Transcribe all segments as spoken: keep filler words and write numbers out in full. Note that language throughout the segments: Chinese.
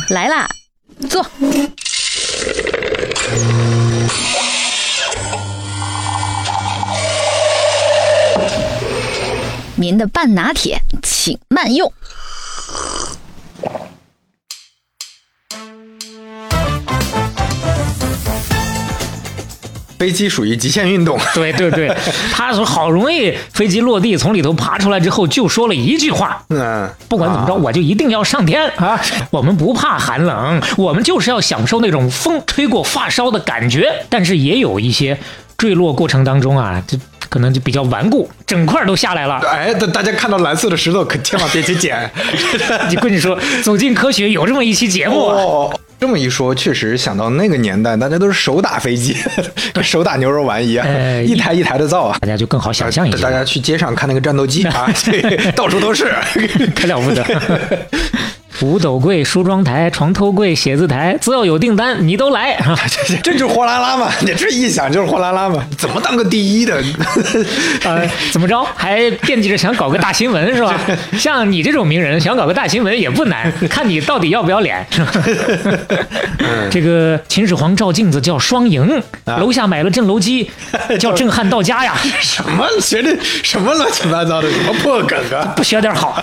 来啦，坐。您的半拿铁，请慢用。 飞机属于极限运动， 对对对，他说好容易飞机落地，从里头爬出来之后，就说了一句话， 嗯， 不管怎么着，我就一定要上天啊！我们不怕寒冷，我们就是要享受那种风吹过发梢的感觉。但是也有一些坠落过程当中啊，就可能就比较顽固，整块都下来了。 哎，大家看到蓝色的石头，可千万别去捡。 你跟你说，走进科学有这么一期节目啊。 哦，这么一说，确实想到那个年代，大家都是手打飞机，跟手打牛肉丸一样，呃、一台一台的造啊， 大家就更好想象一下。 大家去街上看那个战斗机啊，到处都是， 可了不得。五斗柜、梳妆台、床头柜、写字台，只要有订单你都来。 这这就是货拉拉嘛，你这一想就是货拉拉嘛，怎么当个第一的？ 呃，怎么着还惦记着想搞个大新闻是吧？像你这种名人想搞个大新闻也不难，看你到底要不要脸。这个秦始皇照镜子叫双赢，啊、楼下买了震楼机叫震撼到家呀。 什么学的什么乱七八糟的，什么破梗啊？ 不学点好。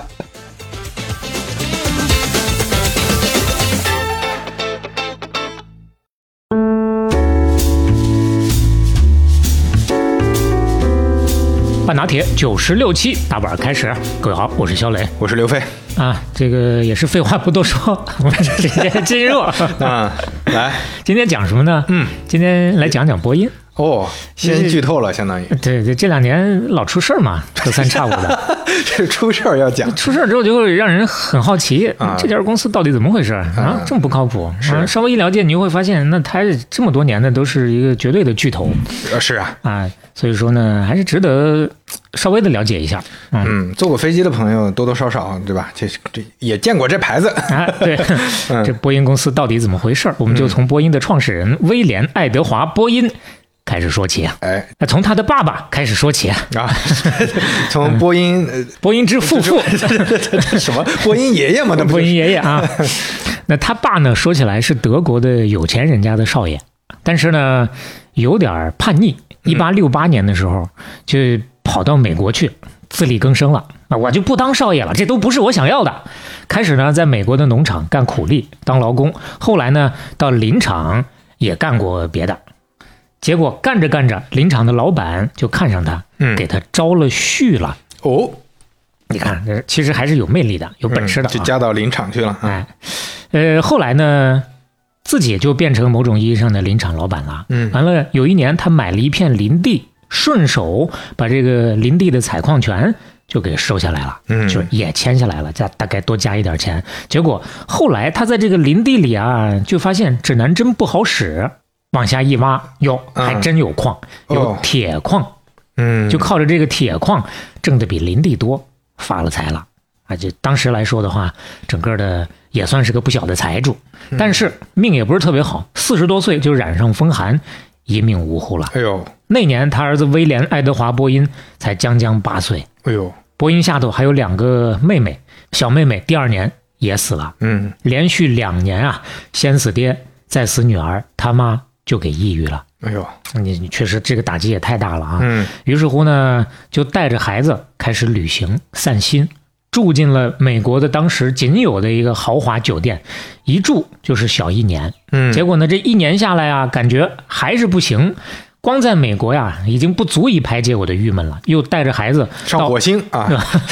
半拿铁九十六期大板开始，各位好，我是小磊， 我是刘飞啊，这个也是废话不多说，我们直接进入啊，来， 今天讲什么呢？嗯，今天来讲讲播音。 哦，先剧透了，相当于对对，这两年老出事儿嘛，隔三差五的。 这出事儿要讲， 出事儿之后就会让人很好奇，啊、这家公司到底怎么回事啊？啊这么不靠谱。 是、 啊，稍微一了解，你就会发现，那他这么多年的都是一个绝对的巨头。 是啊， 啊，所以说呢，还是值得稍微的了解一下。 嗯，嗯坐过飞机的朋友多多少少对吧？这这也见过这牌子啊。对，嗯、这波音公司到底怎么回事？我们就从波音的创始人威廉·爱德华·波音开始说起啊， 哎， 从他的爸爸开始说起啊， 从波音、 嗯、波音之父父什么波音爷爷嘛，那波音爷爷啊，那他爸呢，说起来是德国的有钱人家的少爷，但是呢有点叛逆，一八六八年的时候就跑到美国去自力更生了，我就不当少爷了，这都不是我想要的。开始呢在美国的农场干苦力当劳工，后来呢到林场也干过别的。结果干着干着，林场的老板就看上他，嗯，给他招了婿了。 哦， 你看，这其实还是有魅力的，有本事的、啊嗯，就加到林场去了。 哎，呃，后来呢，自己就变成某种意义上的林场老板了。嗯，完了，有一年他买了一片林地，顺手把这个林地的采矿权就给收下来了，嗯，就也签下来了，加大概多加一点钱。结果后来他在这个林地里啊，就发现指南针不好使。往下一挖，哟，还真有矿，嗯、有铁矿，嗯，就靠着这个铁矿挣的比林地多，发了财了啊！就当时来说的话，整个的也算是个不小的财主，嗯、但是命也不是特别好，四十多岁就染上风寒，一命呜呼了。 哎呦， 那年他儿子威廉·爱德华·波音才将将八岁。 哎呦， 波音下头还有两个妹妹，小妹妹第二年也死了。嗯，连续两年啊，先死爹，再死女儿，他妈就给抑郁了。 哎呦， 你你确实这个打击也太大了啊！嗯，于是乎呢，就带着孩子开始旅行散心，住进了美国的当时仅有的一个豪华酒店，一住就是小一年。嗯，结果呢，这一年下来啊，感觉还是不行。光在美国呀，已经不足以排解我的郁闷了，又带着孩子上火星啊！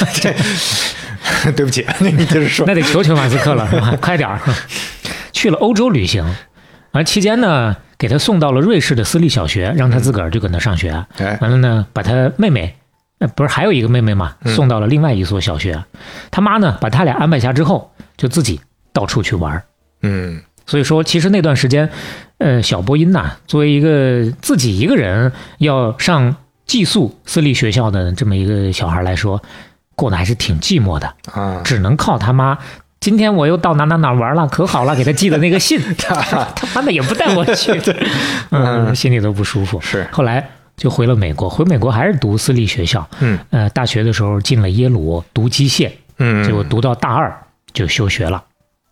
对不起，你就是说， 那得求求马斯克了，是吧？快点儿，去了欧洲旅行。而期间呢，给他送到了瑞士的私立小学，让他自个儿就跟他上学。嗯、完了呢，把他妹妹，呃，不是还有一个妹妹嘛，送到了另外一所小学。嗯、他妈呢，把他俩安排下之后，就自己到处去玩。嗯，所以说，其实那段时间，呃，小波音呐，作为一个自己一个人要上寄宿私立学校的这么一个小孩来说，过得还是挺寂寞的啊，只能靠他妈。今天我又到哪哪哪玩了，可好了，给他寄的那个信，他他妈的也不带我去，嗯，心里都不舒服。 是， 后来就回了美国，回美国还是读私立学校，嗯，呃，大学的时候进了耶鲁读机械，嗯，结果读到大二就休学了。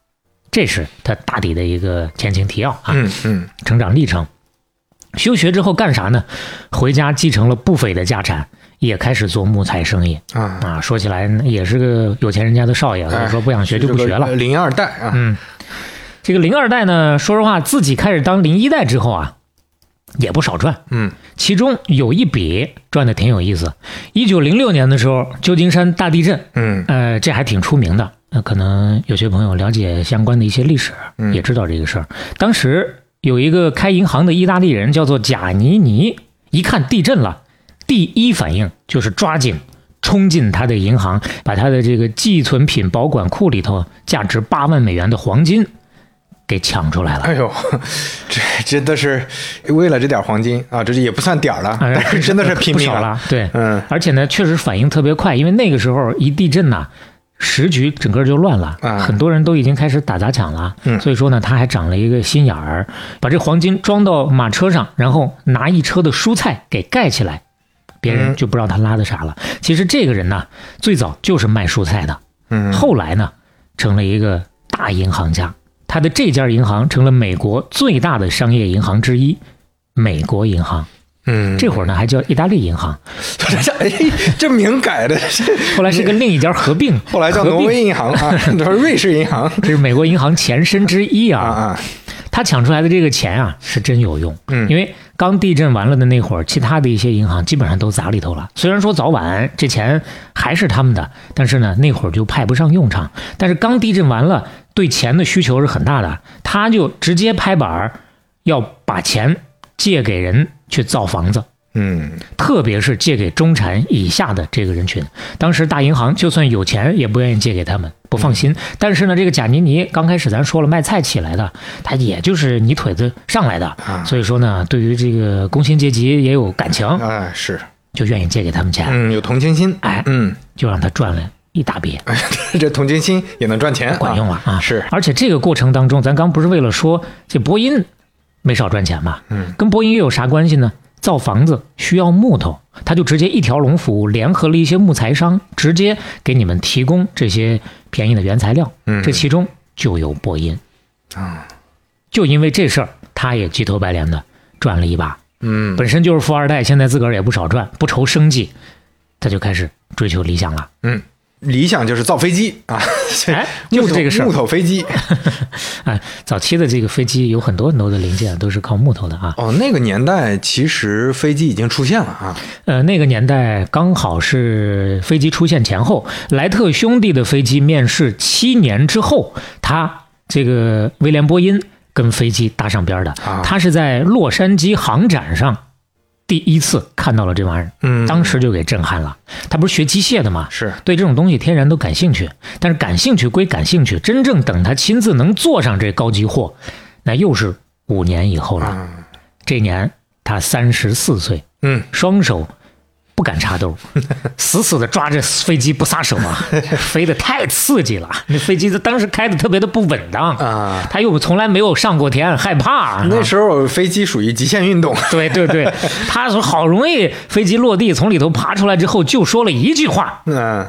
这是他大抵的一个前情提要啊， 嗯嗯， 成长历程。休学之后干啥呢？回家继承了不菲的家产，也开始做木材生意啊啊！说起来也是个有钱人家的少爷，所以说不想学就不学了。 林二代啊， 嗯，这个林二代呢，说实话，自己开始当林一代之后啊，也不少赚。 嗯， 其中有一笔赚的挺有意思。一九零六年的时候，旧金山大地震， 嗯， 呃，这还挺出名的。那可能有些朋友了解相关的一些历史，也知道这个事儿。当时有一个开银行的意大利人叫做贾尼尼，一看地震了，第一反应就是抓紧冲进他的银行，把他的这个寄存品保管库里头价值八万美元的黄金给抢出来了。 哎呦，这真的是为了这点黄金啊，这也不算点儿了， 哎、 但是真的是拼命了。 了对， 嗯， 而且呢，确实反应特别快，因为那个时候一地震呐、啊。时局整个就乱了， 啊、 很多人都已经开始打砸抢了， 嗯、 所以说呢，他还长了一个心眼儿，把这黄金装到马车上，然后拿一车的蔬菜给盖起来，别人就不知道他拉的啥了。嗯、其实这个人呢，最早就是卖蔬菜的， 嗯， 后来呢，成了一个大银行家，他的这家银行成了美国最大的商业银行之一，美国银行。 嗯， 这会儿呢还叫意大利银行， 哎，这名改的， 后来是跟另一家合并， 后来叫挪威银行啊，这是瑞士银行， 这是美国银行前身之一啊。 啊啊， 他抢出来的这个钱啊是真有用， 嗯， 因为刚地震完了的那会儿，其他的一些银行基本上都砸里头了。虽然说早晚这钱还是他们的，但是呢那会儿就派不上用场。但是刚地震完了，对钱的需求是很大的，他就直接拍板要把钱借给人去造房子， 嗯， 特别是借给中产以下的这个人群。当时大银行就算有钱也不愿意借给他们，不放心。嗯、但是呢，这个贾尼尼刚开始咱说了卖菜起来的，他也就是泥腿子上来的， 啊、 所以说呢，对于这个工薪阶级也有感情， 哎，是， 就愿意借给他们钱， 嗯，有同情心， 哎， 嗯， 就让他赚了一大笔， 这同情心也能赚钱， 管用了啊！ 是， 而且这个过程当中，咱刚不是为了说这波音没少赚钱嘛， 嗯， 跟波音又有啥关系呢？造房子需要木头，他就直接一条龙服务，联合了一些木材商，直接给你们提供这些便宜的原材料。 嗯， 这其中就有波音啊， 就因为这事儿，他也鸡头白脸的赚了一把。 嗯， 本身就是富二代，现在自个儿也不少赚，不愁生计，他就开始追求理想了。 嗯。理想就是造飞机啊， 哎，就是这个事儿， 木头飞机。 哎，早期的这个飞机有很多很多的零件都是靠木头的啊。 哦，那个年代其实飞机已经出现了啊。 呃，那个年代刚好是飞机出现前后，莱特兄弟的飞机面世七年之后，他这个威廉波音跟飞机搭上边的， 啊、 他是在洛杉矶航展上第一次看到了这玩意儿， 嗯， 当时就给震撼了。他不是学机械的吗？ 是对这种东西天然都感兴趣，但是感兴趣归感兴趣，真正等他亲自能坐上这高级货，那又是五年以后了。 嗯、 这年他三十四岁， 嗯， 双手不敢插兜，死死的抓着飞机不撒手啊，飞得太刺激了。那飞机当时开的特别的不稳当啊， 他又从来没有上过天，害怕。 那时候飞机属于极限运动。 对对对，他说好容易飞机落地，从里头爬出来之后，就说了一句话， 嗯。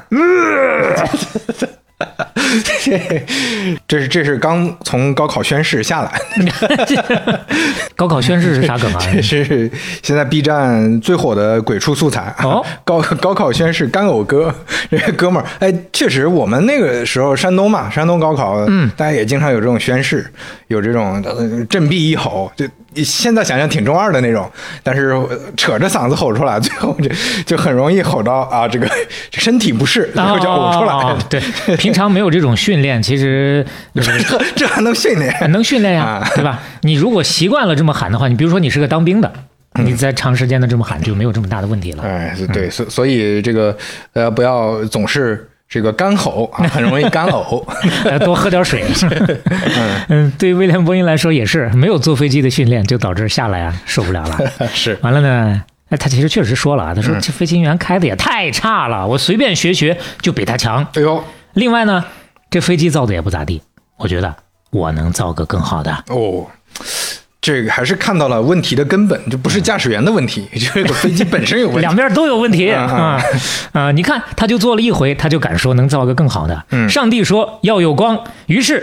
这是这是刚从高考宣誓下来。 高考宣誓是啥梗啊？ 这是现在 B 站最火的鬼畜素材。 哦， 高高考宣誓干呕歌，这哥们儿，哎，确实我们那个时候山东嘛，山东高考， 嗯， 大家也经常有这种宣誓，有这种振臂一吼，就现在想想挺中二的那种，但是扯着嗓子吼出来，最后就就很容易吼到啊，这个身体不适，然后就呕出来。 哦、对，平常没有这种训练，其实这这还能训练？ 能训练呀， 啊、 对吧？你如果习惯了这么喊的话，你比如说你是个当兵的， 嗯、 你在长时间的这么喊就没有这么大的问题了。 哎，对，所、嗯、所以这个呃，不要总是这个干吼啊，很容易干呕， 多喝点水。 嗯嗯，对于威廉波音来说也是，没有坐飞机的训练，就导致下来啊受不了了。 是， 完了呢。哎，他其实确实说了啊，他说这飞行员开的也太差了，我随便学学就比他强。 哎呦， 另外呢，这飞机造的也不咋地，我觉得我能造个更好的。 哦，这个还是看到了问题的根本，就不是驾驶员的问题，这个飞机本身有问题， 两边都有问题啊啊、 嗯呃！你看，他就做了一回，他就敢说能造个更好的。 嗯， 上帝说要有光，于是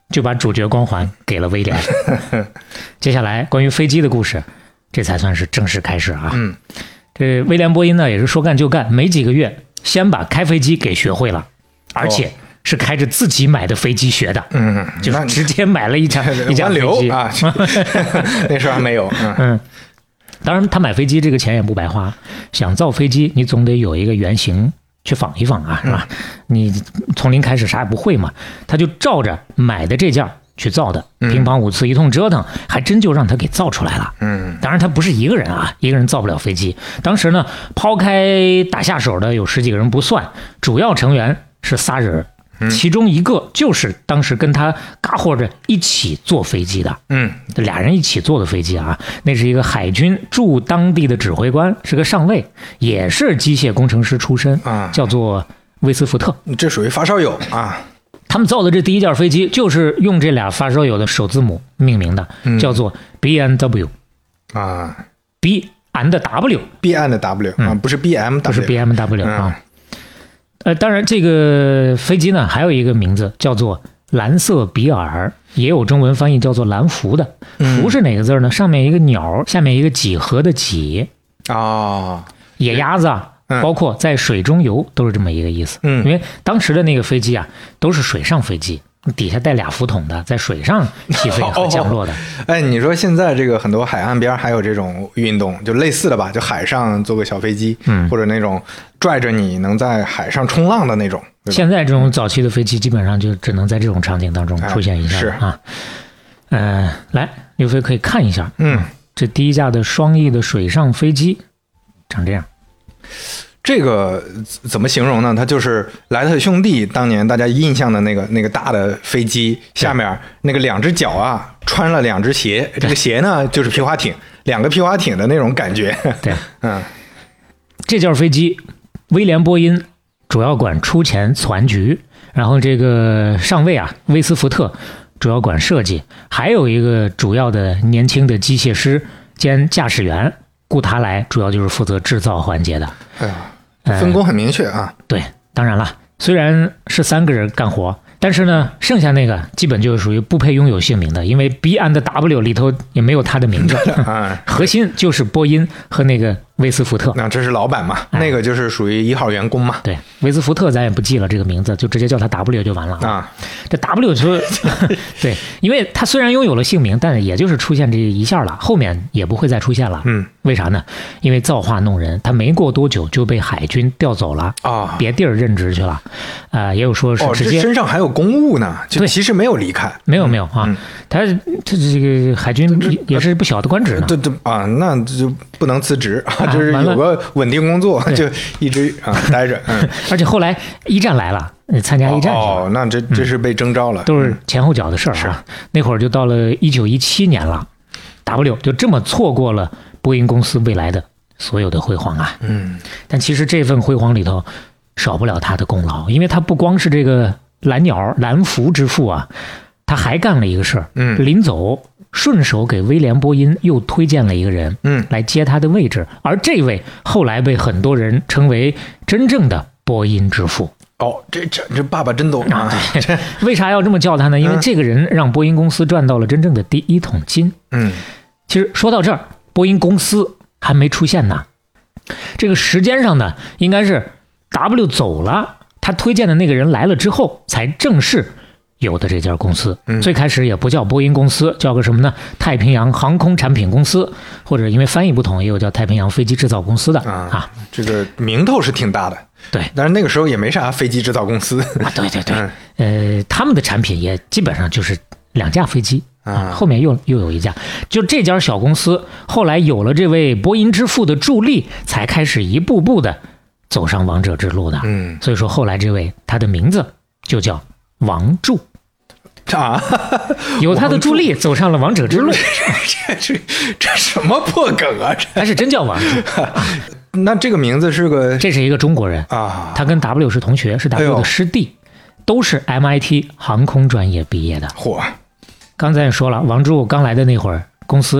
就把主角光环给了威廉。接下来关于飞机的故事，这才算是正式开始啊。 嗯， 这威廉波音呢也是说干就干，没几个月先把开飞机给学会了，而且是开着自己买的飞机学的。 嗯， 就直接买了一架一架飞机啊，那时候还没有。嗯。 嗯，当然他买飞机这个钱也不白花，想造飞机你总得有一个原型去仿一仿啊，是吧？嗯、你从零开始啥也不会嘛，他就照着买的这件去造的，乒乓五次一通折腾，还真就让他给造出来了。嗯，当然他不是一个人啊，一个人造不了飞机。当时呢，抛开打下手的有十几个人不算，主要成员是仨人。其中一个就是当时跟他嘎伙着一起坐飞机的，嗯，俩人一起坐的飞机啊，那是一个海军驻当地的指挥官，是个上尉，也是机械工程师出身啊，叫做威斯福特。 这属于发烧友啊。 他们造的这第一架飞机就是用这俩发烧友的首字母命名的，嗯、叫做 B and W 啊 ，B and W，B and W 啊，不是 B M W， 不是 B M W 啊。呃，当然，这个飞机呢还有一个名字叫做蓝色比尔，也有中文翻译叫做蓝福的。福是哪个字呢？上面一个鸟，下面一个几何的几。 哦， 野鸭子啊，包括在水中游都是这么一个意思。嗯，因为当时的那个飞机啊，都是水上飞机。底下带俩浮筒的，在水上起飞和降落的。哦、 哎，你说现在这个很多海岸边还有这种运动，就类似的吧，就海上坐个小飞机，嗯，或者那种拽着你能在海上冲浪的那种。 现在这种早期的飞机基本上就只能在这种场景当中出现一下、哎、 是啊。呃，来，刘飞可以看一下， 嗯， 这第一架的双翼的水上飞机长这样。 这个怎么形容呢？它就是莱特兄弟当年大家印象的那个那个大的飞机，下面那个两只脚啊穿了两只鞋，这个鞋呢就是皮划艇，两个皮划艇的那种感觉。 对， 嗯， 这架飞机威廉波音主要管出钱攒局，然后这个上尉啊威斯福特主要管设计，还有一个主要的年轻的机械师兼驾驶员。雇他来主要就是负责制造环节的。 哎呀，分工很明确啊、 呃、对，当然了，虽然是三个人干活，但是呢剩下那个基本就是属于不配拥有姓名的，因为 B and W 里头也没有他的名字核心就是波音和那个威斯福特。 那这是老板嘛、哎、那个就是属于一号员工嘛。 对，威斯福特咱也不记了这个名字，就直接叫他 W 就完了啊。 这 W 就对，因为他虽然拥有了姓名，但也就是出现这一下了，后面也不会再出现了。 嗯， 为啥呢？因为造化弄人，他没过多久就被海军调走了啊，别地儿任职去了。啊、呃，也有说是直接、 哦、身上还有公务呢，就其实没有离开。 没有没有啊，嗯、他这这个海军也是不小的官职呢。 对对啊，那就不能辞职啊，就是有个稳定工作，就一直啊待着。嗯， 而且后来一战来了。参加一战去了哦，那这这是被征召了、 嗯，都是前后脚的事儿啊。那会儿就到了一九一七年了 ，W 就这么错过了波音公司未来的所有的辉煌啊。 嗯， 但其实这份辉煌里头少不了他的功劳，因为他不光是这个蓝鸟蓝福之父啊，他还干了一个事儿。 嗯， 临走顺手给威廉波音又推荐了一个人，嗯，来接他的位置，而这位后来被很多人称为真正的波音之父。 哦，这这这爸爸真懂啊！ 为啥要这么叫他呢？因为这个人让波音公司赚到了真正的第一桶金。 嗯， 其实说到这儿，波音公司还没出现呢。这个时间上呢，应该是 W 走了，他推荐的那个人来了之后，才正式有的这家公司。 嗯、 最开始也不叫波音公司，叫个什么呢？太平洋航空产品公司，或者因为翻译不同，也有叫太平洋飞机制造公司的啊。 啊这个名头是挺大的。 对， 但是那个时候也没啥飞机制造公司啊。对对对，嗯、呃，他们的产品也基本上就是两架飞机啊，后面又又有一架。就这家小公司，后来有了这位波音之父的助力，才开始一步步的走上王者之路的。 嗯， 所以说后来这位他的名字就叫王柱。 啊， 有他的助力走上了王者之路。 这这这什么破梗啊？ 他是真叫王柱。 那这个名字是个， 这是一个中国人啊， 他跟 W 是同学，是 W 的师弟，哎、都是 M I T 航空专业毕业的。 嚯！ 刚才也说了，王柱刚来的那会儿，公司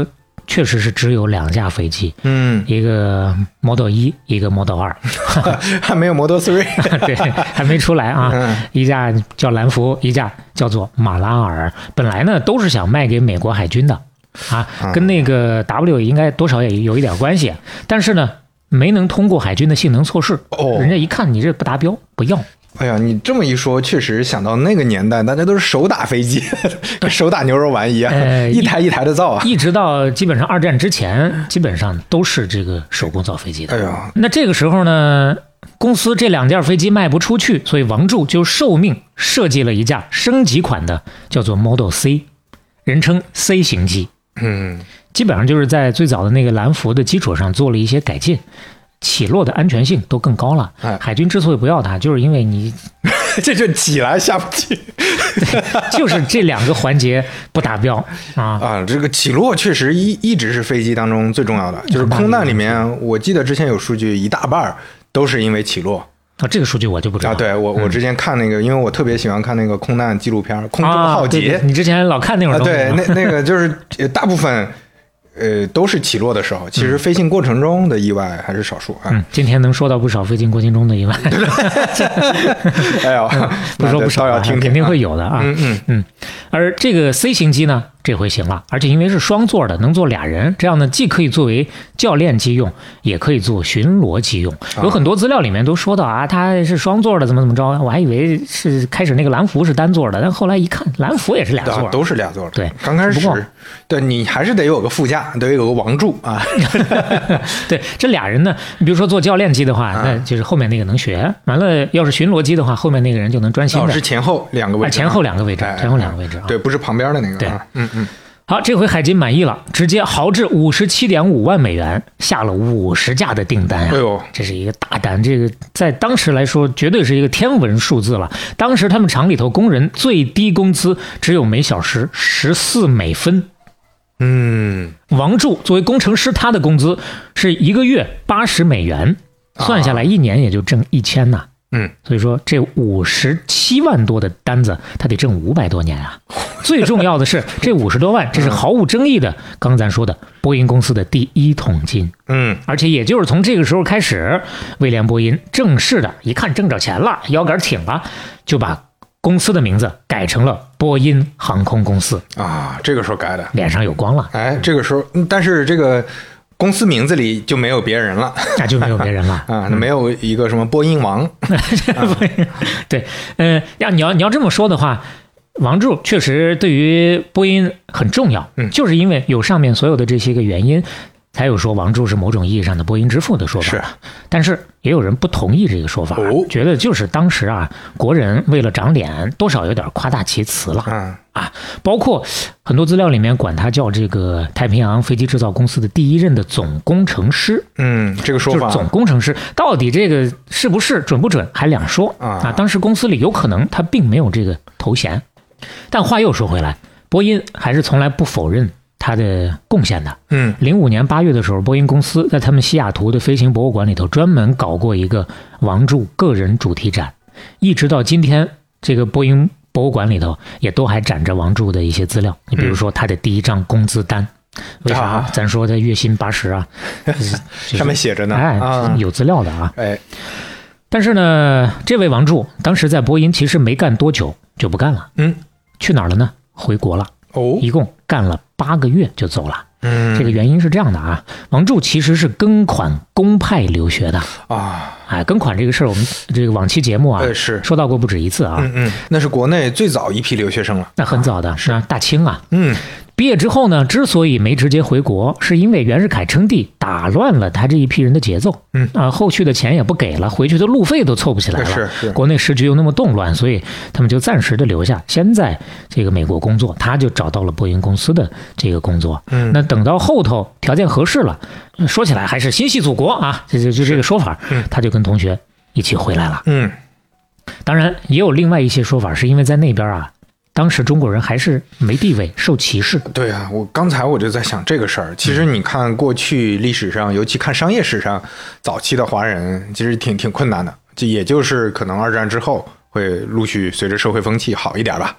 确实是只有两架飞机， 嗯， 一个 Model 一，一个 Model 二， 还没有 Model 三， 对，还没出来啊。 嗯、 一架叫兰福，一架叫做马拉尔。本来呢都是想卖给美国海军的啊，跟那个 W 应该多少也有一点关系，但是呢没能通过海军的性能测试， 哦， 人家一看你这不达标，不要。 哎呀，你这么一说，确实想到那个年代，大家都是手打飞机，跟手打牛肉丸一样，呃、一台一台的造啊。 一直到基本上二战之前，基本上都是这个手工造飞机的。 哎呀， 那这个时候呢，公司这两架飞机卖不出去，所以王柱就受命设计了一架升级款的，叫做 Model C， 人称 C 型机。 嗯， 基本上就是在最早的那个兰福的基础上做了一些改进。起落的安全性都更高了。 哎、 海军之所以不要它，就是因为你这就起来下不去， 就是这两个环节不达标啊啊！这个起落确实一一直是飞机当中最重要的，就是空难里面，我记得之前有数据，一大半都是因为起落。 啊，这个数据我就不知道。 啊，对我、嗯、我之前看那个，因为我特别喜欢看那个空难纪录片《空中浩劫》， 啊、对对你之前老看那种东西、 啊。对，那那个就是大部分。呃，都是起落的时候，其实飞行过程中的意外还是少数啊。 嗯，今天能说到不少飞行过程中的意外。 哎呦， 不说不少， 要听听， 肯定会有的啊。 嗯嗯嗯。而这个 C 型机呢，这回行了，而且因为是双座的，能坐俩人，这样呢，既可以作为教练机用，也可以做巡逻机用。有很多资料里面都说到啊，它是双座的，怎么怎么着，我还以为是开始那个兰福是单座的，但后来一看，兰福也是俩座， 都是俩座的。 对， 刚开始，对你还是得有个副驾，得有个王柱啊。 对，这俩人呢，你比如说做教练机的话，那就是后面那个能学；完了，要是巡逻机的话，后面那个人就能专心的。 哦，是前后两个位置， 前后两个位置，前后两个位置啊。 对，不是旁边的那个。 对， 嗯嗯。 好，这回海军满意了，直接豪掷五十七点五万美元，下了五十架的订单呀、啊！ 哎呦， 这是一个大单，这个在当时来说绝对是一个天文数字了。当时他们厂里头工人最低工资只有每小时十四美分。 嗯， 王柱作为工程师，他的工资是一个月八十美元，算下来一年也就挣一千呐。 嗯， 所以说这五十七万多的单子，他得挣五百多年啊！最重要的是，这五十多万，这是毫无争议的。刚咱说的波音公司的第一桶金， 嗯， 而且也就是从这个时候开始，威廉波音正式的一看挣着钱了，腰杆挺了，就把公司的名字改成了波音航空公司啊。这个时候改的， 脸上有光了。 哎，这个时候，但是这个。公司名字里就没有别人了， 那就没有别人了啊，那没有一个什么波音王。 啊、对，呃，要你要你要这么说的话，王柱确实对于波音很重要， 嗯， 就是因为有上面所有的这些个原因，才有说王柱是某种意义上的波音之父的说法。 是， 但是也有人不同意这个说法， 哦、 觉得就是当时啊，国人为了长脸，多少有点夸大其词了。 嗯啊，包括很多资料里面管他叫这个太平洋飞机制造公司的第一任的总工程师。 嗯，这个说法， 就是总工程师到底这个是不是准不准还两说啊, 啊。当时公司里有可能他并没有这个头衔，但话又说回来，波音还是从来不否认他的贡献的。 嗯， 零五年八月的时候，波音公司在他们西雅图的飞行博物馆里头专门搞过一个王柱个人主题展，一直到今天，这个波音博物馆里头也都还展着王柱的一些资料。你比如说他的第一张工资单，嗯、为啥、啊、咱说他月薪八十啊？就是、 上面写着呢， 哎， 啊、 有资料的啊。 哎， 但是呢，这位王柱当时在波音其实没干多久就不干了， 嗯， 去哪儿了呢？回国了。 哦， 一共干了八个月就走了。 嗯， 这个原因是这样的啊，王柱其实是庚款公派留学的啊。 哎，庚款这个事儿，我们这个往期节目啊， 呃、是说到过不止一次啊。 嗯嗯，那是国内最早一批留学生了。 那很早的，是啊，大清啊。 嗯。 毕业之后呢，之所以没直接回国，是因为袁世凯称帝，打乱了他这一批人的节奏。 嗯啊，后续的钱也不给了，回去的路费都凑不起来了。 是是， 国内时局又那么动乱，所以他们就暂时的留下，先在这个美国工作。他就找到了波音公司的这个工作。 嗯， 那等到后头条件合适了，说起来还是心系祖国啊，就就就这个说法。 嗯， 他就跟同学一起回来了。 嗯， 当然也有另外一些说法，是因为在那边啊。当时中国人还是没地位，受歧视。 对啊，我刚才我就在想这个事儿。其实你看过去历史上，尤其看商业史上，早期的华人其实挺挺困难的。就也就是可能二战之后会陆续随着社会风气好一点吧。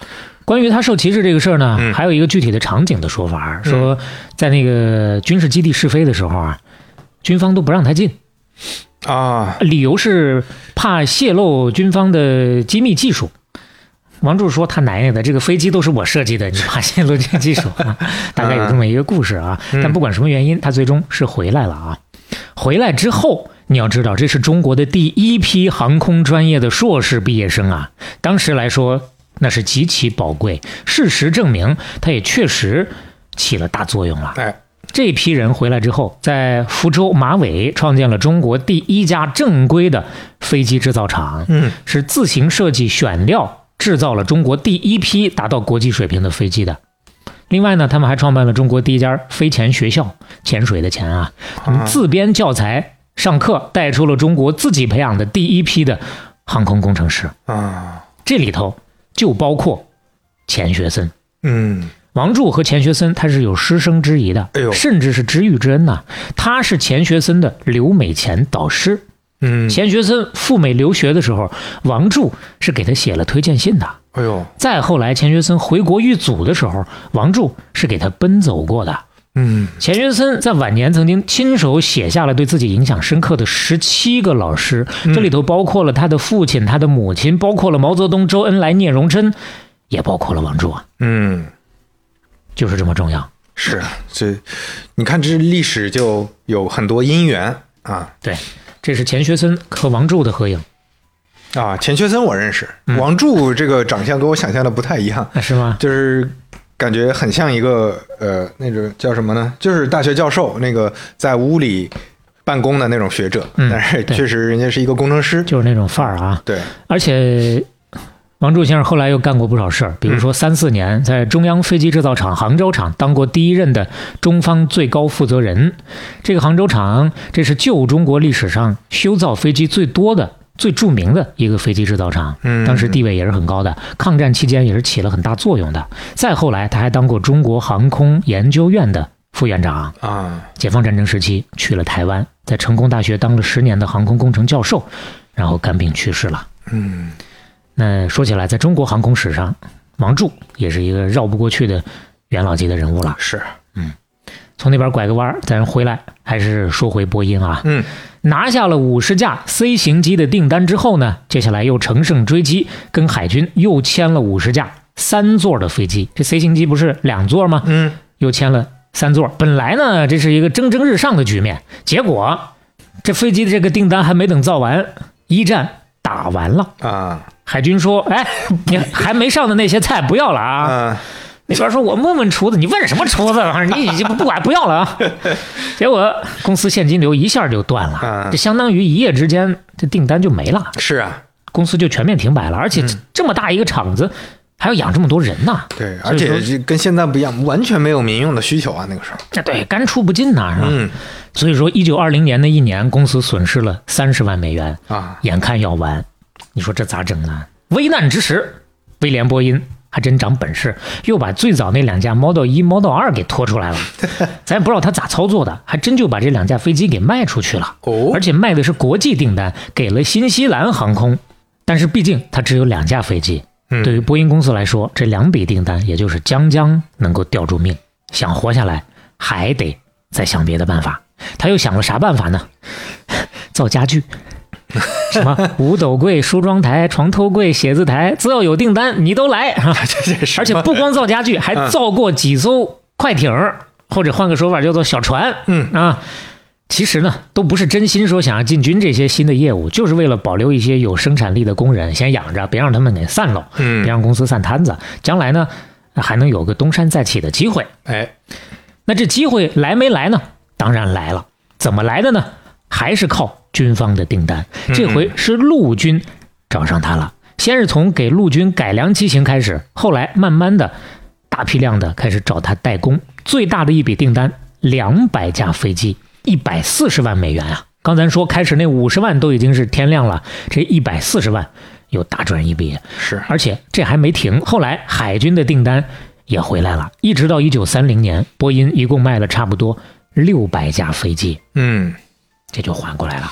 关于他受歧视这个事儿呢、 嗯， 还有一个具体的场景的说法，说在那个军事基地试飞的时候啊，军方都不让他进啊， 理由是怕泄露军方的机密技术。王柱说他奶奶的，这个飞机都是我设计的，你怕泄露这个技术啊？大概有这么一个故事啊。但不管什么原因，他最终是回来了啊。回来之后，你要知道，这是中国的第一批航空专业的硕士毕业生啊。当时来说，那是极其宝贵。事实证明，他也确实起了大作用了。 哎， 这批人回来之后，在福州马尾创建了中国第一家正规的飞机制造厂， 嗯， 是自行设计选料，制造了中国第一批达到国际水平的飞机的。另外呢，他们还创办了中国第一家飞潜学校，潜水的潜啊，他们自编教材上课，带出了中国自己培养的第一批的航空工程师啊。 这里头就包括钱学森。 嗯， 王柱和钱学森他是有师生之谊的， 哎呦， 甚至是知遇之恩呐、啊。他是钱学森的留美前导师。 嗯， 钱学森赴美留学的时候，王柱是给他写了推荐信的。 哎呦， 再后来钱学森回国遇阻的时候，王柱是给他奔走过的。 嗯， 钱学森在晚年曾经亲手写下了对自己影响深刻的十七个老师，这里头包括了他的父亲、他的母亲，包括了毛泽东、周恩来、聂荣臻，也包括了王柱啊。 嗯， 就是这么重要。 是，这你看这历史就有很多因缘啊。 对，这是钱学森和王柱的合影。 啊，钱学森我认识，嗯、王柱这个长相跟我想象的不太一样， 啊、是吗？ 就是感觉很像一个呃，那个叫什么呢？就是大学教授，那个在屋里办公的那种学者， 嗯、 但是确实人家是一个工程师， 就是那种范儿啊。 对， 而且王柱先生后来又干过不少事儿，比如说三四年在中央飞机制造厂杭州厂当过第一任的中方最高负责人。这个杭州厂，这是旧中国历史上修造飞机最多的、最著名的一个飞机制造厂，当时地位也是很高的，抗战期间也是起了很大作用的。再后来，他还当过中国航空研究院的副院长啊。 解放战争时期去了台湾，在成功大学当了十年的航空工程教授，然后肝病去世了。 嗯， 那说起来，在中国航空史上，王柱也是一个绕不过去的元老级的人物了。 是， 嗯，从那边拐个弯，咱回来还是说回波音啊。 嗯。 拿下了五十架 C 型机的订单之后呢，接下来又乘胜追击，跟海军又签了五十架三座的飞机。这 C 型机不是两座吗？ 嗯， 又签了三座。本来呢，这是一个蒸蒸日上的局面，结果这飞机的这个订单还没等造完，一战打完了啊。 海军说：“哎，你还没上的那些菜不要了啊。 啊” 那边说：“我问问厨子，你问什么厨子？你已经不管不要了啊！”结果公司现金流一下就断了，这相当于一夜之间这订单就没了。 是啊， 公司就全面停摆了，而且这么大一个厂子，还要养这么多人呢。 对，而且跟现在不一样，完全没有民用的需求啊，那个时候。 那对，干出不进呐，是吧？ 嗯。 所以说，一九二零年那一年，公司损失了三十万美元啊， 眼看要完，你说这咋整呢？危难之时，威廉波音还真长本事，又把最早那两架 Model 一、Model 二给拖出来了。咱也不知道他咋操作的，还真就把这两架飞机给卖出去了。 哦， 而且卖的是国际订单，给了新西兰航空。但是毕竟它只有两架飞机， 嗯、 对于波音公司来说，这两笔订单也就是将将能够吊住命。想活下来，还得再想别的办法。他又想了啥办法呢？造家具。什么五斗柜、梳妆台、床头柜、写字台，只要有订单你都来。而且不光造家具，还造过几艘快艇，或者换个说法叫做小船。 嗯啊，其实呢，都不是真心说想要进军这些新的业务，就是为了保留一些有生产力的工人先养着，别让他们给散了， 嗯， 别让公司散摊子，将来呢还能有个东山再起的机会。 哎， 那这机会来没来呢？当然来了。怎么来的呢？还是靠军方的订单，这回是陆军找上他了。先是从给陆军改良机型开始，后来慢慢的大批量的开始找他代工。最大的一笔订单两百架飞机，一百四十万美元啊！刚才说开始那五十万都已经是天量了，这一百四十万又大赚一笔。 是， 而且这还没停，后来海军的订单也回来了，一直到一九三零年，波音一共卖了差不多六百架飞机。 嗯。 这就缓过来了。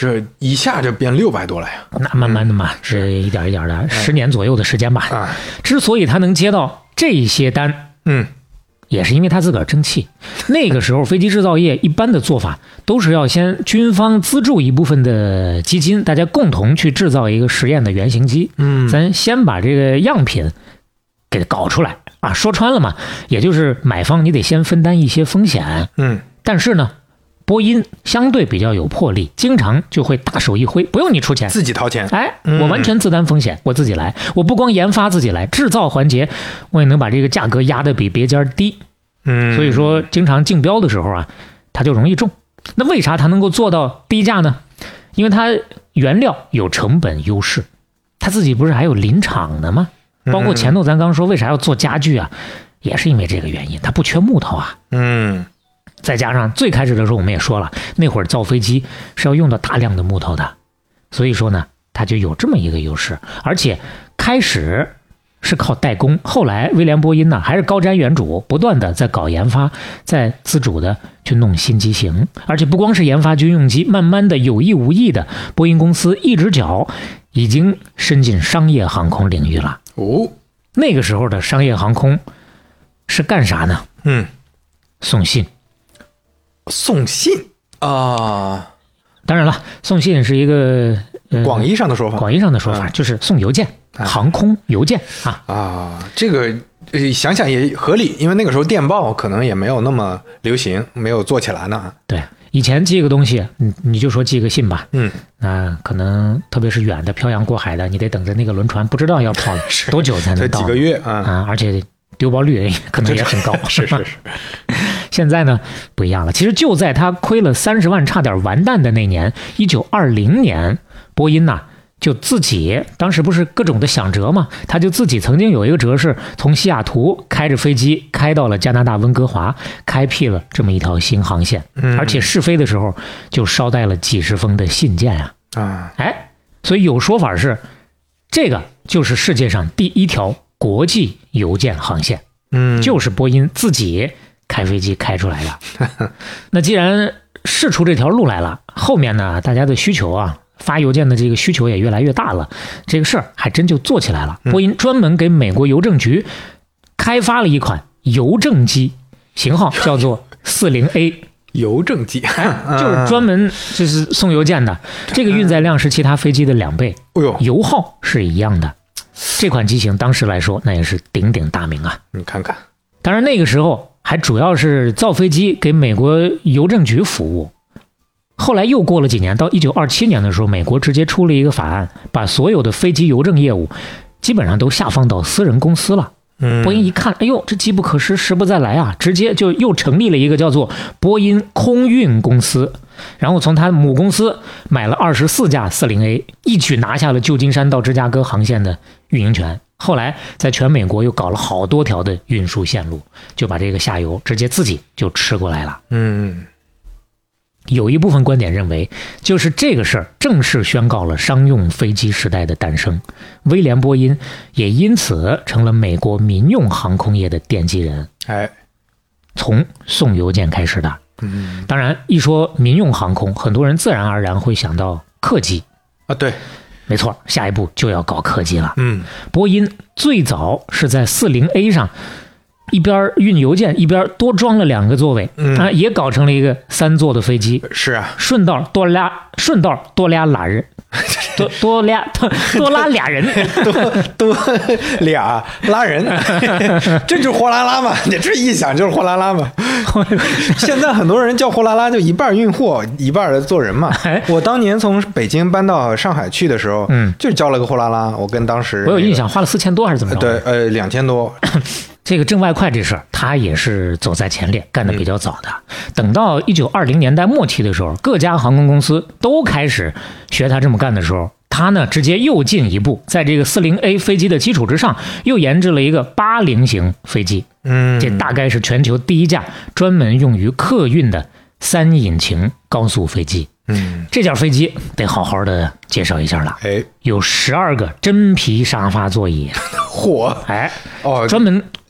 这一下就变六百多了呀。 那慢慢的嘛，是一点一点的，十年左右的时间吧。 啊， 之所以他能接到这些单， 嗯， 也是因为他自个儿争气。那个时候飞机制造业一般的做法都是要先军方资助一部分的基金，大家共同去制造一个实验的原型机。 嗯， 咱先把这个样品给搞出来啊，说穿了嘛，也就是买方你得先分担一些风险。 嗯， 但是呢，波音相对比较有魄力，经常就会大手一挥，不用你出钱， 自己掏钱。 哎，我完全自担风险，我自己来。我不光研发自己来，制造环节我也能把这个价格压得比别家低。 嗯， 所以说经常竞标的时候啊，它就容易中。那为啥它能够做到低价呢？因为它原料有成本优势，它自己不是还有林场的吗？包括前头咱刚说为啥要做家具啊，也是因为这个原因，它不缺木头啊。 嗯， 再加上最开始的时候我们也说了，那会儿造飞机是要用到大量的木头的，所以说呢，它就有这么一个优势。而且开始是靠代工，后来威廉波音呢还是高瞻远瞩，不断的在搞研发，在自主的去弄新机型。而且不光是研发军用机，慢慢的有意无意的，波音公司一只脚已经伸进商业航空领域了。 哦， 那个时候的商业航空是干啥呢？ 嗯， 送信。 送信啊， 当然了，送信是一个、呃、 广义上的说法， 广义上的说法、嗯、就是送邮件、啊、航空邮件啊啊，这个想想也合理，因为那个时候电报可能也没有那么流行，没有做起来呢。 对，以前寄个东西，你你就说寄个信吧， 嗯， 那可能特别是远的漂洋过海的，你得等着那个轮船，不知道要跑多久才能到， 几个月啊、 啊，而且丢包率可能也很高， 是是是。 现在呢不一样了，其实就在他亏了三十万差点完蛋的那年，一九二零年，波音呐、啊、就自己当时不是各种的想折嘛，他就自己曾经有一个折是从西雅图开着飞机开到了加拿大温哥华，开辟了这么一条新航线， 嗯、 而且试飞的时候就捎带了几十封的信件呀、 啊，啊， 哎，所以有说法是，这个就是世界上第一条国际邮件航线， 嗯， 就是波音自己开飞机开出来的。那既然试出这条路来了，后面呢，大家的需求啊，发邮件的这个需求也越来越大了，这个事儿还真就做起来了。波音专门给美国邮政局开发了一款邮政机，型号叫做 四十 A 邮政机， 就是专门就是送邮件的。这个运载量是其他飞机的两倍，油耗是一样的。这款机型当时来说，那也是鼎鼎大名啊。 你看看， 当然那个时候还主要是造飞机给美国邮政局服务。后来又过了几年，到一九二七年的时候，美国直接出了一个法案，把所有的飞机邮政业务基本上都下放到私人公司了。 嗯， 波音一看，哎呦，这机不可失，时不再来啊，直接就又成立了一个叫做波音空运公司，然后从他母公司买了二十四架 四十 A， 一举拿下了旧金山到芝加哥航线的运营权。后来在全美国又搞了好多条的运输线路，就把这个下游直接自己就吃过来了。 嗯， 有一部分观点认为，就是这个事儿正式宣告了商用飞机时代的诞生，威廉波音也因此成了美国民用航空业的奠基人。 哎， 从送邮件开始的。 嗯， 当然一说民用航空，很多人自然而然会想到客机啊，对。 没错，下一步就要搞客机了。 嗯， 波音最早是在 四十 A 上一边运邮件一边多装了两个座位， 嗯啊，也搞成了一个三座的飞机。 是啊， 顺道多拉，顺道多俩拉人，多多俩多多拉俩人， 多多俩拉人，这就是货拉拉嘛？你这一想就是货拉拉嘛？现在很多人叫货拉拉，就一半运货，一半做人嘛。我当年从北京搬到上海去的时候， 嗯， 就叫了个货拉拉。我跟当时、那个、 我有印象，花了四千多还是怎么着？ 对，呃，两千多。 这个挣外快这事儿，他也是走在前列，干得比较早的。等到一九二零年代末期的时候，各家航空公司都开始学他这么干的时候，他呢直接又进一步，在这个 四十 A 飞机的基础之上，又研制了一个八零型飞机。 嗯， 这大概是全球第一架专门用于客运的三引擎高速飞机。 嗯， 这架飞机得好好的介绍一下了。 哎， 有十二个真皮沙发座椅。 嚯！ 哎， 哦， 专门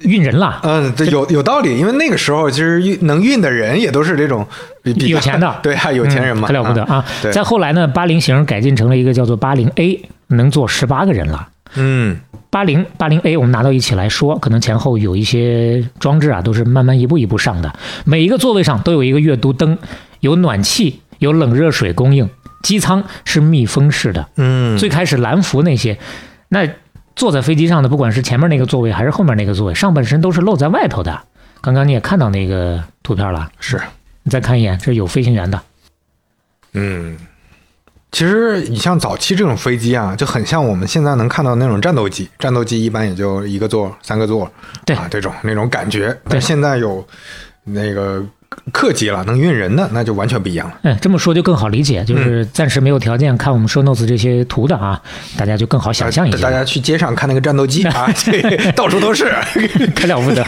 运人了。 嗯，对，有有道理，因为那个时候其实运能运的人也都是这种比比有钱的， 对啊，有钱人嘛， 嗯、可了不得啊！ 啊再后来呢，八零型改进成了一个叫做八零 A， 能坐十八个人了。 嗯， 八零八零 A 我们拿到一起来说，可能前后有一些装置啊，都是慢慢一步一步上的。每一个座位上都有一个阅读灯，有暖气，有冷热水供应，机舱是密封式的。 嗯， 最开始蓝浮那些，那坐在飞机上的，不管是前面那个座位还是后面那个座位，上半身都是露在外头的。刚刚你也看到那个图片了， 是， 你再看一眼，这有飞行员的。 嗯。其实你像早期这种飞机啊，就很像我们现在能看到那种战斗机，战斗机一般也就一个座、三个座， 对啊，这种那种感觉。但现在有那个客机了，能运人的，那就完全不一样了。 哎，这么说就更好理解，就是暂时没有条件看我们show notes这些图的啊，大家就更好想象一下。 大家去街上看那个战斗机啊，对，到处都是， 可了不得。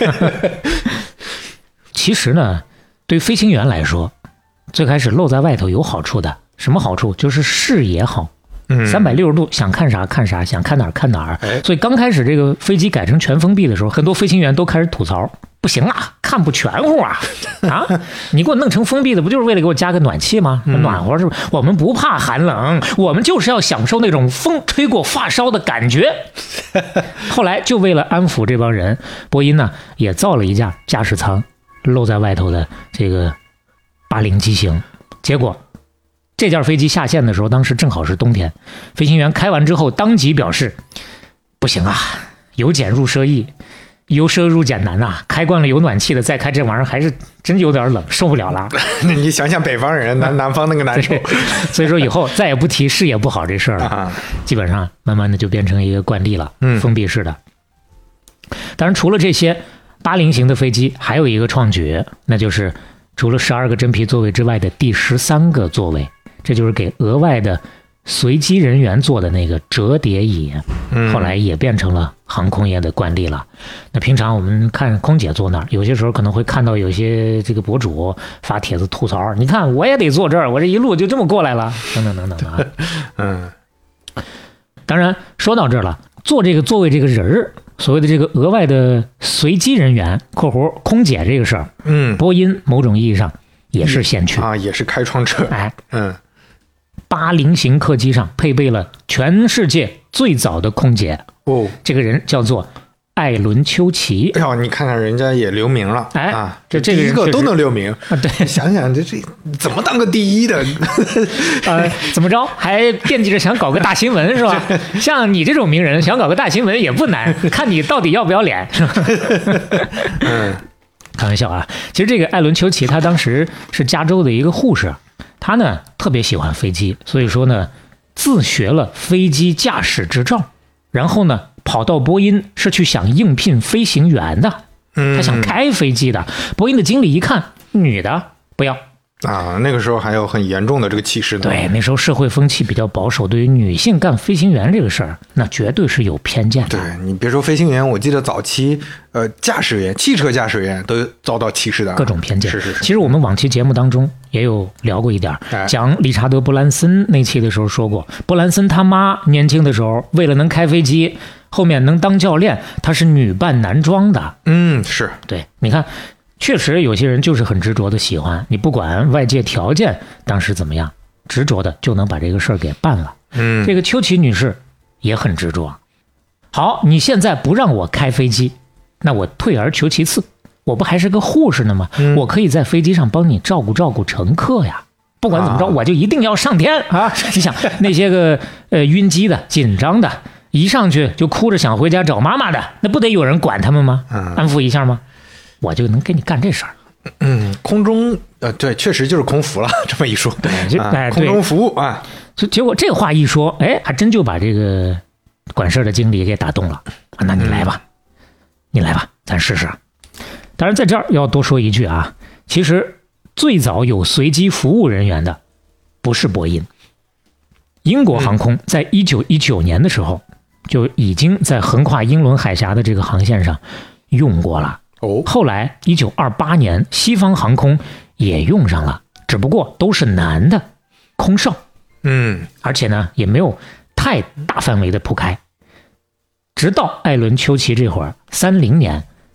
其实呢，对飞行员来说，最开始露在外头有好处的。什么好处？就是视野好，三百六十度想看啥看啥，想看哪儿看哪儿。所以刚开始这个飞机改成全封闭的时候，很多飞行员都开始吐槽：不行啊，看不全乎啊！啊，你给我弄成封闭的，不就是为了给我加个暖气吗？暖和是不是？我们不怕寒冷，我们就是要享受那种风吹过发梢的感觉。后来就为了安抚这帮人，波音呢也造了一架驾驶舱露在外头的这个八零机型，结果。这架飞机下线的时候，当时正好是冬天，飞行员开完之后当即表示：不行啊，由俭入奢易，由奢入俭难啊！开惯了有暖气的，再开这玩意儿还是真有点冷，受不了了。 你想想北方人，南南方那个难受。 所以说以后再也不提视野不好这事儿了，啊、基本上慢慢的就变成一个惯例了， 嗯， 封闭式的。当然，除了这些八零型的飞机，还有一个创举，那就是除了十二个真皮座位之外的第十三个座位。这就是给额外的随机人员做的那个折叠椅，后来也变成了航空业的惯例了。那平常我们看空姐坐那儿，有些时候可能会看到有些这个博主发帖子吐槽，你看我也得坐这儿，我这一路就这么过来了，等等等等啊。 嗯， 当然说到这儿了，坐这个座位这个人儿，所谓的这个额外的随机人员（括弧空姐）这个事儿， 嗯， 波音某种意义上也是先驱啊，也是开创者。 哎， 嗯。 八零型客机上配备了全世界最早的空姐哦， 这个人叫做艾伦丘奇。 哎呦，你看看人家也留名了， 哎啊， 这这个一个都能留名啊。对， 想想这这怎么当个第一的？ 呃，怎么着还惦记着想搞个大新闻是吧？像你这种名人想搞个大新闻也不难，看你到底要不要脸。是吧嗯， 开玩笑啊，其实这个艾伦丘奇他当时是加州的一个护士。他呢特别喜欢飞机，所以说呢自学了飞机驾驶执照，然后呢跑到波音是去想应聘飞行员的，他想开飞机的。波音的经理一看，女的不要啊，那个时候还有很严重的这个歧视呢。 对，那时候社会风气比较保守，对于女性干飞行员这个事儿，那绝对是有偏见的。 对，你别说飞行员，我记得早期呃驾驶员、汽车驾驶员都遭到歧视的， 各种偏见。 是是是。 其实我们往期节目当中也有聊过一点， 哎、 讲理查德·布兰森那期的时候说过，布兰森他妈年轻的时候为了能开飞机，后面能当教练，他是女扮男装的。 嗯，是对，你看。确实有些人就是很执着的喜欢你，不管外界条件当时怎么样，执着的就能把这个事儿给办了。 嗯， 这个丘奇女士也很执着。好，你现在不让我开飞机，那我退而求其次，我不还是个护士呢吗？嗯、我可以在飞机上帮你照顾照顾乘客呀。不管怎么着，啊、我就一定要上天啊！你想那些个呃晕机的、紧张的，一上去就哭着想回家找妈妈的，那不得有人管他们吗？ 嗯、 安抚一下吗？我就能给你干这事儿。 嗯，空中呃，对，确实就是空服了。这么一说， 对，就哎， 空中服务啊。 就结果这话一说，哎，还真就把这个管事的经理给打动了。啊，那你来吧，嗯、你来吧，咱试试。当然，在这儿要多说一句啊，其实最早有随机服务人员的不是波音，英国航空在一九一九年的时候就已经在横跨英伦海峡的这个航线上用过了。 哦， 后来一九二八年西方航空也用上了，只不过都是男的空少， 嗯， 而且呢也没有太大范围的铺开。直到艾伦丘奇这会儿三零年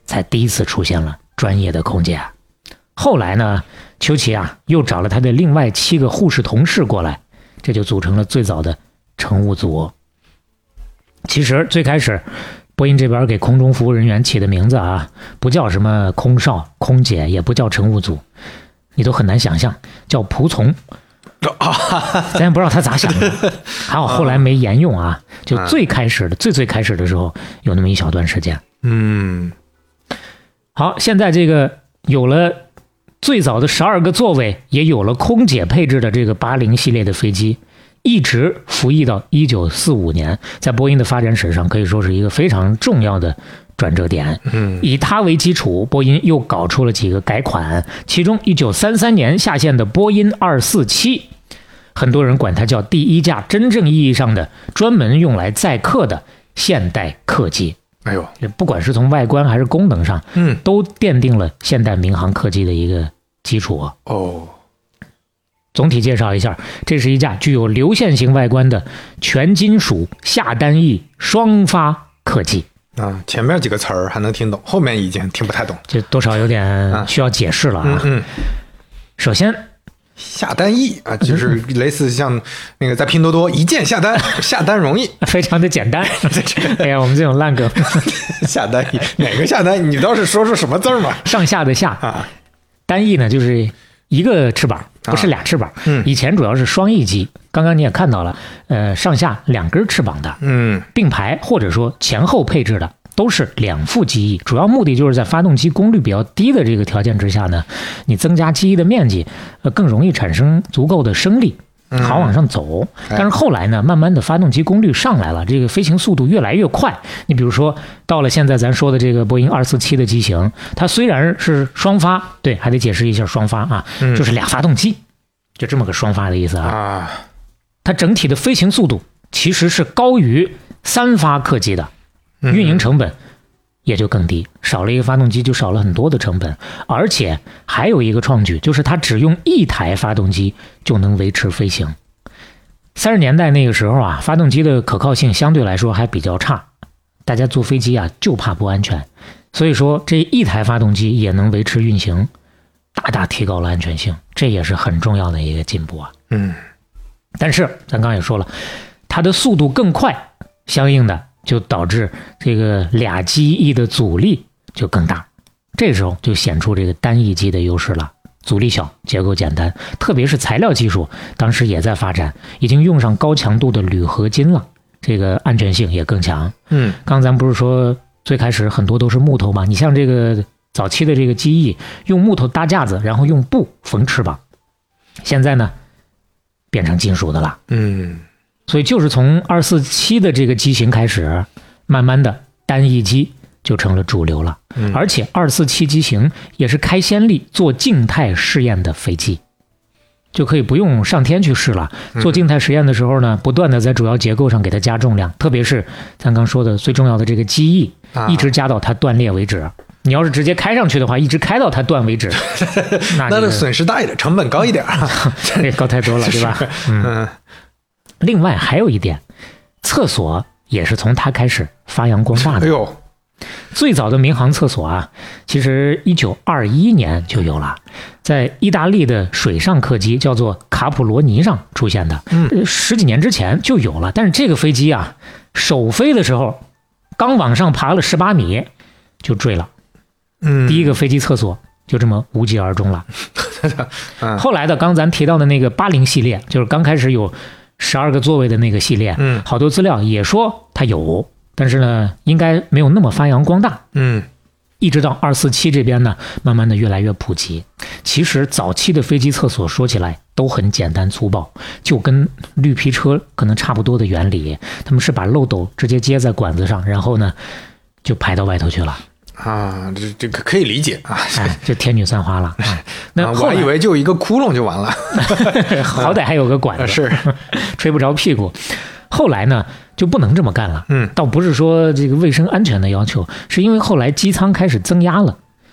才第一次出现了专业的空姐。后来呢，丘奇啊又找了他的另外七个护士同事过来，这就组成了最早的乘务组。其实最开始波音这边给空中服务人员起的名字啊，不叫什么空少、空姐，也不叫乘务组，你都很难想象，叫仆从。咱也不知道他咋想的，还好后来没沿用啊。就最开始的、最最开始的时候，有那么一小段时间。 嗯， 好，现在这个有了最早的十二个座位，也有了空姐配置的这个八零系列的飞机，一直服役到一九四五年，在波音的发展史上可以说是一个非常重要的转折点。 嗯， 以它为基础，波音又搞出了几个改款，其中一九三三年下线的波音二四七，很多人管它叫第一架真正意义上的专门用来载客的现代客机。 哎呦， 不管是从外观还是功能上， 嗯， 都奠定了现代民航客机的一个基础。 哦， 总体介绍一下，这是一架具有流线型外观的全金属下单翼双发客机。 啊，前面几个词儿还能听懂，后面已经听不太懂， 这多少有点需要解释了啊。 嗯嗯， 首先， 下单易啊，就是类似像那个在拼多多一键下单，下单容易， 非常的简单。哎呀，我们这种烂梗， 下单易哪个下单？你倒是说出什么字儿嘛？ 上下的下啊， 单翼呢就是一个翅膀，不是俩翅膀。 嗯， 以前主要是双翼机，刚刚你也看到了，呃，上下两根翅膀的， 嗯， 并排或者说前后配置的。都是两副机翼，主要目的就是在发动机功率比较低的这个条件之下呢，你增加机翼的面积，呃，更容易产生足够的升力，好往上走。嗯、但是后来呢，慢慢的发动机功率上来了，这个飞行速度越来越快。你比如说，到了现在咱说的这个波音二四七的机型，它虽然是双发，对，还得解释一下双发啊， 嗯、 就是俩发动机，就这么个双发的意思啊。 啊， 它整体的飞行速度其实是高于三发客机的。运营成本也就更低，少了一个发动机就少了很多的成本，而且还有一个创举，就是它只用一台发动机就能维持飞行。三十年代那个时候啊，发动机的可靠性相对来说还比较差，大家坐飞机啊就怕不安全，所以说这一台发动机也能维持运行，大大提高了安全性，这也是很重要的一个进步啊。 嗯， 但是咱刚也说了，它的速度更快，相应的就导致这个俩机翼的阻力就更大，这时候就显出这个单翼机的优势了，阻力小，结构简单，特别是材料技术当时也在发展，已经用上高强度的铝合金了，这个安全性也更强。 嗯， 刚咱不是说最开始很多都是木头吗？你像这个早期的这个机翼用木头搭架子，然后用布缝翅膀，现在呢变成金属的了。 嗯， 所以就是从二四七的这个机型开始，慢慢的单翼机就成了主流了。 嗯、 而且二四七机型也是开先例做静态试验的飞机，就可以不用上天去试了。做静态实验的时候呢，不断的在主要结构上给它加重量，特别是咱刚说的最重要的这个机翼，一直加到它断裂为止。你要是直接开上去的话，一直开到它断为止，那那的损失大一点，成本高一点， 这高太多了，对吧？嗯。另外还有一点，厕所也是从它开始发扬光大的。 哎呦， 最早的民航厕所啊，其实一九二一年就有了，在意大利的水上客机叫做卡普罗尼上出现的。 嗯， 十几年之前就有了，但是这个飞机啊，首飞的时候刚往上爬了十八米就坠了。 嗯， 第一个飞机厕所就这么无疾而终了。 嗯、 后来的刚咱提到的那个八零系列，就是刚开始有十二个座位的那个系列， 嗯， 好多资料也说它有，但是呢，应该没有那么发扬光大。 嗯， 一直到二四七这边呢，慢慢的越来越普及。其实早期的飞机厕所说起来都很简单粗暴，就跟绿皮车可能差不多的原理，他们是把漏斗直接接在管子上，然后呢就排到外头去了。 啊，这这个可以理解啊， 哎，就天女散花了啊。那我还以为就一个窟窿就完了， 好歹还有个管子， 是吹不着屁股。后来呢就不能这么干了， 嗯， 倒不是说这个卫生安全的要求，是因为后来机舱开始增压了，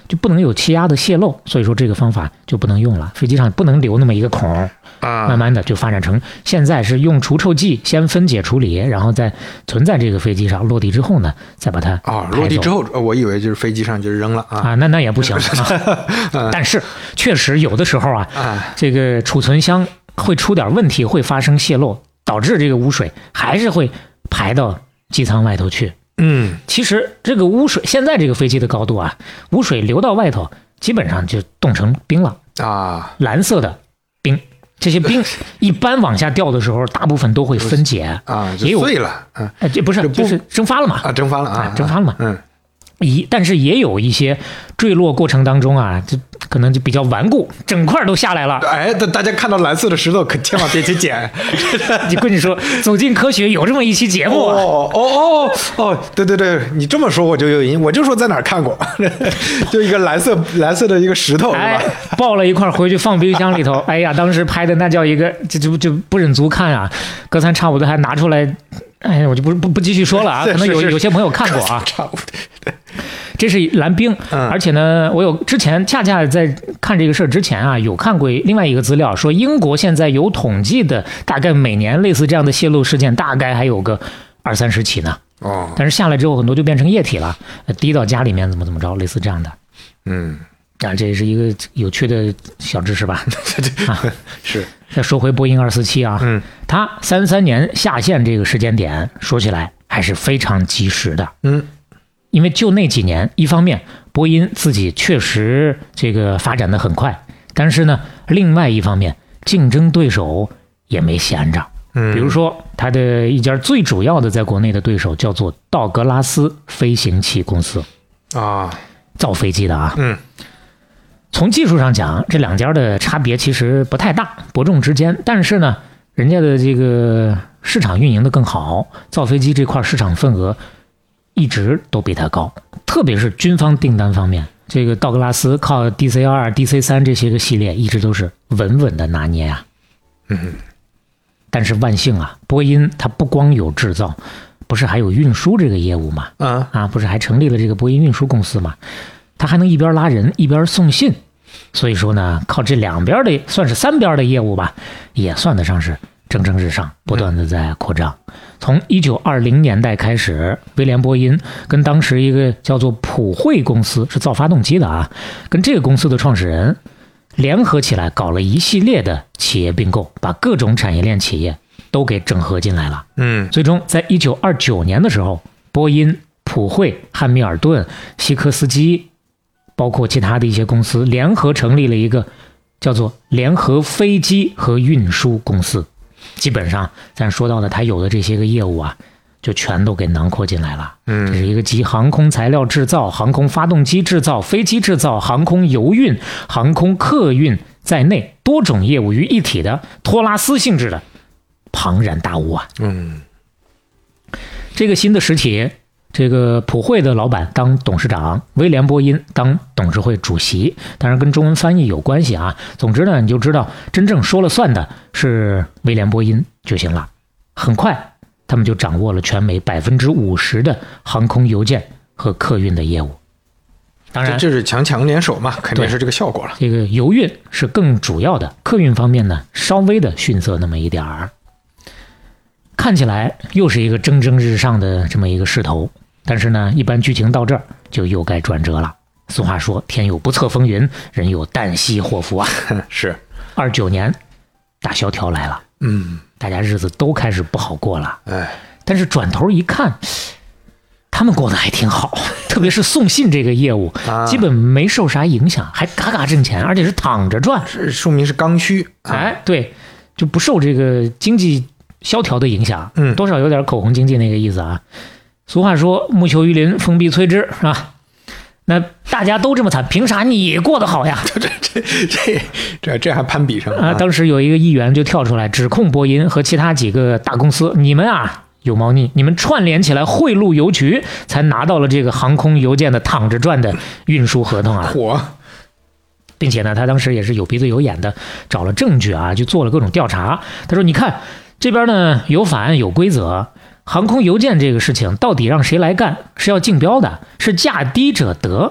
就不能有气压的泄漏，所以说这个方法就不能用了，飞机上不能留那么一个孔啊。慢慢的就发展成现在是用除臭剂先分解处理，然后再存在这个飞机上，落地之后呢再把它啊、哦、落地之后我以为就是飞机上就扔了啊啊，那那也不行啊。但是确实有的时候啊，啊这个储存箱会出点问题，会发生泄漏，导致这个污水还是会排到机舱外头去。 嗯， 其实这个污水现在这个飞机的高度啊，污水流到外头基本上就冻成冰了啊， 蓝色的冰。这些冰一般往下掉的时候，大部分都会分解啊，就碎了。嗯， 哎，这不是就是蒸发了嘛？ 啊，蒸发了啊， 蒸发了嘛？ 嗯。 一，但是也有一些坠落过程当中啊，就可能就比较顽固，整块都下来了。 哎，大家看到蓝色的石头，可千万别去捡。 你跟你说，走进科学有这么一期节目、啊。 哦哦哦哦，对对对，你这么说我就有印，我就说在哪儿看过，就一个蓝色蓝色的一个石头， 哎，抱了一块回去放冰箱里头。哎呀，当时拍的那叫一个，就就就不忍足看啊。隔三差五的还拿出来。哎呀，我就不不不继续说了啊，可能有有些朋友看过啊。差不多，这是蓝冰， 嗯、 而且呢，我有之前恰恰在看这个事儿之前啊，有看过另外一个资料，说英国现在有统计的，大概每年类似这样的泄漏事件，大概还有个二三十起呢。 哦， 但是下来之后，很多就变成液体了，滴到家里面怎么怎么着，类似这样的。 嗯。 啊，这是一个有趣的小知识吧？啊， 是。 再说回波音二四七啊， 嗯， 它三三年下线这个时间点，说起来还是非常及时的。 嗯， 因为就那几年，一方面波音自己确实这个发展的很快，但是呢，另外一方面竞争对手也没闲着。 嗯， 比如说它的一家最主要的在国内的对手叫做道格拉斯飞行器公司啊， 造飞机的啊。 嗯。 从技术上讲，这两家的差别其实不太大，伯仲之间。但是呢，人家的这个市场运营的更好，造飞机这块市场份额一直都比它高。特别是军方订单方面，这个道格拉斯靠 D C 二、D C 三这些个系列一直都是稳稳的拿捏啊。 嗯， 但是万幸啊，波音它不光有制造，不是还有运输这个业务吗？ 啊啊，不是还成立了这个波音运输公司吗？它还能一边拉人一边送信。所以说呢，靠这两边的算是三边的业务吧，也算得上是蒸蒸日上，不断的在扩张。从一九二零年代开始，威廉波音跟当时一个叫做普惠公司，是造发动机的啊，跟这个公司的创始人联合起来搞了一系列的企业并购，把各种产业链企业都给整合进来了。 嗯， 最终在一九二九年的时候，波音、普惠、汉密尔顿、希科斯基。包括其他的一些公司联合成立了一个叫做联合飞机和运输公司，基本上咱说到的它有的这些个业务啊，就全都给囊括进来了。 嗯， 这是一个集航空材料制造、航空发动机制造、飞机制造、航空油运、航空客运在内多种业务于一体的托拉斯性质的庞然大物啊。 嗯， 这个新的实体。这个普惠的老板当董事长，威廉波音当董事会主席，当然跟中文翻译有关系啊。总之呢，你就知道真正说了算的是威廉波音就行了。很快，他们就掌握了全美百分之五十的航空邮件和客运的业务。当然， 这是强强联手嘛，肯定是这个效果了。 这个邮运是更主要的，客运方面呢，稍微的逊色那么一点儿。看起来又是一个蒸蒸日上的这么一个势头。但是呢，一般剧情到这儿就又该转折了。俗话说，天有不测风云，人有旦夕祸福啊。 是， 二九年，大萧条来了， 嗯， 大家日子都开始不好过了。 哎， 但是转头一看，他们过得还挺好，特别是送信这个业务， 啊、 基本没受啥影响，还嘎嘎挣钱，而且是躺着赚， 是说明是刚需。 啊、哎，对，就不受这个经济萧条的影响， 嗯， 多少有点口红经济那个意思啊。俗话说木求于林，风必摧之，是吧？那大家都这么惨，凭啥你过得好呀？ 这这这这这还攀比上啊！当时有一个议员就跳出来指控波音和其他几个大公司，你们啊有猫腻，你们串联起来贿赂邮局，才拿到了这个航空邮件的躺着赚的运输合同啊！ 火， 并且呢，他当时也是有鼻子有眼的，找了证据啊，就做了各种调查。他说：“你看这边呢有法案有规则。”航空邮件这个事情到底让谁来干？是要竞标的，是价低者得。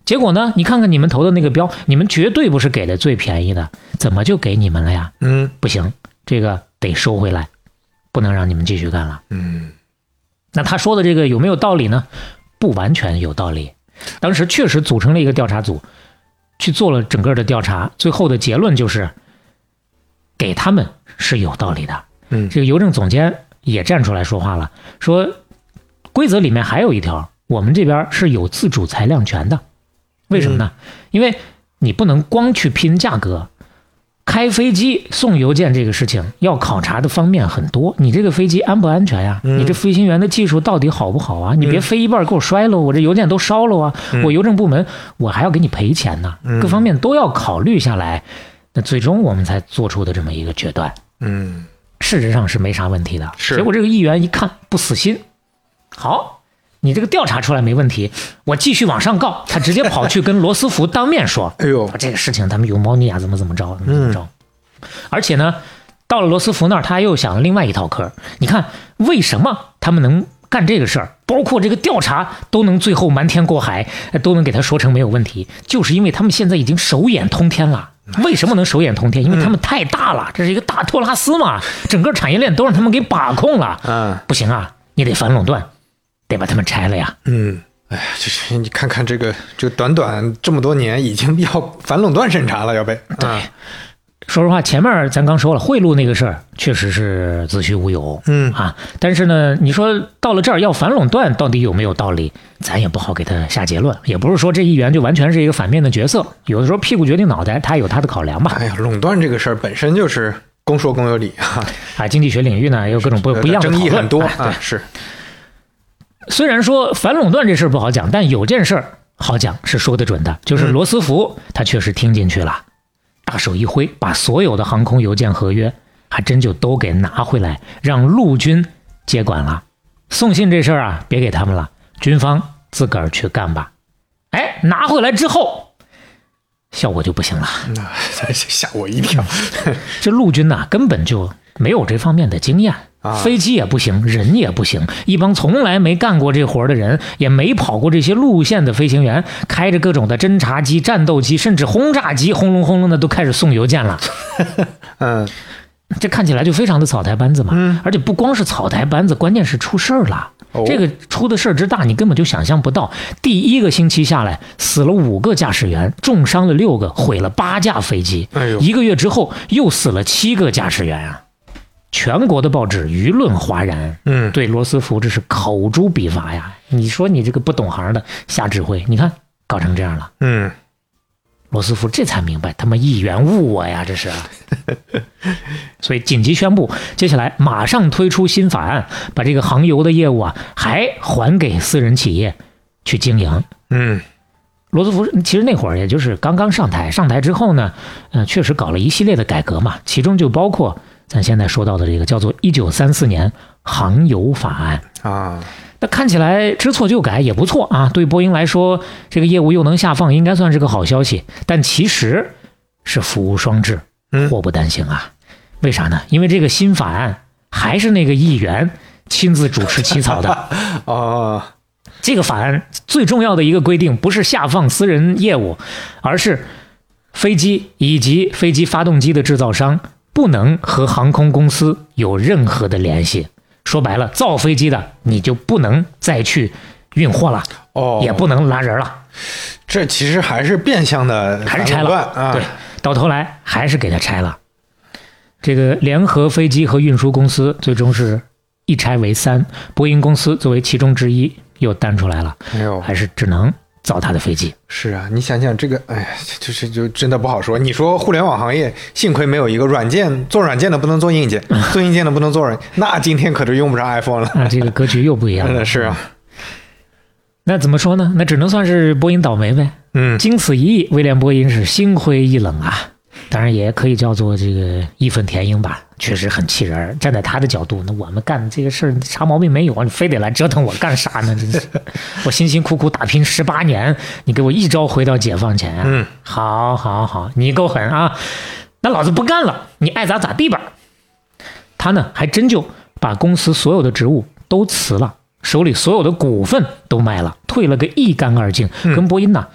结果呢，你看看你们投的那个标，你们绝对不是给的最便宜的，怎么就给你们了呀？ 嗯， 不行，这个得收回来，不能让你们继续干了。 嗯， 那他说的这个有没有道理呢？不完全有道理。当时确实组成了一个调查组，去做了整个的调查，最后的结论就是给他们是有道理的。 嗯， 这个邮政总监也站出来说话了，说规则里面还有一条，我们这边是有自主裁量权的。为什么呢？嗯、因为你不能光去拼价格，开飞机送邮件这个事情要考察的方面很多，你这个飞机安不安全呀？嗯、你这飞行员的技术到底好不好啊？你别飞一半给我摔了，我这邮件都烧了啊！嗯、我邮政部门我还要给你赔钱呢，嗯、各方面都要考虑下来，那最终我们才做出的这么一个决断。 嗯， 事实上是没啥问题的。 是， 结果这个议员一看不死心，好。你这个调查出来没问题，我继续往上告。他直接跑去跟罗斯福当面说：“ 哎呦， 这个事情他们有猫腻啊，怎么怎么着，怎么怎么着。嗯”而且呢，到了罗斯福那儿，他又想了另外一套嗑。你看，为什么他们能干这个事儿？包括这个调查都能最后瞒天过海，都能给他说成没有问题，就是因为他们现在已经手眼通天了。为什么能手眼通天？因为他们太大了，这是一个大托拉斯嘛，整个产业链都让他们给把控了。 嗯， 不行啊，你得反垄断。得把他们拆了呀！ 嗯，哎呀，就是你看看这个，这个短短这么多年，已经要反垄断审查了，要被。 对，啊、说实话，前面咱刚说了，贿赂那个事儿确实是子虚乌有， 嗯啊，但是呢，你说到了这儿要反垄断，到底有没有道理？咱也不好给他下结论，也不是说这议员就完全是一个反面的角色，有的时候屁股决定脑袋，他有他的考量吧。 哎呀，垄断这个事儿本身就是公说公有理啊， 啊，经济学领域呢也有各种不不一样的讨论， 争议很多啊， 对，是。 虽然说反垄断这事不好讲，但有件事好讲，是说得准的，就是罗斯福他确实听进去了，大手一挥，把所有的航空邮件合约还真就都给拿回来，让陆军接管了。送信这事儿啊，别给他们了，军方自个儿去干吧。哎，拿回来之后，效果就不行了。 那吓我一跳， 这陆军呐、啊，根本就没有这方面的经验。飞机也不行，人也不行，一帮从来没干过这活的人，也没跑过这些路线的飞行员，开着各种的侦察机、战斗机，甚至轰炸机，轰隆轰隆的都开始送邮件了。 嗯， 这看起来就非常的草台班子嘛。 嗯， 而且不光是草台班子，关键是出事儿了。 哦、 这个出的事儿之大，你根本就想象不到。第一个星期下来，死了五个驾驶员，重伤了六个，毁了八架飞机。 哎呦， 一个月之后又死了七个驾驶员啊！全国的报纸舆论哗然， 嗯， 对罗斯福这是口诛笔伐呀！你说你这个不懂行的瞎指挥，你看搞成这样了， 嗯， 罗斯福这才明白他们议员误我呀，这是，所以紧急宣布，接下来马上推出新法案，把这个航邮的业务啊还还给私人企业去经营。 嗯， 罗斯福其实那会儿也就是刚刚上台，上台之后呢，呃，确实搞了一系列的改革嘛，其中就包括咱现在说到的这个叫做一九三四年航邮法案啊， 那看起来知错就改也不错啊。对波音来说，这个业务又能下放，应该算是个好消息。但其实是福无双至，祸不单行啊。为啥呢？因为这个新法案还是那个议员亲自主持起草的哦。 这个法案最重要的一个规定，不是下放私人业务，而是飞机以及飞机发动机的制造商不能和航空公司有任何的联系。说白了，造飞机的你就不能再去运货了， 哦， 也不能拉人了。 这其实还是变相的， 还是拆了啊。 对，到头来还是给它拆了。这个联合飞机和运输公司最终是一拆为三，波音公司作为其中之一又单出来了， 哎呦， 还是只能造他的飞机。 是啊，你想想这个，哎呀，就是就真的不好说。你说互联网行业，幸亏没有一个软件做软件的不能做硬件，做硬件的不能做软，那今天可就用不上 iPhone 了。 那这个格局又不一样了。 真的是啊。 那怎么说呢？那只能算是波音倒霉呗。 嗯， 经此一役，威廉波音是心灰意冷啊。当然也可以叫做这个义愤填膺吧，确实很气人。站在他的角度，那我们干这个事儿啥毛病没有啊？你非得来折腾我干啥呢？真是，我辛辛苦苦打拼十八年，你给我一招回到解放前啊！ 嗯， 好，好，好，你够狠啊！那老子不干了，你爱咋咋地吧。他呢，还真就把公司所有的职务都辞了，手里所有的股份都卖了，退了个一干二净，跟波音呢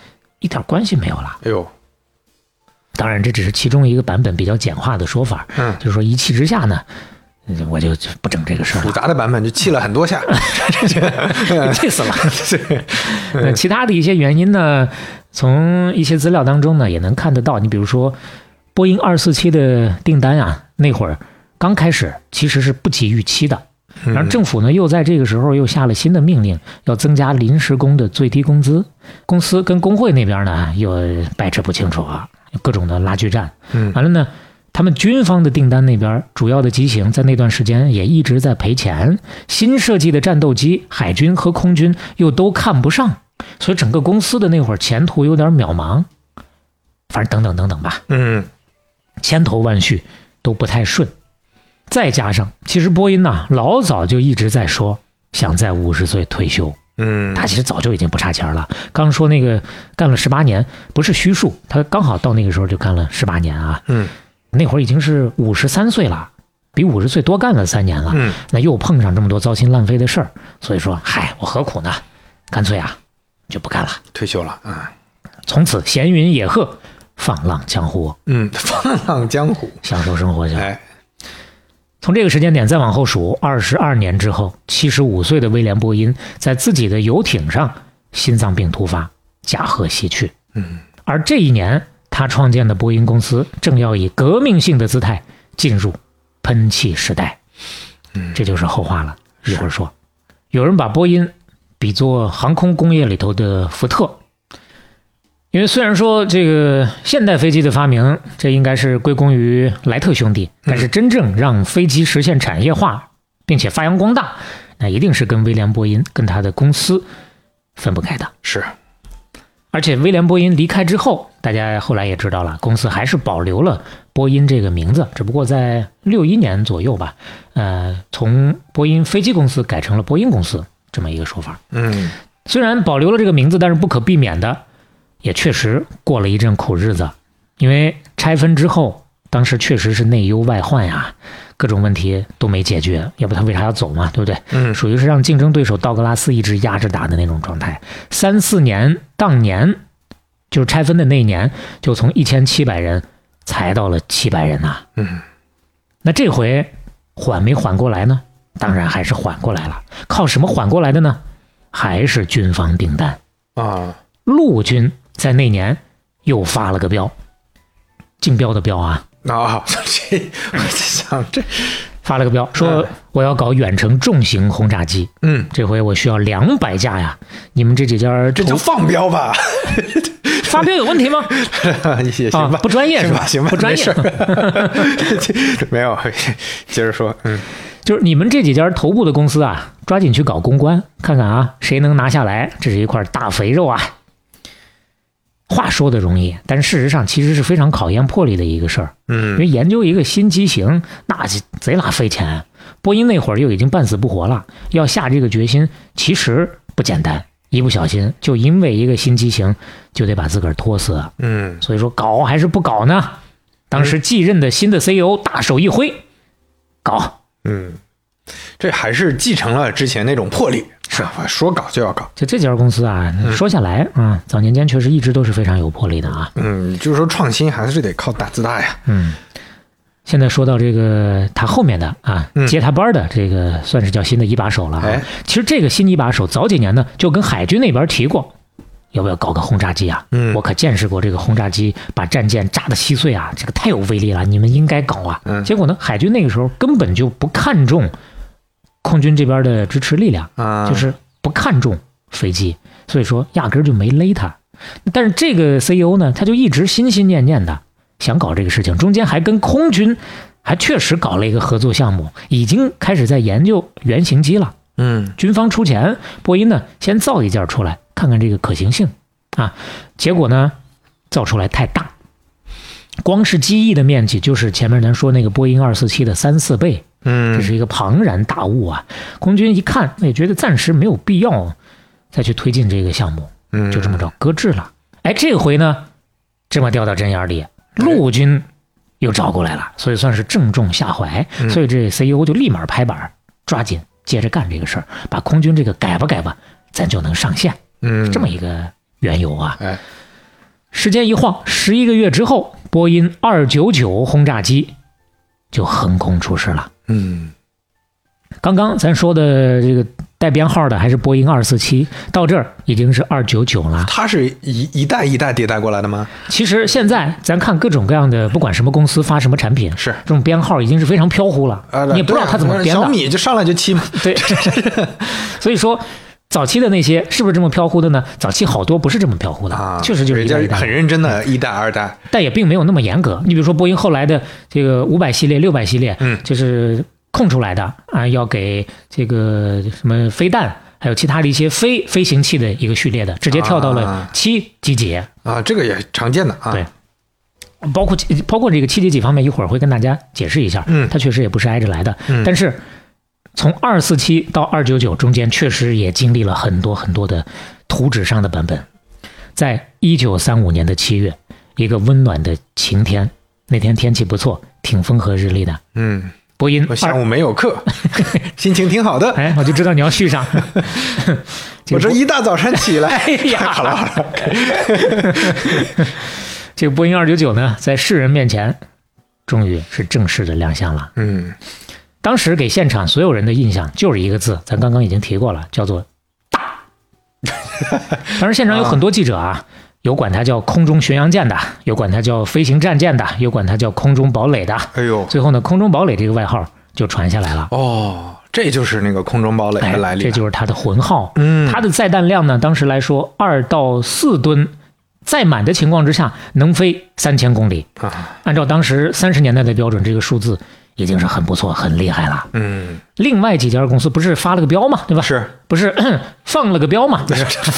一点关系没有了。 哎呦， 当然这只是其中一个版本比较简化的说法， 嗯， 就是说一气之下呢，我就不整这个事儿了。 复杂的版本就气了很多下， 气死了。那其他的一些原因呢，从一些资料当中呢也能看得到。你比如说，波音二四七的订单啊，那会儿刚开始其实是不及预期的，然后政府呢又在这个时候又下了新的命令，要增加临时工的最低工资。公司跟工会那边呢又掰扯不清楚啊，各种的拉锯战。完了呢，他们军方的订单那边主要的机型在那段时间也一直在赔钱，新设计的战斗机海军和空军又都看不上，所以整个公司的那会儿前途有点渺茫。反正等等等等吧， 嗯， 千头万绪都不太顺。再加上其实波音呐老早就一直在说想在五十岁退休， 嗯， 他其实早就已经不差钱了。刚说那个干了十八年不是虚数，他刚好到那个时候就干了十八年啊， 嗯， 那会儿已经是五十三岁了，比五十岁多干了三年了， 嗯， 那又碰上这么多糟心烂肺的事儿，所以说嗨，我何苦呢，干脆啊就不干了， 退休了啊， 从此闲云野鹤，放浪江湖。 嗯，放浪江湖， 享受生活去了。 哎， 从这个时间点再往后数，二十二年之后，七十五岁的威廉·波音在自己的游艇上心脏病突发，驾鹤西去。 嗯， 而这一年，他创建的波音公司正要以革命性的姿态进入喷气时代。 嗯， 这就是后话了。一会儿说，有人把波音比作航空工业里头的福特。因为虽然说这个现代飞机的发明，这应该是归功于莱特兄弟，但是真正让飞机实现产业化并且发扬光大，那一定是跟威廉·波音跟他的公司分不开的。 是， 而且威廉·波音离开之后，大家后来也知道了，公司还是保留了波音这个名字，只不过在六一年左右吧，呃，从波音飞机公司改成了波音公司这么一个说法。 嗯， 虽然保留了这个名字，但是不可避免的也确实过了一阵苦日子，因为拆分之后，当时确实是内忧外患呀，各种问题都没解决，要不他为啥要走嘛，对不对？ 嗯， 属于是让竞争对手道格拉斯一直压着打的那种状态。三四年当年，就是拆分的那一年，就从一千七百人裁到了七百人呐、啊。 嗯， 那这回缓没缓过来呢？当然还是缓过来了。靠什么缓过来的呢？还是军方订单啊， 陆军。在那年又发了个标，竞标的标啊啊！这我在想，这发了个标，说我要搞远程重型轰炸机。 嗯， 这回我需要两百架呀！你们这几家这叫放标吧？ 发标有问题吗？ 也行吧、 啊，不专业是吧？ 行吧， 不专业。 没有，接着说，嗯， 就是你们这几家头部的公司啊，抓紧去搞公关，看看啊，谁能拿下来，这是一块大肥肉啊！话说的容易，但是事实上其实是非常考验魄力的一个事儿。 嗯， 因为研究一个新机型，那贼拉费钱。波音那会儿又已经半死不活了，要下这个决心其实不简单，一不小心就因为一个新机型就得把自个儿拖死。 嗯， 所以说搞还是不搞呢？当时继任的新的 C E O 大手一挥，搞。 嗯，这还是继承了之前那种魄力。是，说搞就要搞。 就这家公司啊，说下来啊、嗯，早年间确实一直都是非常有魄力的啊。 嗯，就是说创新还是得靠大自大呀。 嗯，现在说到这个他后面的啊，接他班的这个算是叫新的一把手了啊。 哎， 其实这个新一把手早几年呢就跟海军那边提过，要不要搞个轰炸机啊？嗯，我可见识过这个轰炸机把战舰炸得稀碎啊，这个太有威力了，你们应该搞啊。嗯，结果呢，海军那个时候根本就不看重空军这边的支持力量， 啊， 就是不看重飞机，所以说压根就没勒他。但是这个 C E O 呢，他就一直心心念念的想搞这个事情，中间还跟空军还确实搞了一个合作项目，已经开始在研究原型机了。 嗯， 军方出钱，波音呢先造一件出来，看看这个可行性啊。结果呢，造出来太大，光是机翼的面积就是前面咱说那个波音二四七的三四倍。 嗯， 这是一个庞然大物啊！空军一看，也觉得暂时没有必要再去推进这个项目， 嗯， 就这么着搁置了。哎，这回呢，这么掉到针眼里，陆军又找过来了，所以算是正中下怀。 嗯、 所以这 C E O 就立马拍板，抓紧接着干这个事儿，把空军这个改吧改吧，咱就能上线。 嗯， 这么一个缘由啊。 哎， 时间一晃，十一个月之后，波音二九九轰炸机就横空出世了。 嗯， 刚刚咱说的这个带编号的还是波音二四七，到这儿已经是二九九了。 它是一一代一代迭代过来的吗？ 其实现在咱看各种各样的，不管什么公司发什么产品， 是这种编号已经是非常飘忽了， 啊、 你也不知道它怎么编的。 小米就上来就七嘛， 对，所以说。早期的那些是不是这么飘忽的呢？早期好多不是这么飘忽的，啊、确实就是一代一代很认真的一代二代， 但也并没有那么严格。你比如说波音后来的这个五百系列、六百系列， 嗯， 就是空出来的啊，要给这个什么飞弹，还有其他的一些非飞行器的一个序列的，直接跳到了七级级啊，这个也常见的啊， 对。包括包括这个七级级方面，一会儿会跟大家解释一下， 嗯， 它确实也不是挨着来的， 嗯， 但是。从二四七到二九九中间确实也经历了很多很多的图纸上的版本。在一九三五年的七月，一个温暖的晴天，那天天气不错，挺风和日丽的。 嗯， 波音我下午没有课，心情挺好的。 哎，我就知道你要续上。 我这一大早上起来， 哎呀， 好了好了。 这个波音二九九呢，在世人面前，终于是正式的亮相了。 嗯。 当时给现场所有人的印象就是一个字，咱刚刚已经提过了，叫做大。当时现场有很多记者啊，有管它叫空中巡洋舰的，有管它叫飞行战舰的，有管它叫空中堡垒的。 哎呦， 最后呢，空中堡垒这个外号就传下来了。 哦，这就是那个空中堡垒的来历、 哎，这就是它的魂号。 嗯， 它的载弹量呢，当时来说二到四吨。载满的情况之下，能飞三千公里啊！按照当时三十年代的标准，这个数字已经是很不错、很厉害了。 嗯， 另外几家公司不是发了个标嘛，对吧？ 是， 不是放了个标嘛？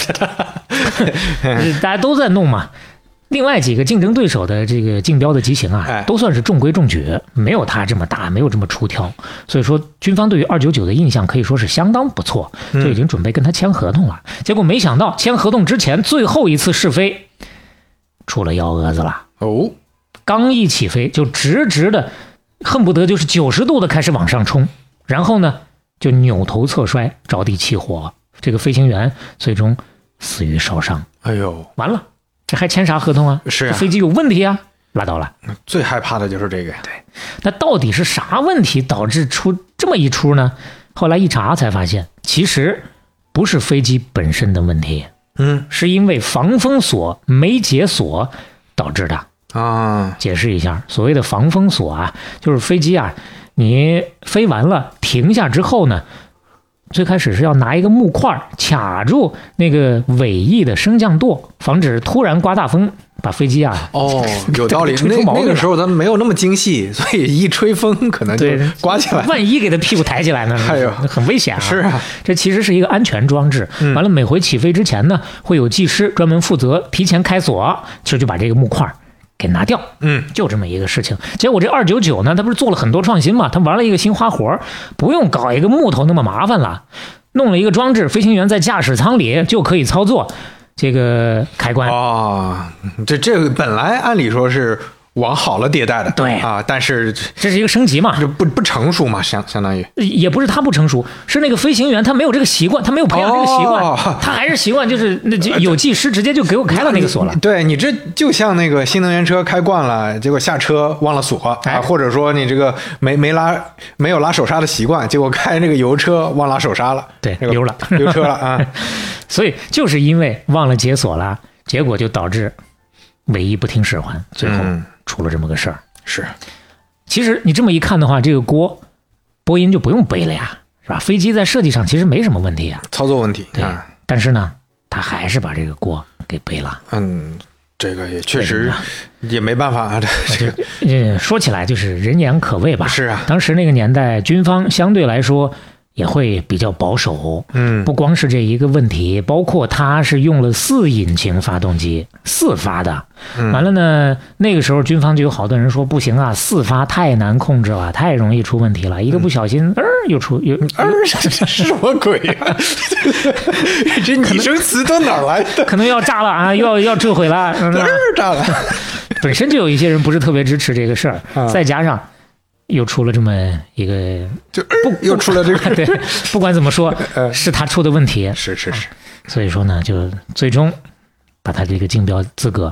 大家都在弄嘛。另外几个竞争对手的这个竞标的机型啊，都算是中规中矩，没有它这么大，没有这么出挑。所以说，军方对于二九九的印象可以说是相当不错，就已经准备跟他签合同了。结果没想到签合同之前最后一次试飞出了幺蛾子了。 哦， 刚一起飞就直直的，恨不得就是九十度的开始往上冲，然后呢就扭头侧摔，着地起火。这个飞行员最终死于烧伤。 哎呦， 完了。这还签啥合同啊？ 是啊， 飞机有问题啊，拉倒了。 最害怕的就是这个。 对，那到底是啥问题导致出这么一出呢？后来一查才发现，其实不是飞机本身的问题， 嗯， 是因为防风锁没解锁导致的啊。 解释一下，所谓的防风锁啊，就是飞机啊，你飞完了停下之后呢。最开始是要拿一个木块卡住那个尾翼的升降舵，防止突然刮大风把飞机啊哦，有道理。那那个时候咱们没有那么精细，所以一吹风可能就刮起来， 万一给他屁股抬起来呢， 哎呦， 很危险啊！ 是啊， 这其实是一个安全装置。完了，每回起飞之前呢，会有技师专门负责提前开锁，其实就把这个木块给拿掉， 嗯， 就这么一个事情。结果这二九九呢，他不是做了很多创新嘛？他玩了一个新花活，不用搞一个木头那么麻烦了，弄了一个装置，飞行员在驾驶舱里就可以操作这个开关。 哦，这这个本来按理说是往好了迭代的， 对啊，但是这是一个升级嘛， 就不不成熟嘛，相相当于也不是他不成熟，是那个飞行员他没有这个习惯，他没有培养这个习惯， 哦、 他还是习惯就是那就有技师直接就给我开了那个锁了。 你对你这就像那个新能源车开惯了，结果下车忘了锁、哎、啊，或者说你这个没没拉没有拉手刹的习惯，结果开那个油车忘拉手刹了， 对， 那个、 溜了溜车了啊。 所以就是因为忘了解锁了，结果就导致尾翼不听使唤，最后出了这么个事儿。 嗯是， 其实你这么一看的话，这个锅波音就不用背了呀，是吧？飞机在设计上其实没什么问题呀， 操作问题。 对， 啊、 但是呢，他还是把这个锅给背了。 嗯，这个也确实也没办法啊。这个呃，说起来就是人言可畏吧。 是啊， 当时那个年代，军方相对来说也会比较保守， 嗯， 不光是这一个问题，包括它是用了四引擎发动机，四发的。 嗯、 完了呢，那个时候军方就有好多人说不行啊，四发太难控制了，太容易出问题了，一个不小心，嗯、呃，又出又呃，这是什么鬼啊？这拟声词都哪来的？ 可能要炸了啊，又要要坠毁了，嗯、 炸了。 本身就有一些人不是特别支持这个事儿， 啊、 再加上。又出了这么一个， 就不又出了这个， 对，不管怎么说，是他出的问题， 是是是， 所以说呢，就最终把他这个竞标资格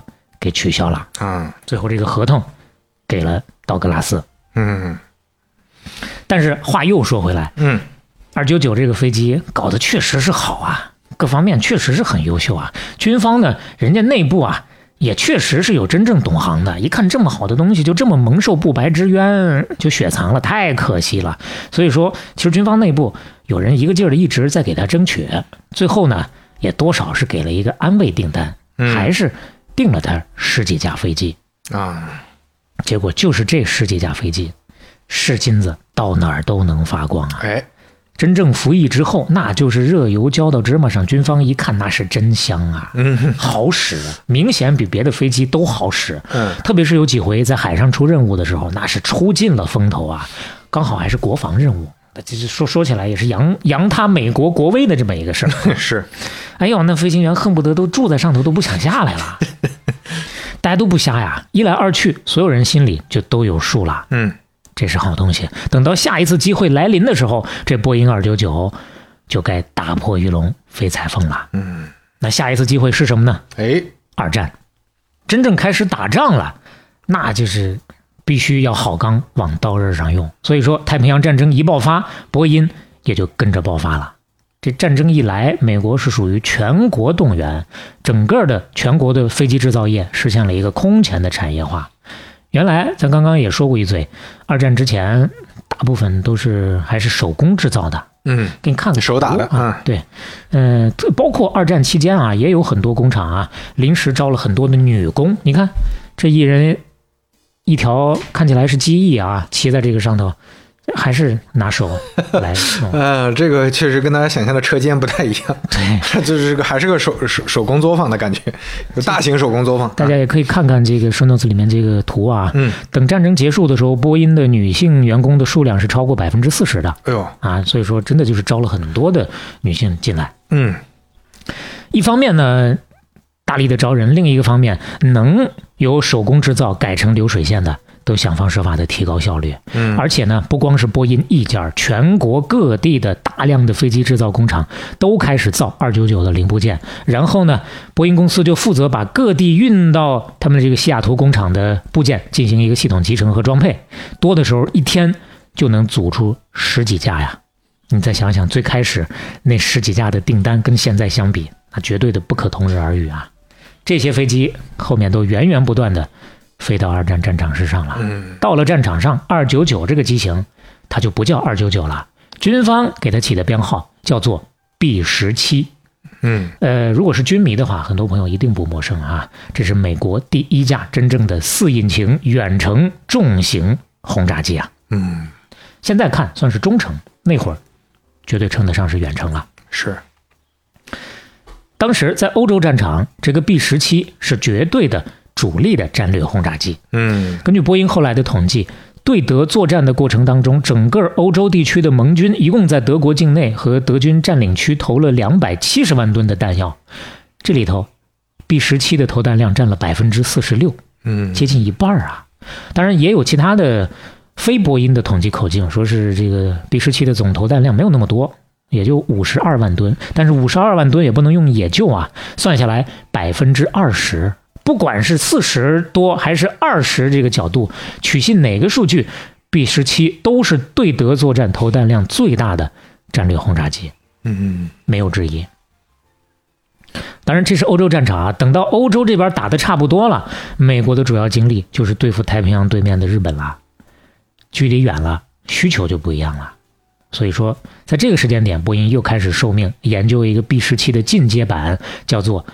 给取消了啊。 最后这个合同给了道格拉斯。 嗯， 但是话又说回来， 嗯， 二九九这个飞机搞得确实是好啊，各方面确实是很优秀啊。军方呢，人家内部啊也确实是有真正懂行的，一看这么好的东西就这么蒙受不白之冤，就雪藏了，太可惜了。所以说其实军方内部有人一个劲儿的一直在给他争取，最后呢也多少是给了一个安慰订单， 嗯、 还是订了他十几架飞机啊。 结果就是这十几架飞机是金子，到哪儿都能发光啊！ 哎， 真正服役之后，那就是热油浇到芝麻上，军方一看那是真香啊， 嗯， 好使，明显比别的飞机都好使。 嗯， 特别是有几回在海上出任务的时候，那是出尽了风头啊，刚好还是国防任务。这说说起来也是扬扬他美国国威的这么一个事儿。 是， 哎呦，那飞行员恨不得都住在上头，都不想下来了。大家都不瞎呀，一来二去，所有人心里就都有数了。 嗯， 这是好东西。等到下一次机会来临的时候，这波音二九九就该打破鱼龙飞彩凤了。 嗯， 那下一次机会是什么呢？ 哎， 二战，真正开始打仗了，那就是必须要好钢往刀刃上用。所以说，太平洋战争一爆发，波音也就跟着爆发了。这战争一来，美国是属于全国动员，整个的全国的飞机制造业实现了一个空前的产业化。原来咱刚刚也说过一嘴，二战之前大部分都是还是手工制造的。 嗯， 给你看个手打的啊，对，嗯、呃，包括二战期间啊，也有很多工厂啊，临时招了很多的女工。你看，这一人一条看起来是机翼啊，骑在这个上头。还是拿手来弄， 呃，这个确实跟大家想象的车间不太一样， 对， 就是个还是个手手手工作坊的感觉，有大型手工作坊。 大家也可以看看这个 show notes 里面这个图啊， 嗯， 等战争结束的时候，波音的女性员工的数量是超过百分之四十的， 哎呦啊，所以说真的就是招了很多的女性进来。 嗯， 一方面呢，大力的招人，另一个方面能由手工制造改成流水线的。都想方设法的提高效率， 嗯， 而且呢，不光是波音一家，全国各地的大量的飞机制造工厂都开始造二九九的零部件，然后呢，波音公司就负责把各地运到他们的这个西雅图工厂的部件进行一个系统集成和装配，多的时候一天就能组出十几架呀。你再想想，最开始那十几架的订单跟现在相比，那绝对的不可同日而语啊！这些飞机后面都源源不断的飞到二战战场之上了。 嗯，到了战场上，二九九这个机型它就不叫二九九了，军方给它起的编号叫做 B 十七。 嗯， 呃，如果是军迷的话，很多朋友一定不陌生啊，这是美国第一架真正的四引擎远程重型轰炸机啊。 嗯， 现在看算是中程，那会儿绝对称得上是远程了。 是。 当时在欧洲战场，这个 B 十七是绝对的主力的战略轰炸机。 嗯， 根据波音后来的统计，对德作战的过程当中，整个欧洲地区的盟军一共在德国境内和德军占领区投了两百七十万吨的弹药，这里头 B 十七的投弹量占了百分之四十六， 嗯， 接近一半啊。当然也有其他的非波音的统计口径，说是这个 B 十七的总投弹量没有那么多，也就五十二万吨，但是五十二万吨也不能用野就啊，算下来百分之二十。不管是四十多还是二十，这个角度取信哪个数据 ，B 十七都是对德作战投弹量最大的战略轰炸机， 嗯， 没有之一。当然，这是欧洲战场啊。等到欧洲这边打得差不多了，美国的主要精力就是对付太平洋对面的日本了。距离远了，需求就不一样了。所以说，在这个时间点，波音又开始受命研究一个 B 十七的进阶版，叫做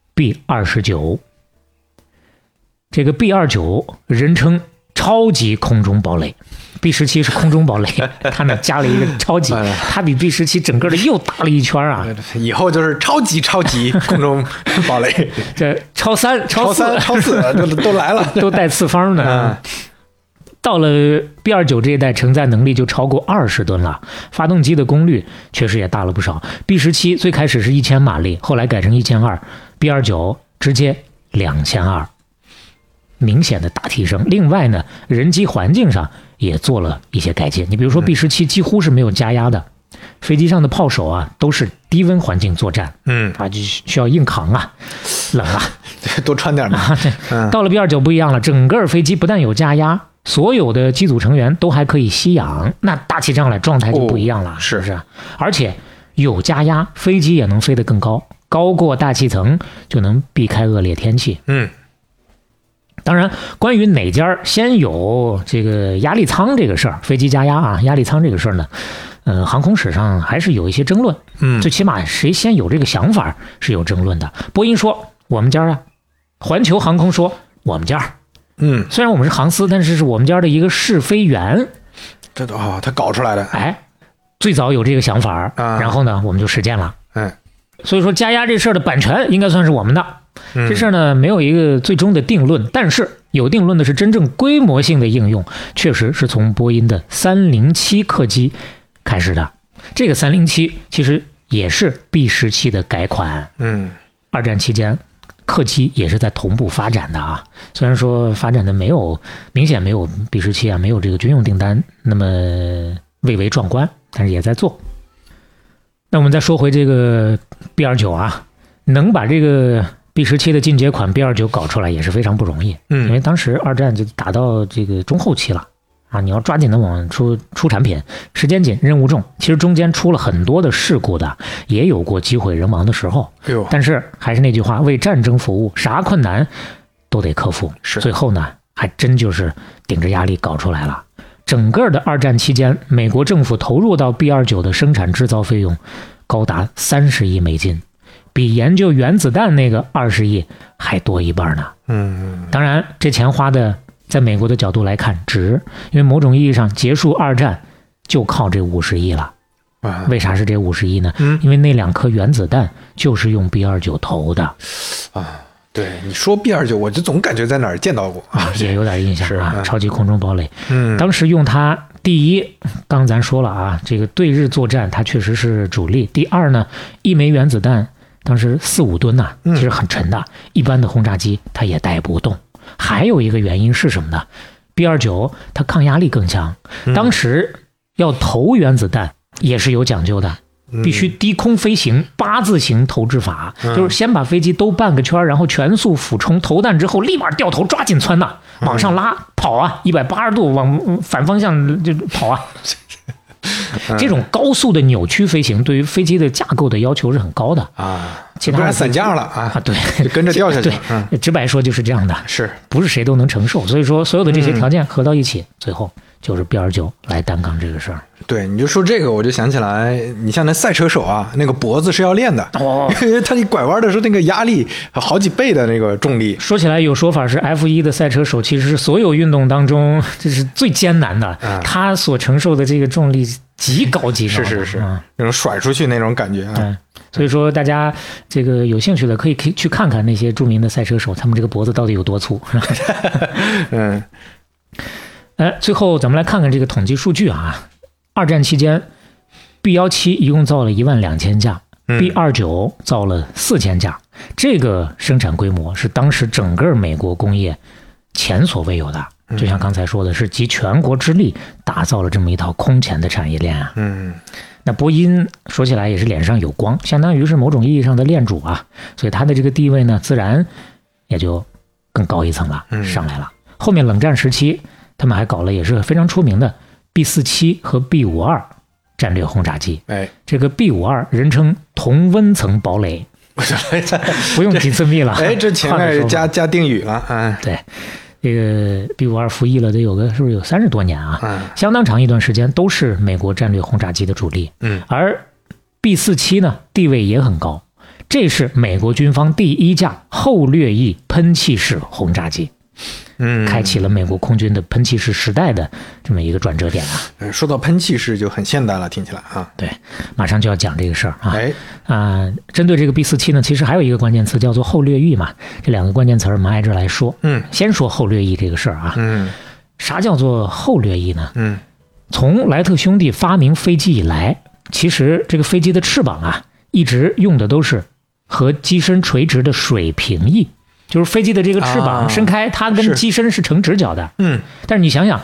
B 二十九。这个 B 二十九人称超级空中堡垒 ，B 十七是空中堡垒，它呢加了一个超级，它比 B 十七整个的又大了一圈啊！ 以后就是超级超级空中堡垒， 这超三、 超三、超四都都来了， 都带次方的。 嗯， 到了 B 二十九这一代，承载能力就超过二十吨了，发动机的功率确实也大了不少。B 十七最开始是一千马力，后来改成一千二 ，B 二十九直接两千二。明显的大提升。另外呢，人机环境上也做了一些改进。你比如说 B 十七几乎是没有加压的， 飞机上的炮手啊都是低温环境作战， 嗯啊，就需要硬扛啊，冷啊， 多穿点嘛。 啊，对，嗯、到了 B 二十九不一样了，整个飞机不但有加压，所有的机组成员都还可以吸氧，那打起仗来状态就不一样了， 哦、 是不是？而且有加压，飞机也能飞得更高，高过大气层就能避开恶劣天气。 嗯。 当然，关于哪家先有这个压力舱这个事儿，飞机加压啊，压力舱这个事儿呢，呃，航空史上还是有一些争论。 嗯， 最起码谁先有这个想法是有争论的。波音说我们家啊，环球航空说我们家。 嗯， 虽然我们是航司，但是是我们家的一个试飞员， 这都啊、哦，他搞出来的。 哎，最早有这个想法， 啊、 然后呢，我们就实践了。 嗯， 所以说加压这事儿的版权应该算是我们的。这事儿呢没有一个最终的定论，但是有定论的是真正规模性的应用，确实是从波音的三零七客机开始的。这个三零七其实也是 B 十七的改款。 嗯， 二战期间客机也是在同步发展的啊，虽然说发展的没有明显没有 B 十七啊，没有这个军用订单那么蔚为壮观，但是也在做。那我们再说回这个 B 二十九啊，能把这个B 十七的进阶款 B 二十九搞出来也是非常不容易， 嗯， 因为当时二战就打到这个中后期了啊，你要抓紧的往出出产品，时间紧，任务重，其实中间出了很多的事故的，也有过机毁人亡的时候， 哎呦， 但是还是那句话，为战争服务，啥困难都得克服， 是， 最后呢，还真就是顶着压力搞出来了。整个的二战期间，美国政府投入到 B 二十九的生产制造费用高达三十亿美金。比研究原子弹那个二十亿还多一半呢。 嗯， 当然，这钱花的，在美国的角度来看值，因为某种意义上结束二战就靠这五十亿了。 啊， 为啥是这五十亿呢？ 嗯， 因为那两颗原子弹就是用 B 二十九投的。 啊，对，你说 B 二十九，我就总感觉在哪儿见到过啊，也有点印象啊。 嗯、 超级空中堡垒， 嗯， 当时用它，第一，刚咱说了啊，这个对日作战它确实是主力。第二呢，一枚原子弹。当时四五吨呐、啊，其实很沉的，嗯、一般的轰炸机它也带不动。还有一个原因是什么呢 ？B 二十九它抗压力更强，当时要投原子弹也是有讲究的，嗯、必须低空飞行八字形投掷法，嗯、就是先把飞机兜半个圈，然后全速俯冲，投弹之后立马掉头抓紧窜呐，往上拉、嗯、跑啊，一百八十度往反方向就跑啊。这种高速的扭曲飞行对于飞机的架构的要求是很高的啊， 其他散架了啊， 啊对， 就跟着掉下去。 对，嗯、直白说就是这样的， 是不是谁都能承受？所以说，所有的这些条件合到一起，嗯、最后就是 B 二十九来担纲这个事儿。 对，你就说这个，我就想起来，你像那赛车手啊，那个脖子是要练的，哦，因为他一拐弯的时候，那个压力好几倍的那个重力。 说起来，有说法是 F 一 的赛车手其实是所有运动当中这是最艰难的，嗯、他所承受的这个重力极高极高， 是是是，嗯、那种甩出去那种感觉啊。 对，所以说大家这个有兴趣的可以可以去看看那些著名的赛车手，他们这个脖子到底有多粗。 嗯， 哎，最后咱们来看看这个统计数据啊。二战期间 B 十七 一共造了一万两千架， 嗯、 B 二十九 造了四千架，这个生产规模是当时整个美国工业前所未有的。就像刚才说的，是集全国之力打造了这么一套空前的产业链啊。 嗯， 那波音说起来也是脸上有光，相当于是某种意义上的链主啊，所以它的这个地位呢，自然也就更高一层了，上来了。嗯、后面冷战时期，他们还搞了也是非常出名的 B 四十七 和 B 五十二 战略轰炸机。 哎， 这个 B 五十二 人称同温层堡垒，不用几次密了。 哎，这前面加加定语了啊。 对。这个 B 五十二 服役了得有个是不是有三十多年啊？ 嗯， 相当长一段时间都是美国战略轰炸机的主力。 嗯， 而 B 四十七 呢地位也很高，这是美国军方第一架后掠翼喷气式轰炸机。 嗯， 开启了美国空军的喷气式时代的这么一个转折点啊。 说到喷气式就很现代了，听起来啊。 对，马上就要讲这个事儿啊。 哎， 啊，针对这个 B 四十七 呢，其实还有一个关键词叫做后掠翼嘛。这两个关键词我们挨着来说。 嗯， 先说后掠翼这个事儿啊。 嗯， 啥叫做后掠翼呢？ 嗯， 从莱特兄弟发明飞机以来，其实这个飞机的翅膀啊，一直用的都是和机身垂直的水平翼。就是飞机的这个翅膀伸开，啊、它跟机身是成直角的。 嗯， 但是你想想，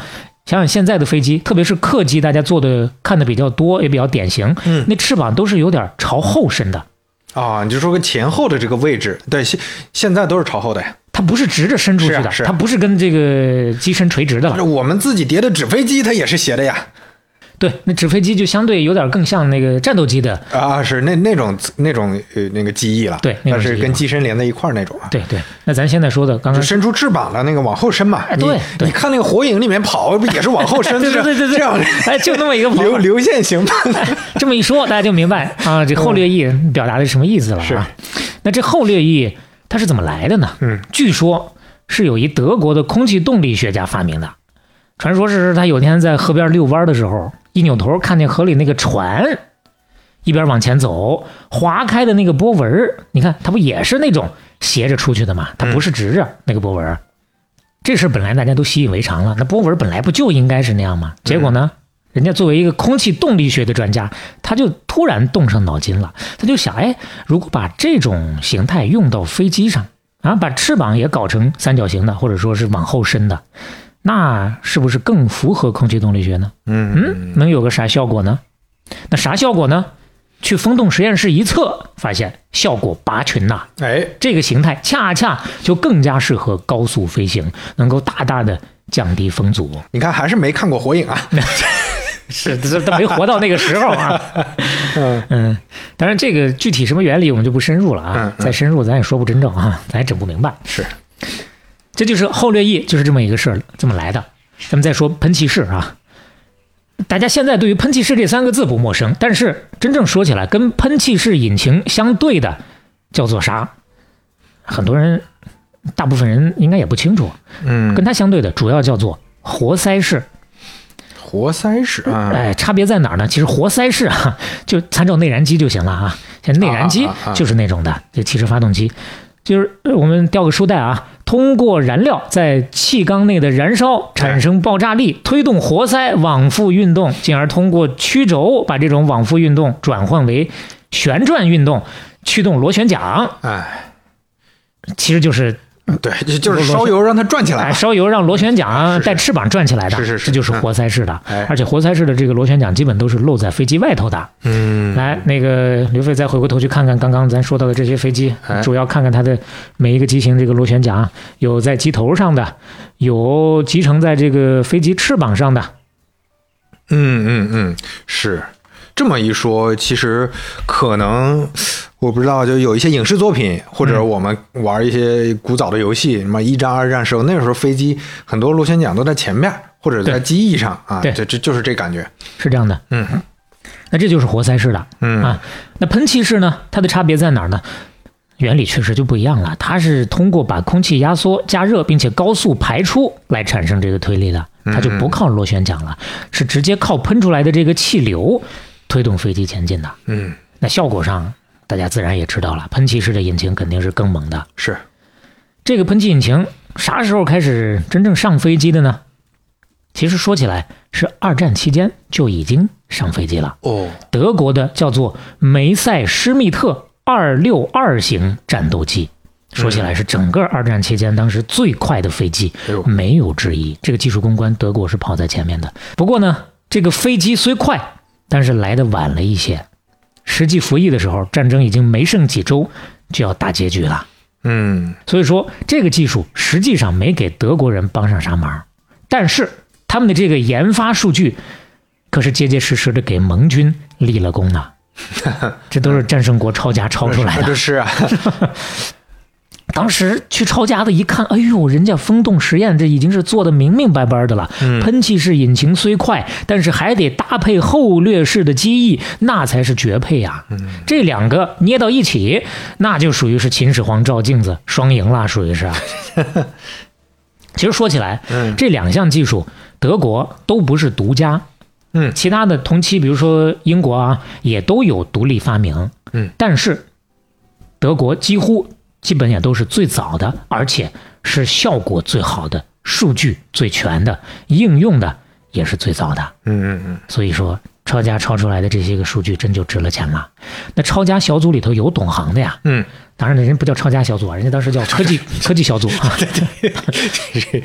想想现在的飞机，特别是客机，大家做的看的比较多，也比较典型， 嗯， 那翅膀都是有点朝后伸的。 啊，你就说个前后的这个位置，对，现现在都是朝后的呀。 它不是直着伸出去的， 是啊是啊， 它不是跟这个机身垂直的了。 我们自己叠的纸飞机，它也是斜的呀。 对，那纸飞机就相对有点更像那个战斗机的啊，是那那种那种呃那个机翼了， 对， 那是跟机身连在一块儿那种啊。 对对，那咱现在说的刚刚伸出翅膀了，那个往后伸嘛。 哎，对， 你看那个火影里面跑，不也是往后伸？ 对对对对对， 这样， 哎，就那么一个流流线型的。 这么一说，大家就明白啊，这后掠翼表达的什么意思了啊？ 是。 那这后掠翼它是怎么来的呢？ 嗯， 据说是有一德国的空气动力学家发明的。传说是他有天在河边遛弯的时候，一扭头看见河里那个船一边往前走，划开的那个波纹，你看它不也是那种斜着出去的吗？它不是直着、嗯、那个波纹。这事本来大家都习以为常了，那波纹本来不就应该是那样吗？结果呢，人家作为一个空气动力学的专家，他就突然动上脑筋了，他就想，哎，如果把这种形态用到飞机上啊，把翅膀也搞成三角形的，或者说是往后伸的，那是不是更符合空气动力学呢？ 嗯嗯，能有个啥效果呢？那啥效果呢？去风洞实验室一测，发现效果拔群呐！ 哎， 这个形态恰恰就更加适合高速飞行，能够大大的降低风阻。 你看，还是没看过火影啊？ 是，这都没活到那个时候啊。 嗯嗯，当然这个具体什么原理我们就不深入了啊， 嗯嗯、 再深入咱也说不真正啊，咱也整不明白。 是。 这就是后掠翼，就是这么一个事儿，这么来的。咱们再说喷气式啊，大家现在对于喷气式这三个字不陌生，但是真正说起来，跟喷气式引擎相对的叫做啥？很多人，大部分人应该也不清楚。 嗯， 跟它相对的主要叫做活塞式。 活塞式啊， 哎，差别在哪儿呢？其实活塞式啊，就参照内燃机就行了啊。像内燃机就是那种的，这汽车发动机。就是我们吊个书袋啊，通过燃料在气缸内的燃烧产生爆炸力，推动活塞往复运动，进而通过曲轴把这种往复运动转换为旋转运动，驱动螺旋桨。 哎， 其实就是对，就是烧油让它转起来， 哎、烧油让螺旋桨带翅膀转起来的， 是是是， 这就是活塞式的。 嗯、 而且活塞式的这个螺旋桨基本都是露在飞机外头的。 嗯， 来，那个刘飞再回过头去看看刚刚咱说到的这些飞机， 哎、 主要看看它的每一个机型这个螺旋桨，有在机头上的，有集成在这个飞机翅膀上的。 嗯嗯嗯，是。这么一说，其实可能我不知道，就有一些影视作品，或者我们玩一些古早的游戏，什么一战、二战时候，那个时候飞机很多螺旋桨都在前面，或者在机翼上啊，这这就是这感觉， 是这样的。 嗯， 那这就是活塞式的， 嗯啊，那喷气式呢？它的差别在哪儿呢？原理确实就不一样了，它是通过把空气压缩、加热，并且高速排出来产生这个推力的，它就不靠螺旋桨了，嗯、是直接靠喷出来的这个气流推动飞机前进的。 嗯， 那效果上大家自然也知道了，喷气式的引擎肯定是更猛的。 是， 这个喷气引擎啥时候开始真正上飞机的呢？其实说起来是二战期间就已经上飞机了。 哦， 德国的叫做梅塞施密特二六二型战斗机，说起来是整个二战期间当时最快的飞机， 嗯、 没有之一。这个技术攻关德国是跑在前面的。不过呢，这个飞机虽快，但是来得晚了一些，实际服役的时候，战争已经没剩几周，就要大结局了。 嗯， 所以说这个技术实际上没给德国人帮上啥忙，但是他们的这个研发数据可是结结实实的给盟军立了功呢。这都是战胜国抄家抄出来的。 是啊。 当时去抄家的一看，哎呦，人家风洞实验这已经是做的明明白白的了。 嗯、 喷气式引擎虽快，但是还得搭配后掠式的机翼，那才是绝配啊！ 嗯、 这两个捏到一起，那就属于是秦始皇照镜子，双赢了，属于是。其实说起来， 嗯、 这两项技术德国都不是独家， 嗯， 其他的同期，比如说英国啊，也都有独立发明， 嗯， 但是德国几乎基本也都是最早的，而且是效果最好的，数据最全的，应用的也是最早的。 嗯嗯嗯。 所以说，抄家抄出来的这些个数据真就值了钱了。那抄家小组里头有懂行的呀， 嗯， 当然人不叫抄家小组啊，人家当时叫科技科技小组啊。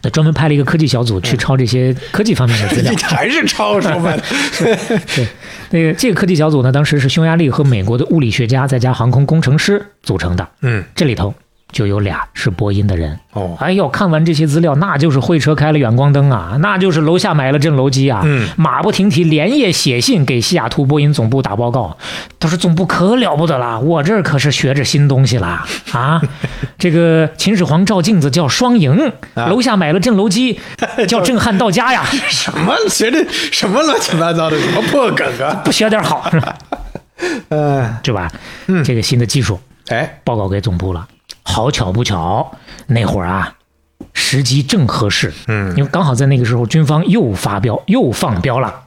那专门派了一个科技小组去抄这些科技方面的资料， 还是抄说白了。 对，那个这个科技小组呢，当时是匈牙利和美国的物理学家再加航空工程师组成的。 嗯， 这里头就有俩是波音的人。 哦， 哎呦，看完这些资料，那就是会车开了远光灯啊，那就是楼下买了震楼机啊， 嗯， 马不停蹄连夜写信给西雅图波音总部打报告。他说总部可了不得了，我这可是学着新东西了啊！这个秦始皇照镜子叫双赢，楼下买了震楼机叫震撼到家呀！ 什么学的什么乱七八糟的，什么破梗啊？ 不学点好是吧？ 嗯， 对吧？ 嗯， 这个新的技术， 哎， 报告给总部了。好巧不巧，那会儿啊，时机正合适， 嗯， 因为刚好在那个时候，军方又发标又放标了，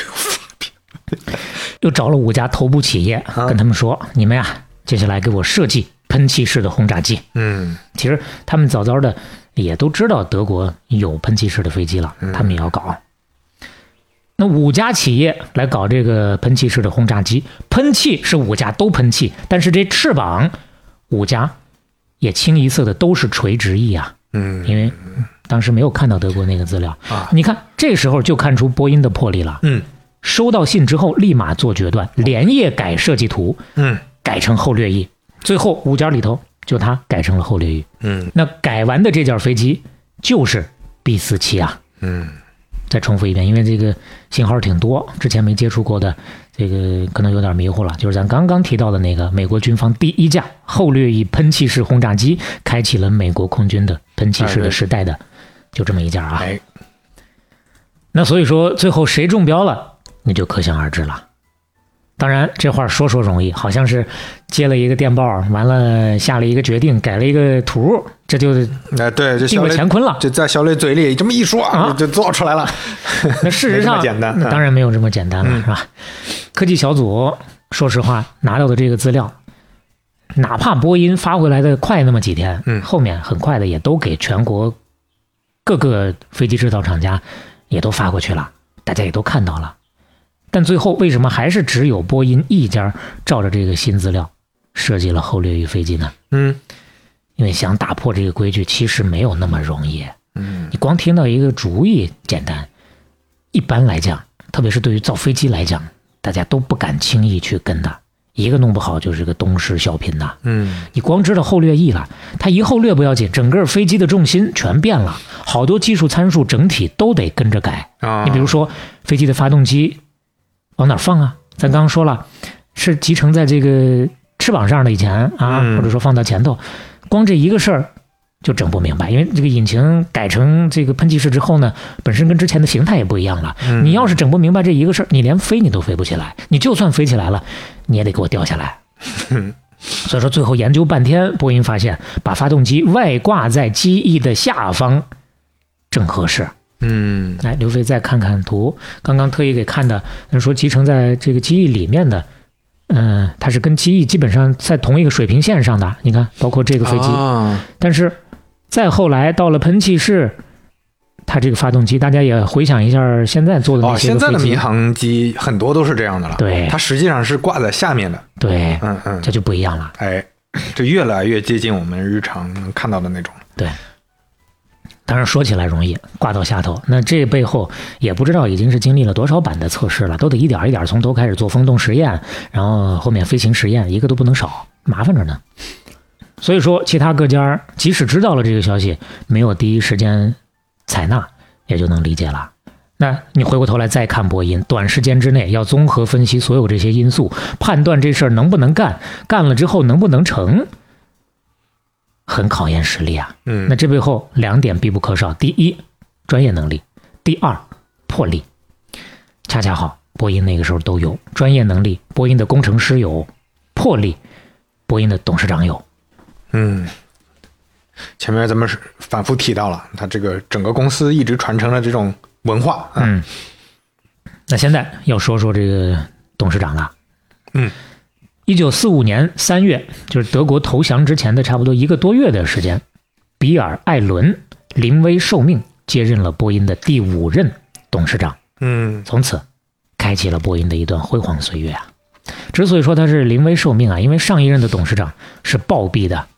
又找了五家头部企业， 啊、 跟他们说：“你们呀，接下来给我设计喷气式的轰炸机。” 嗯， 其实他们早早的也都知道德国有喷气式的飞机了，他们也要搞。那五家企业来搞这个喷气式的轰炸机，喷气是五家都喷气，但是这翅膀五家也清一色的都是垂直翼啊。 嗯， 因为当时没有看到德国那个资料啊。 你看这时候就看出波音的魄力了。 嗯， 收到信之后立马做决断，连夜改设计图， 嗯， 改成后掠翼。最后五家里头就它改成了后掠翼。 嗯， 那改完的这架飞机就是 B 四七啊。 嗯。 再重复一遍，因为这个信号挺多，之前没接触过的，这个可能有点迷糊了。就是咱刚刚提到的那个美国军方第一架后掠翼喷气式轰炸机，开启了美国空军的喷气式的时代的，就这么一架啊。 哎， 那所以说最后谁中标了，你就可想而知了。当然这话说说容易，好像是接了一个电报，完了下了一个决定，改了一个图，这就哎对，就定了乾坤了。 就在小磊嘴里这么一说啊，就做出来了。 那事实上简单， 那当然没有这么简单了， 嗯、 是吧？科技小组说实话拿到的这个资料，哪怕波音发回来的快那么几天， 嗯， 后面很快的也都给全国各个飞机制造厂家也都发过去了，大家也都看到了。但最后为什么还是只有波音一家照着这个新资料设计了后掠翼飞机呢？ 嗯， 因为想打破这个规矩其实没有那么容易。 嗯， 你光听到一个主意简单，一般来讲，特别是对于造飞机来讲，大家都不敢轻易去跟的，一个弄不好就是个东施效颦呐。 嗯， 你光知道后掠翼了，它一后掠不要紧，整个飞机的重心全变了，好多技术参数整体都得跟着改。 啊， 你比如说飞机的发动机往哪放啊？咱刚刚说了，是集成在这个翅膀上的以前啊， 嗯、 或者说放到前头，光这一个事儿就整不明白，因为这个引擎改成这个喷气式之后呢，本身跟之前的形态也不一样了。 嗯、 你要是整不明白这一个事儿，你连飞你都飞不起来，你就算飞起来了，你也得给我掉下来。 嗯、 所以说最后研究半天，波音发现把发动机外挂在机翼的下方正合适。 嗯， 来，刘飞再看看图，刚刚特意给看的，说集成在这个机翼里面的，嗯、呃，它是跟机翼基本上在同一个水平线上的。你看，包括这个飞机， 哦、 但是再后来到了喷气式，它这个发动机，大家也回想一下现在做的那些个飞机，哦，现在的民航机很多都是这样的了。 对， 它实际上是挂在下面的。 对， 嗯嗯， 这就不一样了。 哎，这越来越接近我们日常能看到的那种。 对。当然说起来容易，挂到下头，那这背后也不知道已经是经历了多少版的测试了，都得一点一点从头开始做风洞实验，然后后面飞行实验，一个都不能少，麻烦着呢。所以说其他各家即使知道了这个消息，没有第一时间采纳，也就能理解了。那你回过头来再看波音，短时间之内要综合分析所有这些因素，判断这事儿能不能干，干了之后能不能成，很考验实力啊。 嗯， 那这背后两点必不可少：第一，专业能力；第二，魄力。恰恰好，波音那个时候都有专业能力，波音的工程师有；魄力，波音的董事长有。 嗯，前面咱们反复提到了，他这个整个公司一直传承了这种文化。啊、 嗯，那现在要说说这个董事长了。 嗯。 一九四五年三月，就是德国投降之前的差不多一个多月的时间，比尔·艾伦临危受命，接任了波音的第五任董事长。 嗯， 从此开启了波音的一段辉煌岁月啊。之所以说他是临危受命啊，因为上一任的董事长是暴毙的，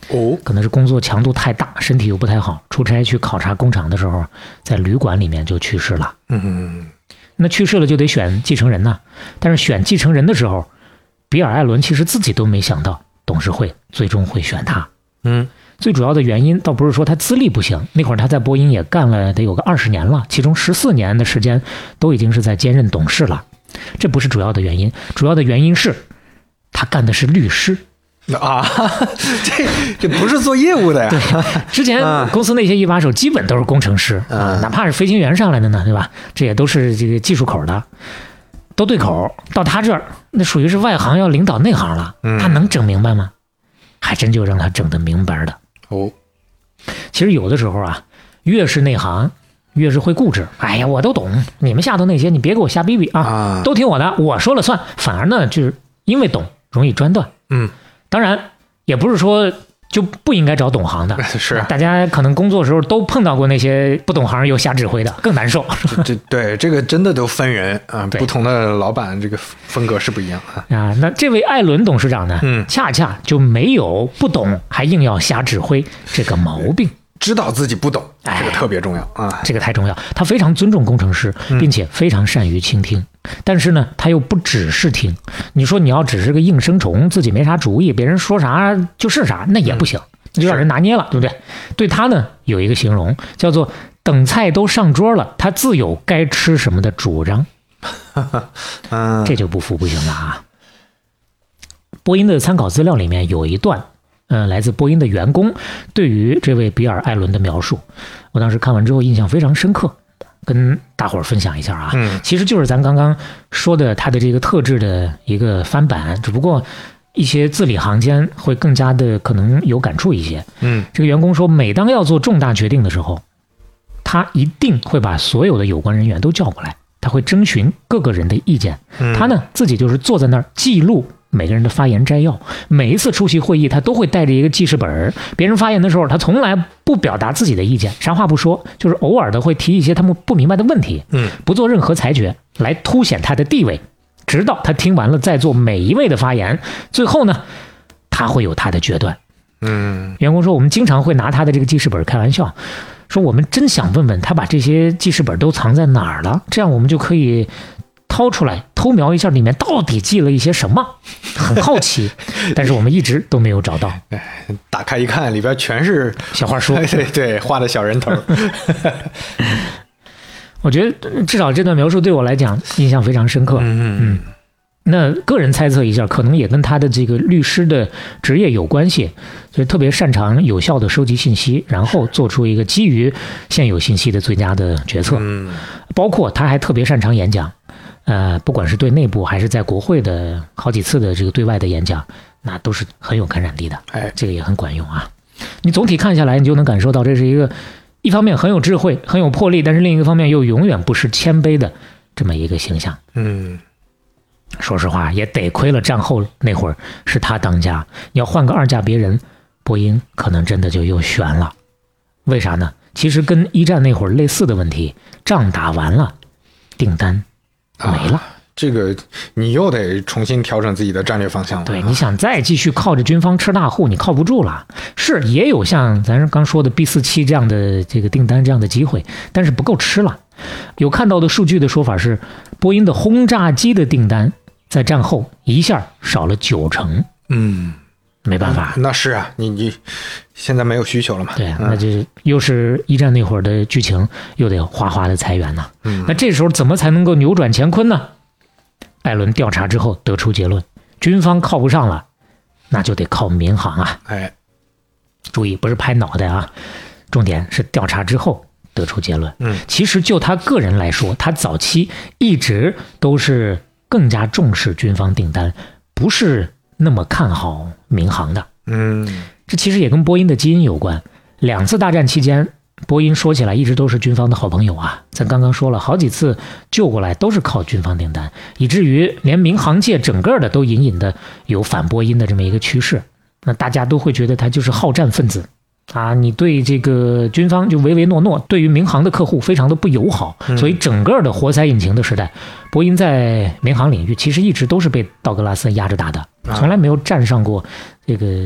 哦， 可能是工作强度太大，身体又不太好，出差去考察工厂的时候，在旅馆里面就去世了。 嗯， 那去世了就得选继承人呐、啊。但是选继承人的时候，比尔·艾伦其实自己都没想到董事会最终会选他。 嗯， 最主要的原因倒不是说他资历不行，那会儿他在波音也干了得有个二十年了，其中十四年的时间都已经是在兼任董事了，这不是主要的原因，主要的原因是他干的是律师。 啊，这这不是做业务的呀。 对，之前公司那些一把手基本都是工程师啊、嗯，哪怕是飞行员上来的呢，对吧？这也都是这个技术口的，都对口。到他这儿，那属于是外行要领导内行了， 嗯、 他能整明白吗？还真就让他整得明白的。 哦， 其实有的时候啊，越是内行，越是会固执。哎呀，我都懂，你们下头那些你别给我瞎逼逼啊，啊都听我的，我说了算。反而呢，就是因为懂，容易专断。 嗯。 当然，也不是说就不应该找懂行的， 是大家可能工作的时候都碰到过那些不懂行又瞎指挥的，更难受。 这对这个真的都分人啊，不同的老板这个风格是不一样啊。 啊，那这位艾伦董事长呢， 嗯， 恰恰就没有不懂还硬要瞎指挥这个毛病。 知道自己不懂，这个特别重要啊！ 这个太重要。他非常尊重工程师，并且非常善于倾听。嗯、但是呢，他又不只是听。你说你要只是个应声虫，自己没啥主意，别人说啥就是啥，那也不行，那、嗯、就让人拿捏了，对不对？对他呢，有一个形容叫做“等菜都上桌了，他自有该吃什么的主张”。 嗯， 这就不服不行了啊！波音的参考资料里面有一段。嗯，来自波音的员工对于这位比尔·艾伦的描述，我当时看完之后印象非常深刻，跟大伙儿分享一下啊。 嗯， 其实就是咱刚刚说的他的这个特质的一个翻版，只不过一些字里行间会更加的可能有感触一些。 嗯， 这个员工说，每当要做重大决定的时候，他一定会把所有的有关人员都叫过来，他会征询各个人的意见。 嗯、 他呢自己就是坐在那儿记录每个人的发言摘要，每一次出席会议他都会带着一个记事本，别人发言的时候他从来不表达自己的意见，啥话不说，就是偶尔的会提一些他们不明白的问题， 嗯， 不做任何裁决来凸显他的地位，直到他听完了在座每一位的发言，最后呢他会有他的决断。 嗯， 员工说我们经常会拿他的这个记事本开玩笑，说我们真想问问他把这些记事本都藏在哪儿了，这样我们就可以掏出来偷瞄一下里面到底记了一些什么，很好奇，但是我们一直都没有找到。 打开一看，里边全是小话书， 对对，画的小人头。 我觉得至少这段描述对我来讲印象非常深刻。 嗯嗯。 那个人猜测一下，可能也跟他的这个律师的职业有关系，就是特别擅长有效的收集信息，然后做出一个基于现有信息的最佳的决策。 嗯， 包括他还特别擅长演讲。呃，不管是对内部还是在国会的好几次的这个对外的演讲，那都是很有感染力的。 哎， 这个也很管用啊。你总体看下来，你就能感受到这是一个一方面很有智慧、很有魄力，但是另一个方面又永远不失谦卑的这么一个形象。 嗯， 说实话，也得亏了战后那会儿是他当家，你要换个二价别人，波音可能真的就又悬了。为啥呢？其实跟一战那会儿类似的问题，仗打完了，订单没了、啊， 这个你又得重新调整自己的战略方向了。 对，你想再继续靠着军方吃大户，你靠不住了。是也有像咱刚说的 B 四十七 这样的这个订单这样的机会，但是不够吃了。有看到的数据的说法是，波音的轰炸机的订单在战后一下少了九成。 嗯， 没办法， 嗯、那是啊，你你现在没有需求了嘛？ 对，那就又是一战那会儿的剧情，又得哗哗的裁员呢。 嗯， 那这时候怎么才能够扭转乾坤呢？艾伦调查之后得出结论，军方靠不上了，那就得靠民航啊。 哎， 注意，不是拍脑袋啊，重点是调查之后得出结论。 嗯， 其实就他个人来说，他早期一直都是更加重视军方订单，不是那么看好民航的。 嗯， 这其实也跟波音的基因有关。两次大战期间，波音说起来一直都是军方的好朋友啊。咱刚刚说了好几次救过来都是靠军方订单，以至于连民航界整个的都隐隐的有反波音的这么一个趋势。那大家都会觉得他就是好战分子啊，你对这个军方就唯唯诺诺，对于民航的客户非常的不友好。所以整个的活塞引擎的时代，波音在民航领域其实一直都是被道格拉斯压着打的，从来没有站上过这个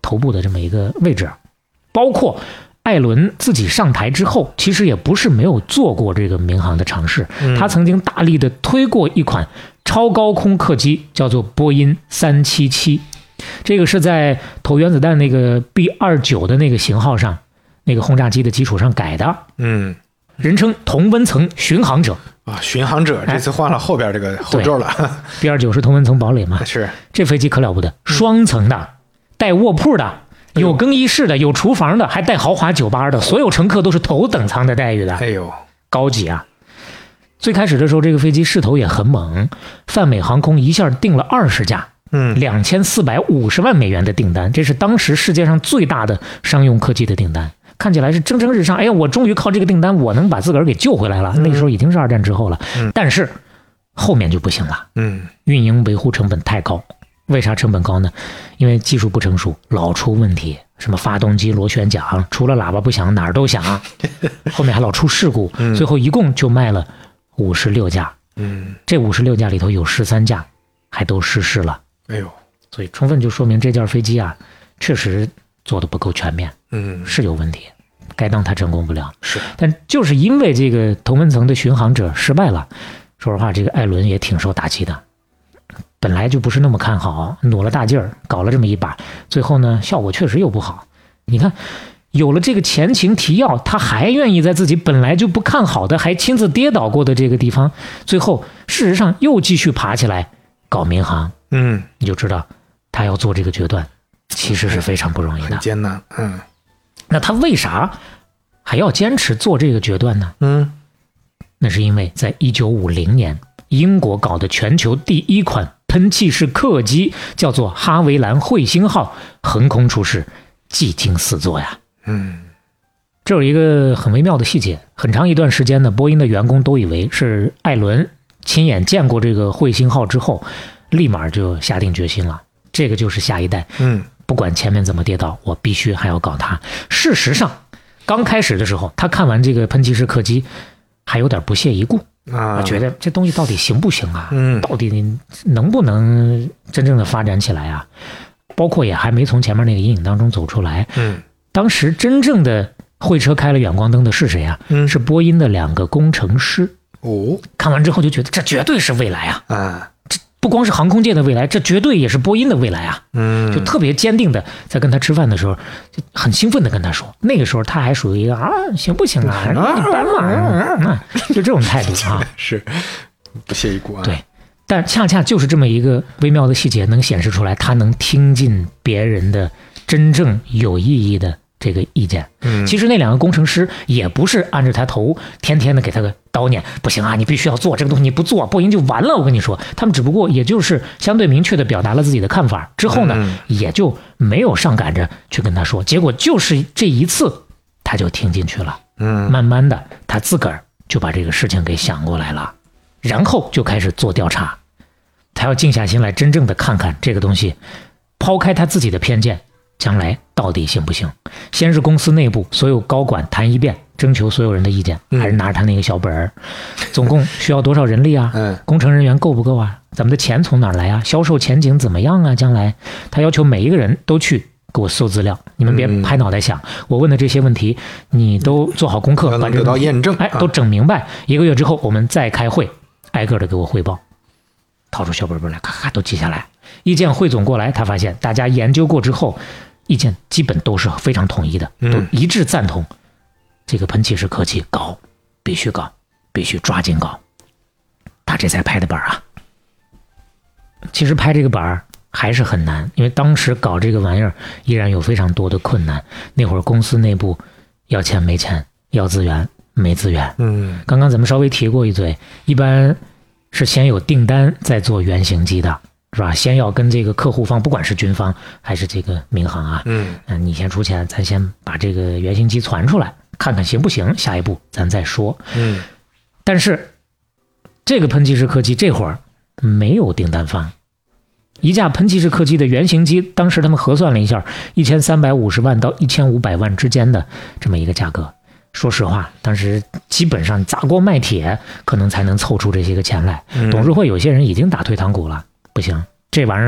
头部的这么一个位置。包括艾伦自己上台之后，其实也不是没有做过这个民航的尝试，他曾经大力的推过一款超高空客机，叫做波音三七七，这个是在投原子弹那个 B 二十九 的那个型号上，那个轰炸机的基础上改的， 嗯， 人称同温层巡航者啊，巡航者这次换了后边这个后座了。 B 二十九 是同温层堡垒嘛？ 是， 这飞机可了不得，双层的，带卧铺的，有更衣室的，有厨房的，还带豪华酒吧的，所有乘客都是头等舱的待遇的。 哎呦， 高级啊！最开始的时候，这个飞机势头也很猛，泛美航空一下订了二十架， 嗯， 两千四百五十万美元的订单，这是当时世界上最大的商用客机的订单。看起来是蒸蒸日上，哎呀，我终于靠这个订单，我能把自个儿给救回来了。那个时候已经是二战之后了， 嗯、 但是后面就不行了， 嗯， 运营维护成本太高。为啥成本高呢？因为技术不成熟，老出问题，什么发动机螺旋桨，除了喇叭不响哪儿都响，后面还老出事故， 嗯、 最后一共就卖了五十六架， 嗯， 这五十六架里头有十三架还都失事了。 哎呦， 所以充分就说明这架飞机啊，确实做的不够全面， 嗯， 是有问题，该当它成功不了。 是， 但就是因为这个同温层的巡航者失败了，说实话，这个艾伦也挺受打击的。本来就不是那么看好，努了大劲儿搞了这么一把，最后呢效果确实又不好。你看，有了这个前情提要，他还愿意在自己本来就不看好的，还亲自跌倒过的这个地方，最后事实上又继续爬起来搞民航。 嗯， 你就知道他要做这个决断其实是非常不容易的， 很艰难。嗯， 那他为啥还要坚持做这个决断呢？ 嗯， 那是因为在一九五零年，英国搞的全球第一款喷气式客机叫做哈维兰彗星号，横空出世，技惊四座呀。 嗯， 这有一个很微妙的细节，很长一段时间呢，波音的员工都以为是艾伦亲眼见过这个彗星号之后，立马就下定决心了，这个就是下一代。 嗯， 不管前面怎么跌倒，我必须还要搞它。事实上，刚开始的时候，他看完这个喷气式客机，还有点不屑一顾。 啊， 觉得这东西到底行不行啊？ 嗯， 到底能不能真正的发展起来啊？包括也还没从前面那个阴影当中走出来。 嗯， 当时真正的会车开了远光灯的是谁啊？ 嗯， 是波音的两个工程师。 哦， 看完之后就觉得这绝对是未来啊！ 啊， 这不光是航空界的未来，这绝对也是波音的未来啊！ 嗯， 就特别坚定的在跟他吃饭的时候，就很兴奋的跟他说，那个时候他还属于一个啊，行不行啊？一般嘛，啊，就这种态度啊， 是不屑一顾啊。 对，但恰恰就是这么一个微妙的细节，能显示出来他能听进别人的真正有意义的这个意见。 嗯， 其实那两个工程师也不是按着他头天天的给他个叨念，不行啊，你必须要做这个东西，你不做波音就完了。我跟你说，他们只不过也就是相对明确的表达了自己的看法之后呢， 嗯、 也就没有上赶着去跟他说。结果就是这一次，他就听进去了。 嗯， 慢慢的，他自个儿就把这个事情给想过来了，然后就开始做调查。他要静下心来，真正的看看这个东西，抛开他自己的偏见，将来到底行不行？先是公司内部所有高管谈一遍，征求所有人的意见，还是拿着他那个小本儿，总共需要多少人力啊？ 嗯， 工程人员够不够啊？咱们的钱从哪儿来啊？销售前景怎么样啊？将来他要求每一个人都去给我搜资料，你们别拍脑袋想，嗯、我问的这些问题你都做好功课， 把这个得到验证， 哎，都整明白。一个月之后我们再开会，挨个的给我汇报，掏出小本本来，咔咔都记下来。意见汇总过来，他发现大家研究过之后，意见基本都是非常统一的，都一致赞同、嗯、这个喷气式客机搞，必须搞，必须抓紧搞。他这才拍的板啊。其实拍这个板还是很难，因为当时搞这个玩意儿依然有非常多的困难。那会儿公司内部要钱没钱，要资源没资源。 嗯， 刚刚咱们稍微提过一嘴，一般是先有订单再做原型机的，是吧？先要跟这个客户方，不管是军方还是这个民航啊， 嗯， 你先出钱，咱先把这个原型机传出来，看看行不行，下一步咱再说。 嗯， 但是这个喷气式客机这会儿没有订单方，一架喷气式客机的原型机，当时他们核算了一下，一千三百五十万到一千五百万之间的这么一个价格。说实话，当时基本上砸锅卖铁，可能才能凑出这些个钱来。 嗯、 董事会有些人已经打退堂鼓了，不行，这玩意儿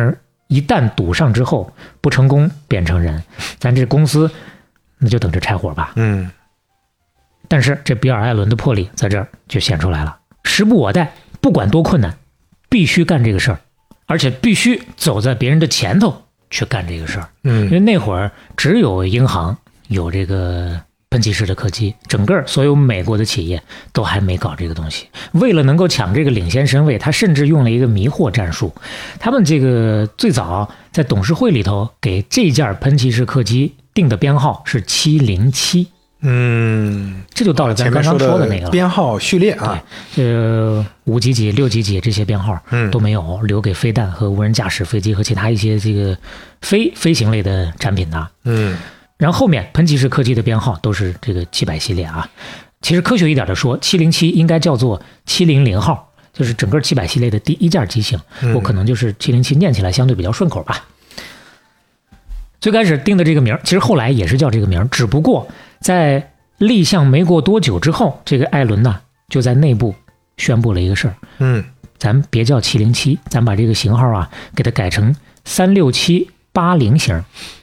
一旦堵上之后不成功变成人，咱这公司那就等着拆伙吧。 嗯， 但是这比尔·艾伦的魄力在这儿就显出来了，时不我待，不管多困难，必须干这个事儿，而且必须走在别人的前头去干这个事儿。 嗯， 因为那会儿只有银行有这个喷气式的客机，整个所有美国的企业都还没搞这个东西。为了能够抢这个领先身位，他甚至用了一个迷惑战术。他们这个最早在董事会里头给这件喷气式客机定的编号是七零七。 嗯， 这就到了咱刚刚说的那个了， 编号序列啊， 对，呃，五几几、六几几这些编号都没有，嗯、留给飞弹和无人驾驶飞机和其他一些这个非飞行类的产品的。 嗯， 然后后面喷气式客机的编号都是这个七百系列啊。其实科学一点的说，七零七应该叫做七零零号，就是整个七百系列的第一件机型， 嗯、 我可能就是七零七，念起来相对比较顺口吧。最开始定的这个名，其实后来也是叫这个名，只不过在立项没过多久之后，这个艾伦呢就在内部宣布了一个事儿， 嗯， 咱别叫七零七，咱把这个型号啊给它改成三六七八零型。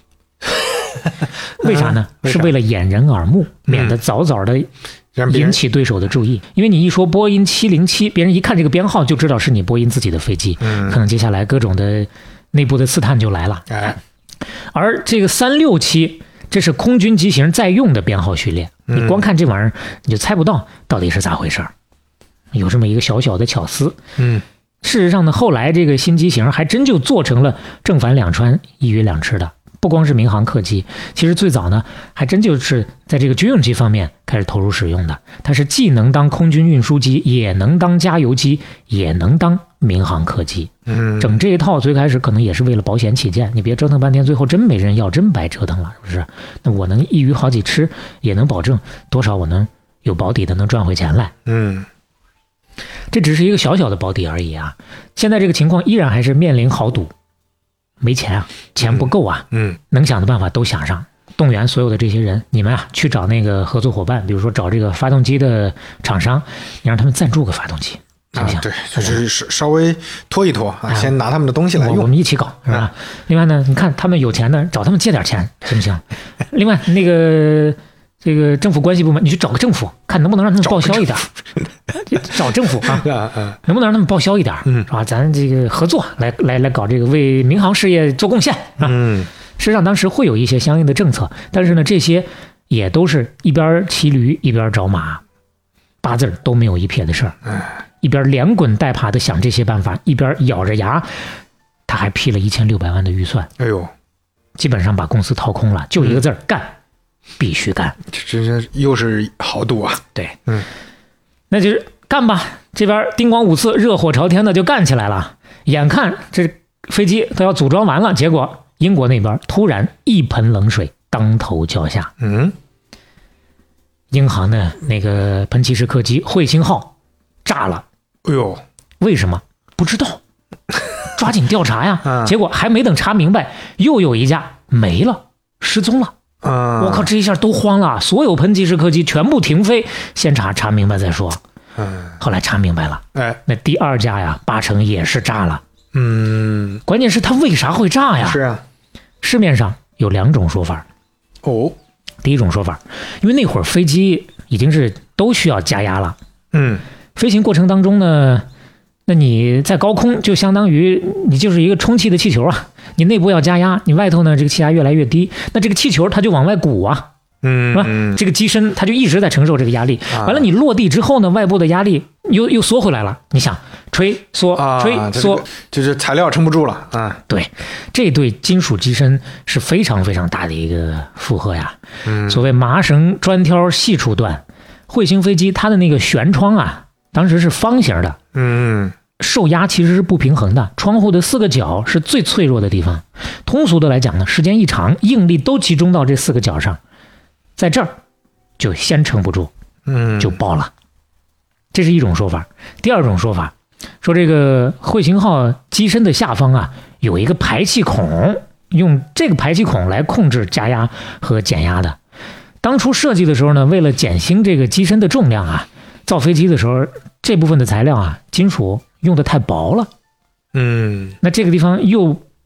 为啥呢？ 为啥是为了掩人耳目，免得早早的引起对手的注意。因为你一说波音七零七，别人一看这个编号就知道是你波音自己的飞机， 嗯， 可能接下来各种的内部的刺探就来了。 哎， 而这个三六七，这是空军机型在用的编号序列，你光看这玩意儿你就猜不到到底是咋回事，有这么一个小小的巧思。 嗯， 事实上呢，后来这个新机型还真就做成了正反两穿、一鱼两吃的。不光是民航客机，其实最早呢，还真就是在这个军用机方面开始投入使用的。它是既能当空军运输机，也能当加油机，也能当民航客机。 嗯， 整这一套最开始可能也是为了保险起见，你别折腾半天，最后真没人要，真白折腾了，是不是？那我能一鱼好几吃，也能保证多少我能有保底的能赚回钱来。 嗯， 这只是一个小小的保底而已啊。现在这个情况依然还是面临豪赌。没钱啊，钱不够啊， 嗯， 能想的办法都想上，动员所有的这些人，你们啊去找那个合作伙伴，比如说找这个发动机的厂商，你让他们赞助个发动机，行不行？ 啊、对，就是稍微拖一拖啊，啊先拿他们的东西来用， 我, 我们一起搞，是吧？啊、另外呢，你看他们有钱呢，找他们借点钱，行不行？另外那个这个政府关系部门，你去找个政府，看能不能让他们报销一点。找政府啊，能不能让他们报销一点， 嗯， 是吧？咱这个合作来来来搞这个，为民航事业做贡献啊。 嗯， 实际上当时会有一些相应的政策，但是呢，这些也都是一边骑驴一边找马，八字都没有一撇的事儿。一边连滚带爬的想这些办法，一边咬着牙，他还批了一千六百万的预算。 哎呦， 基本上把公司掏空了，就一个字儿、嗯、干，必须干。 这这又是豪赌啊！ 对， 嗯。 那就是干吧，这边叮咣五次，热火朝天的就干起来了。眼看这飞机都要组装完了，结果英国那边突然一盆冷水当头浇下。 嗯， 英航的那个喷气式客机彗星号炸了。 哎呦， 为什么？不知道，抓紧调查呀。 嗯、 结果还没等查明白，又有一架没了，失踪了。 嗯， 我靠，这一下都慌了，所有喷气式客机全部停飞，先查查明白再说。 嗯， 后来查明白了， 哎， 那第二架呀，八成也是炸了。 嗯， 关键是它为啥会炸呀？ 是啊， 市面上有两种说法。 哦， 第一种说法，因为那会儿飞机已经是都需要加压了。 嗯， 飞行过程当中呢，那你在高空就相当于你就是一个充气的气球啊。你内部要加压，你外头呢这个气压越来越低，那这个气球它就往外鼓啊， 嗯， 是吧？这个机身它就一直在承受这个压力，完了你落地之后呢，外部的压力又又缩回来了。你想吹缩吹缩， 就是材料撑不住了啊。 对，这对金属机身是非常非常大的一个负荷呀。 嗯， 所谓麻绳专挑细处断，彗星飞机它的那个舷窗啊，当时是方形的。 嗯。 受压其实是不平衡的，窗户的四个角是最脆弱的地方。通俗的来讲呢，时间一长，应力都集中到这四个角上，在这儿就先撑不住， 嗯， 就爆了。这是一种说法。第二种说法说，这个彗星号机身的下方啊有一个排气孔，用这个排气孔来控制加压和减压的。当初设计的时候呢，为了减轻这个机身的重量啊，造飞机的时候这部分的材料啊，金属用的太薄了， 嗯， 那这个地方又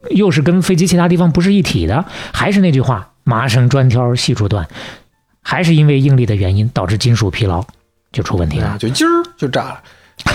又是跟飞机其他地方不是一体的，还是那句话，麻绳专挑细处断，还是因为应力的原因导致金属疲劳就出问题了， 就今儿就炸了。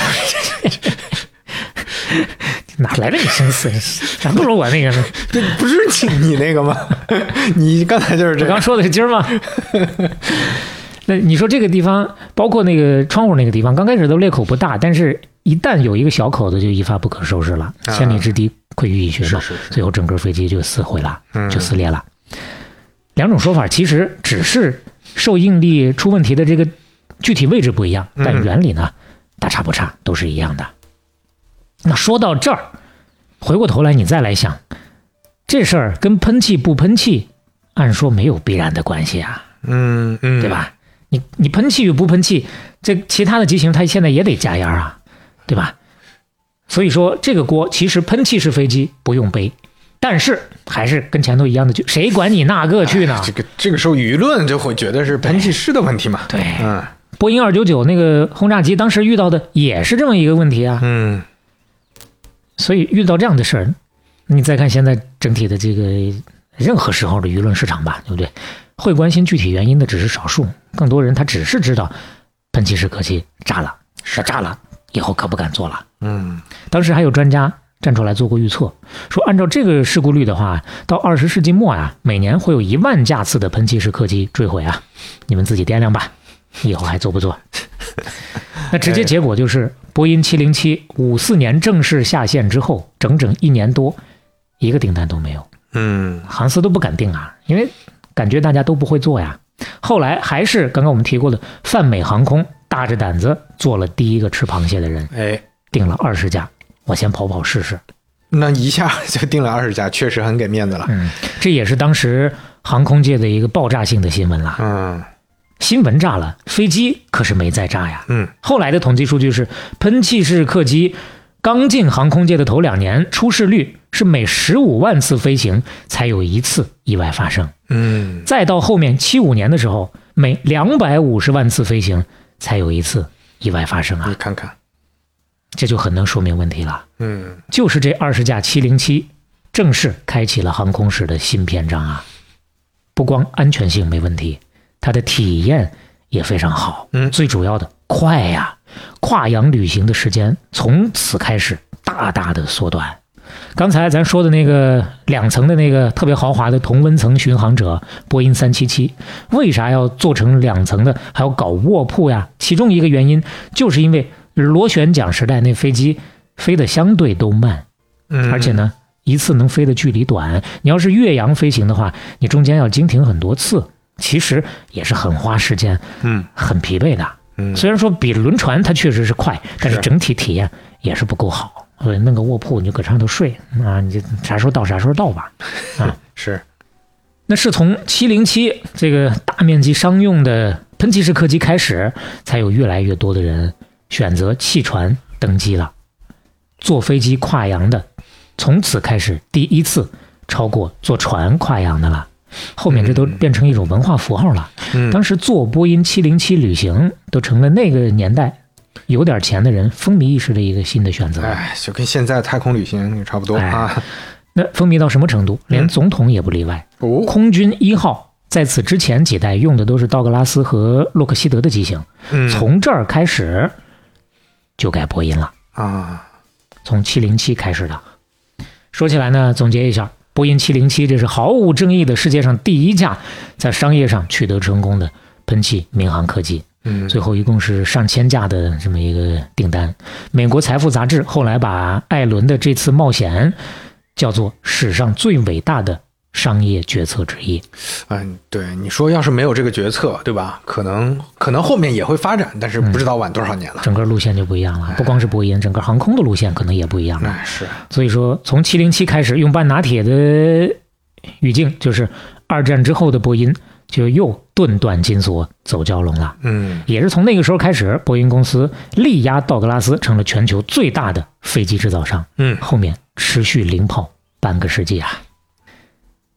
哪来的你心思？还不如我那个呢？ 这不是你你那个吗？你刚才就是这我刚说的是今儿吗？那你说这个地方，包括那个窗户那个地方，刚开始都裂口不大，但是一旦有一个小口子，就一发不可收拾了。啊、千里之堤溃于蚁穴嘛， 是是是最后整个飞机就撕毁了，就撕裂了。嗯、两种说法其实只是受应力出问题的这个具体位置不一样，但原理呢、嗯、大差不差，都是一样的。那说到这儿，回过头来你再来想，这事儿跟喷气不喷气，按说没有必然的关系啊， 嗯嗯， 对吧？你你喷气与不喷气，这其他的机型它现在也得加压啊，对吧？所以说这个锅其实喷气式飞机不用背，但是还是跟前头一样的，就谁管你那个去呢？ 哎、这个这个时候舆论就会觉得是喷气式的问题嘛。 对，对嗯， 波音二九九那个轰炸机当时遇到的也是这么一个问题啊。 嗯， 所以遇到这样的事儿，你再看现在整体的这个任何时候的舆论市场吧，对不对？会关心具体原因的只是少数，更多人他只是知道喷气式客机炸了，是炸了，以后可不敢做了。 嗯， 当时还有专家站出来做过预测，说按照这个事故率的话，到二十世纪末啊，每年会有一万架次的喷气式客机坠毁啊，你们自己掂量吧，以后还做不做？那直接结果就是波音七零七五四年正式下线之后，整整一年多，一个订单都没有。 嗯， 航司都不敢订啊，因为感觉大家都不会做呀。后来还是刚刚我们提过的泛美航空大着胆子做了第一个吃螃蟹的人， 哎， 订了二十架，我先跑跑试试。 那一下就订了二十架，确实很给面子了。 嗯，这也是当时航空界的一个爆炸性的新闻了。 嗯， 新闻炸了，飞机可是没再炸呀。 嗯， 后来的统计数据是，喷气式客机刚进航空界的头两年，出事率是每十五万次飞行才有一次意外发生。 嗯， 再到后面七五年的时候，每两百五十万次飞行才有一次意外发生啊！ 你看看， 这就很能说明问题了。 嗯， 就是这二十架七零七正式开启了航空史的新篇章啊！不光安全性没问题，它的体验也非常好。 嗯， 最主要的快呀，跨洋旅行的时间从此开始大大的缩短。刚才咱说的那个两层的那个特别豪华的同温层巡航者波音三七七，为啥要做成两层的，还要搞卧铺呀？其中一个原因就是因为螺旋桨时代那飞机飞得相对都慢， 嗯， 而且呢一次能飞的距离短，你要是越洋飞行的话，你中间要经停很多次，其实也是很花时间， 嗯， 很疲惫的。 嗯， 虽然说比轮船它确实是快，但是整体体验也是不够好。所以弄个卧铺你就搁上头睡啊，你就啥时候到啥时候到吧。啊， 是。 那是从七零七这个大面积商用的喷气式客机开始，才有越来越多的人选择弃船登机了。坐飞机跨洋的，从此开始第一次超过坐船跨洋的了。后面这都变成一种文化符号了。 嗯， 当时坐波音七零七旅行都成了那个年代有点钱的人风靡一时的一个新的选择。 哎，就跟现在太空旅行也差不多啊。 哎，那风靡到什么程度？连总统也不例外。 嗯哦， 空军一号在此之前几代用的都是道格拉斯和洛克希德的机型， 嗯， 从这儿开始就改波音了啊， 从七零七开始的。说起来呢，总结一下，波音七零七这是毫无争议的世界上第一架在商业上取得成功的喷气民航客机。 嗯， 最后一共是上千架的这么一个订单。美国财富杂志后来把艾伦的这次冒险叫做史上最伟大的商业决策之一。 嗯，对，你说要是没有这个决策，对吧？可能可能后面也会发展，但是不知道晚多少年了。 嗯、整个路线就不一样了，不光是波音，整个航空的路线可能也不一样了。 哎，是。 所以说，从七零七开始，用半拿铁的语境，就是二战之后的波音就又顿断金锁走蛟龙了。 嗯， 也是从那个时候开始，波音公司力压道格拉斯，成了全球最大的飞机制造商。 嗯， 后面持续领跑半个世纪啊。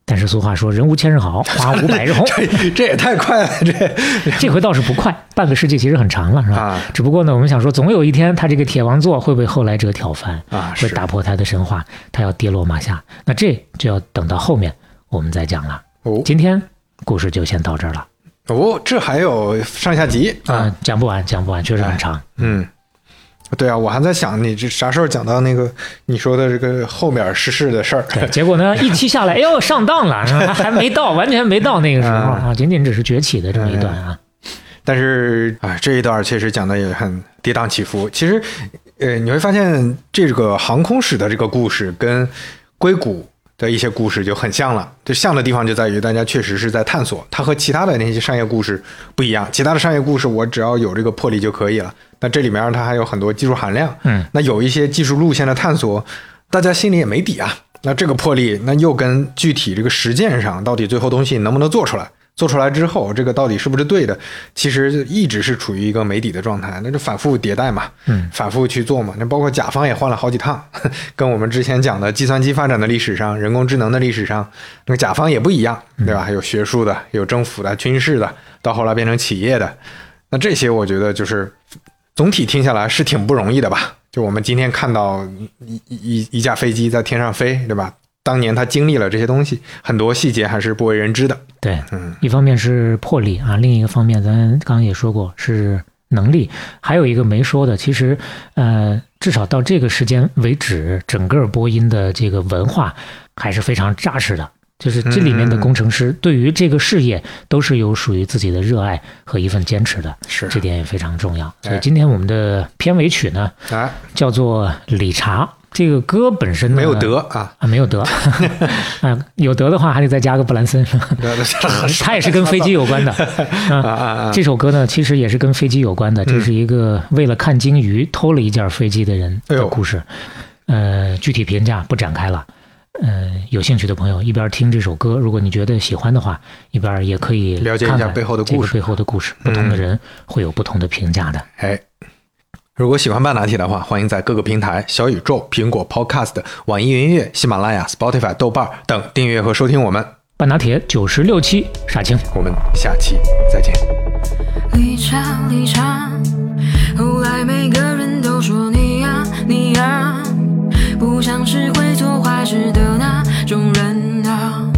但是俗话说人无千日好，花无百日红。 这这也太快了，这这回倒是不快，半个世纪其实很长了，是吧？ 啊、 只不过呢，我们想说，总有一天他这个铁王座会被后来者挑翻啊， 会打破他的神话，他要跌落马下。那这就要等到后面我们再讲了。 哦， 今天故事就先到这儿了。 哦，这还有上下集啊、 嗯，讲不完，讲不完，确实很长。哎、 嗯。对啊，我还在想你这啥时候讲到那个你说的这个后面逝世的事儿。 对，结果呢，一期下来，哎呦，上当了，还没到，完全没到那个时候啊，仅仅只是崛起的这么一段啊。 嗯、但是啊，这一段确实讲的也很跌宕起伏。其实，呃，你会发现这个航空史的这个故事跟硅谷的一些故事就很像了，就像的地方就在于大家确实是在探索，它和其他的那些商业故事不一样。其他的商业故事我只要有这个魄力就可以了，那这里面它还有很多技术含量， 嗯， 那有一些技术路线的探索，大家心里也没底啊。那这个魄力，那又跟具体这个实践上到底最后东西能不能做出来，做出来之后这个到底是不是对的，其实一直是处于一个没底的状态，那就反复迭代嘛， 嗯， 反复去做嘛。那包括甲方也换了好几趟，跟我们之前讲的计算机发展的历史上，人工智能的历史上，那个甲方也不一样，对吧？有学术的，有政府的，军事的，到后来变成企业的，那这些我觉得就是总体听下来是挺不容易的吧。就我们今天看到一一一架飞机在天上飞，对吧？当年他经历了这些东西，很多细节还是不为人知的。 对，嗯，一方面是魄力啊，另一个方面咱刚刚也说过是能力，还有一个没说的，其实呃，至少到这个时间为止，整个波音的这个文化还是非常扎实的。就是这里面的工程师对于这个事业都是有属于自己的热爱和一份坚持的， 是这点也非常重要。所以今天我们的片尾曲呢， 啊，叫做《理查》。这个歌本身呢没有德啊啊，没有德啊，有德的话还得再加个布兰森，他也是跟飞机有关的啊。这首歌呢，其实也是跟飞机有关的，这是一个为了看鲸鱼偷了一架飞机的人的故事。呃，具体评价不展开了。呃，有兴趣的朋友一边听这首歌，如果你觉得喜欢的话，一边也可以了解一下背后的故事。 背后的故事，不同的人会有不同的评价的。 哎。如果喜欢半拿铁的话，欢迎在各个平台小宇宙、苹果 Podcast、网易云音乐、喜马拉雅、Spotify、豆瓣等订阅和收听我们半拿铁九十六期杀青。 我们下期再见。 理查理查，后来每个人都说你呀你呀，不像是会做坏事的那种人啊。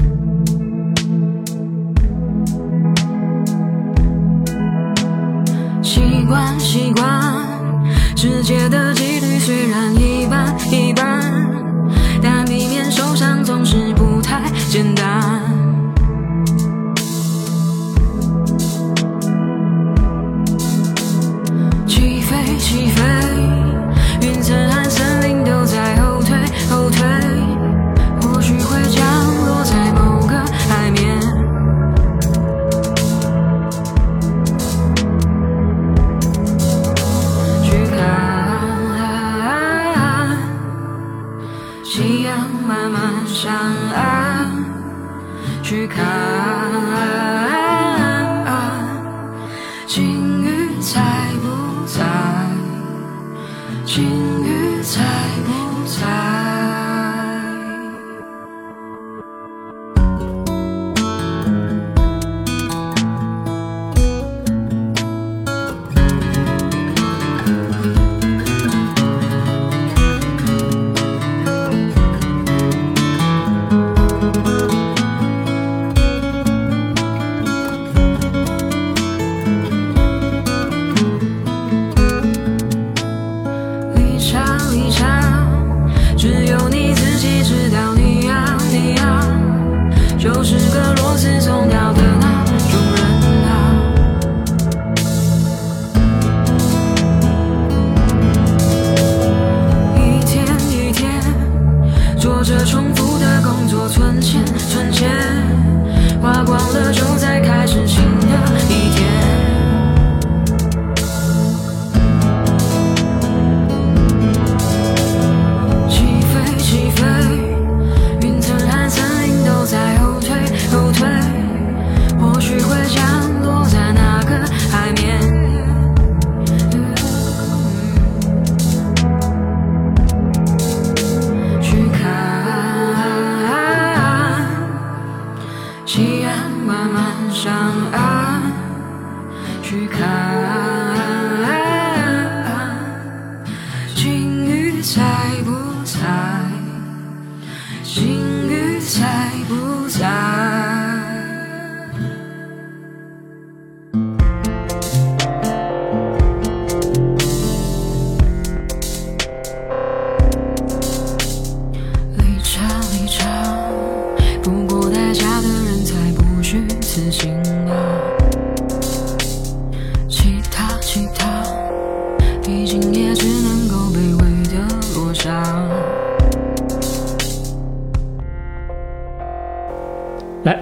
习惯习惯世界的纪律虽然一般一般，但避免受伤总是不太简单。起飞起飞，云层和森林都在后退后退，或许会降落在某个海面。夕阳慢慢上岸，去看鲸鱼在不在，鲸鱼在不在。只有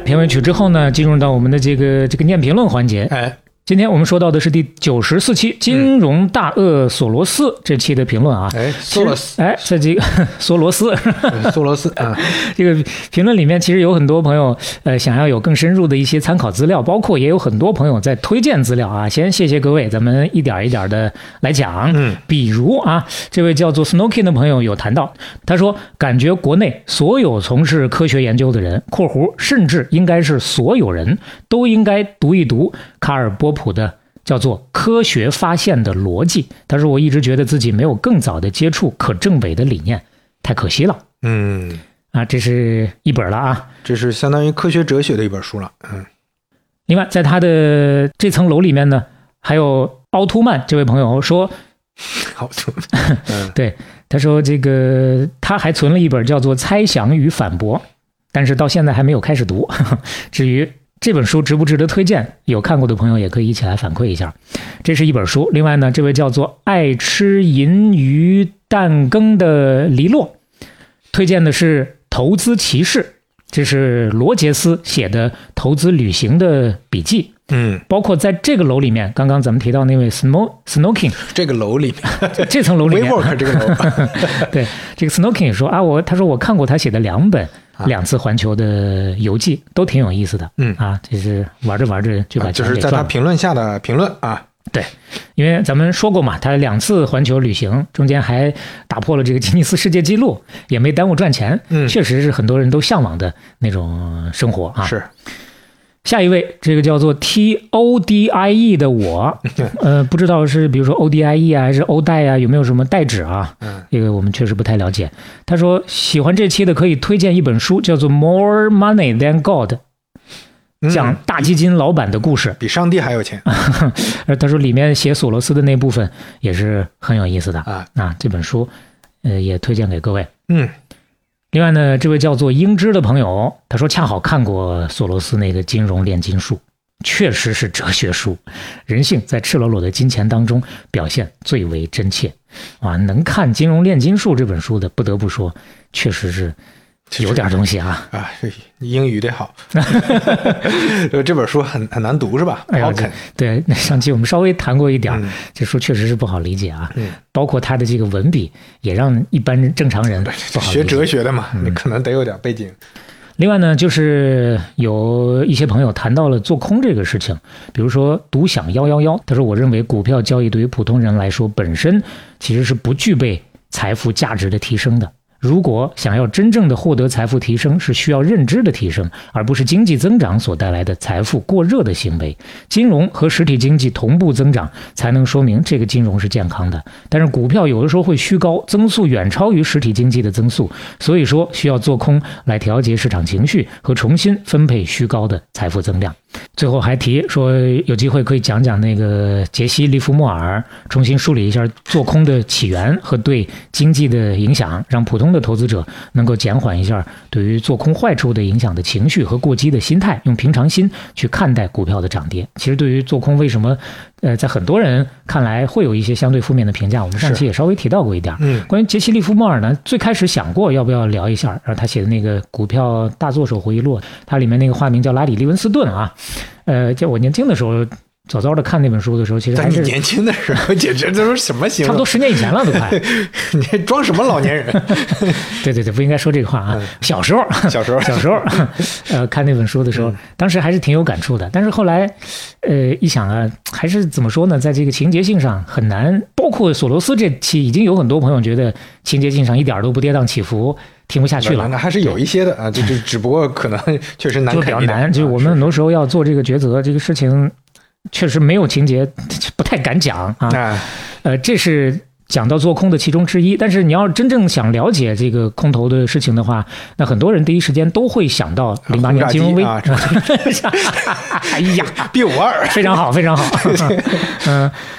片尾曲之后呢，进入到我们的这个这个念评论环节。 哎。 今天我们说到的是第九十四期金融大鳄索罗斯这期的评论啊， 哎，索罗斯， 哎，这几个索罗斯， 索罗斯啊， 这个评论里面其实有很多朋友呃想要有更深入的一些参考资料，包括也有很多朋友在推荐资料啊。先谢谢各位，咱们一点一点的来讲。嗯，比如啊，这位叫做 Snowkin 的朋友有谈到，他说感觉国内所有从事科学研究的人（括弧甚至应该是所有人）都应该读一读卡尔波普的叫做科学发现的逻辑。他说我一直觉得自己没有更早的接触可证伪的理念，太可惜了。 嗯， 啊，这是一本了啊， 这是相当于科学哲学的一本书了。嗯， 另外在他的这层楼里面呢，还有奥图曼这位朋友说， 奥图曼，嗯、 对，他说这个他还存了一本叫做《猜想与反驳》，但是到现在还没有开始读。至于这本书值不值得推荐，有看过的朋友也可以一起来反馈一下。这是一本书。另外呢，这位叫做爱吃银鱼蛋羹的黎洛推荐的是《投资骑士》，这是罗杰斯写的投资旅行的笔记。嗯，包括在这个楼里面，刚刚咱们提到那位 Snow Snowkin， 这个楼里面， 这层楼里面 ，WeWork 这个楼， 对，这个 Snowkin 也说啊，我他说我看过他写的两本。两次环球的游记都挺有意思的，嗯啊，这是玩着玩着就把、啊、 就是在他评论下的评论啊， 对，因为咱们说过嘛，他两次环球旅行中间还打破了这个吉尼斯世界纪录，也没耽误赚钱，嗯，确实是很多人都向往的那种生活啊。 是。 下一位，这个叫做 T O D I E 的我，呃，不知道是比如说 O D I E 啊，还是欧代啊，有没有什么代指啊？嗯，这个我们确实不太了解。他说喜欢这期的可以推荐一本书，叫做 More Money Than God， 讲大基金老板的故事， 嗯、比上帝还有钱。 而他说里面写索罗斯的那部分也是很有意思的啊。啊，这本书，呃，也推荐给各位。嗯。另外呢，这位叫做英之的朋友，他说恰好看过索罗斯那个金融炼金术，确实是哲学书，人性在赤裸裸的金钱当中表现最为真切。啊，能看《金融炼金术》这本书的，不得不说，确实是有点东西啊。 啊，英语得好。这本书很很难读是吧？ 哎呀，对，上期我们稍微谈过一点，嗯、这书确实是不好理解啊。嗯，包括他的这个文笔，也让一般正常人不好理解。 学哲学的嘛，嗯、你可能得有点背景。 另外呢，就是有一些朋友谈到了做空这个事情，比如说独享一一一，他说我认为股票交易对于普通人来说本身其实是不具备财富价值的提升的。如果想要真正的获得财富提升，是需要认知的提升，而不是经济增长所带来的财富过热的行为。金融和实体经济同步增长，才能说明这个金融是健康的。但是股票有的时候会虚高，增速远超于实体经济的增速，所以说需要做空来调节市场情绪和重新分配虚高的财富增量。最后还提说有机会可以讲讲那个杰西·利弗莫尔，重新梳理一下做空的起源和对经济的影响，让普通的投资者能够减缓一下对于做空坏处的影响的情绪和过激的心态，用平常心去看待股票的涨跌。其实对于做空为什么呃，在很多人看来会有一些相对负面的评价，我们上期也稍微提到过一点。嗯，关于杰西·利弗莫尔呢，最开始想过要不要聊一下，然后他写的那个股票大作手回忆录，他里面那个化名叫拉里·利文斯顿啊。呃，在我年轻的时候，早早的看那本书的时候，其实还是你年轻的时候，简直都是什么形容？ 差不多十年以前了，都快。 你还装什么老年人？ 对对对，不应该说这个话啊。小时候， 小时候， 小时候，呃，看那本书的时候，当时还是挺有感触的。但是后来，呃，一想啊，还是怎么说呢，在这个情节性上很难。包括索罗斯这期，已经有很多朋友觉得情节性上一点都不跌宕起伏。听不下去了， 那还是有一些的啊，就就只不过可能确实难， 就比较难。就是我们很多时候要做这个抉择，这个事情确实没有情节，不太敢讲啊。呃，这是讲到做空的其中之一。但是你要真正想了解这个空头的事情的话，那很多人第一时间都会想到零八年金融危机。哎呀， B 五二， 非常好，非常好。嗯。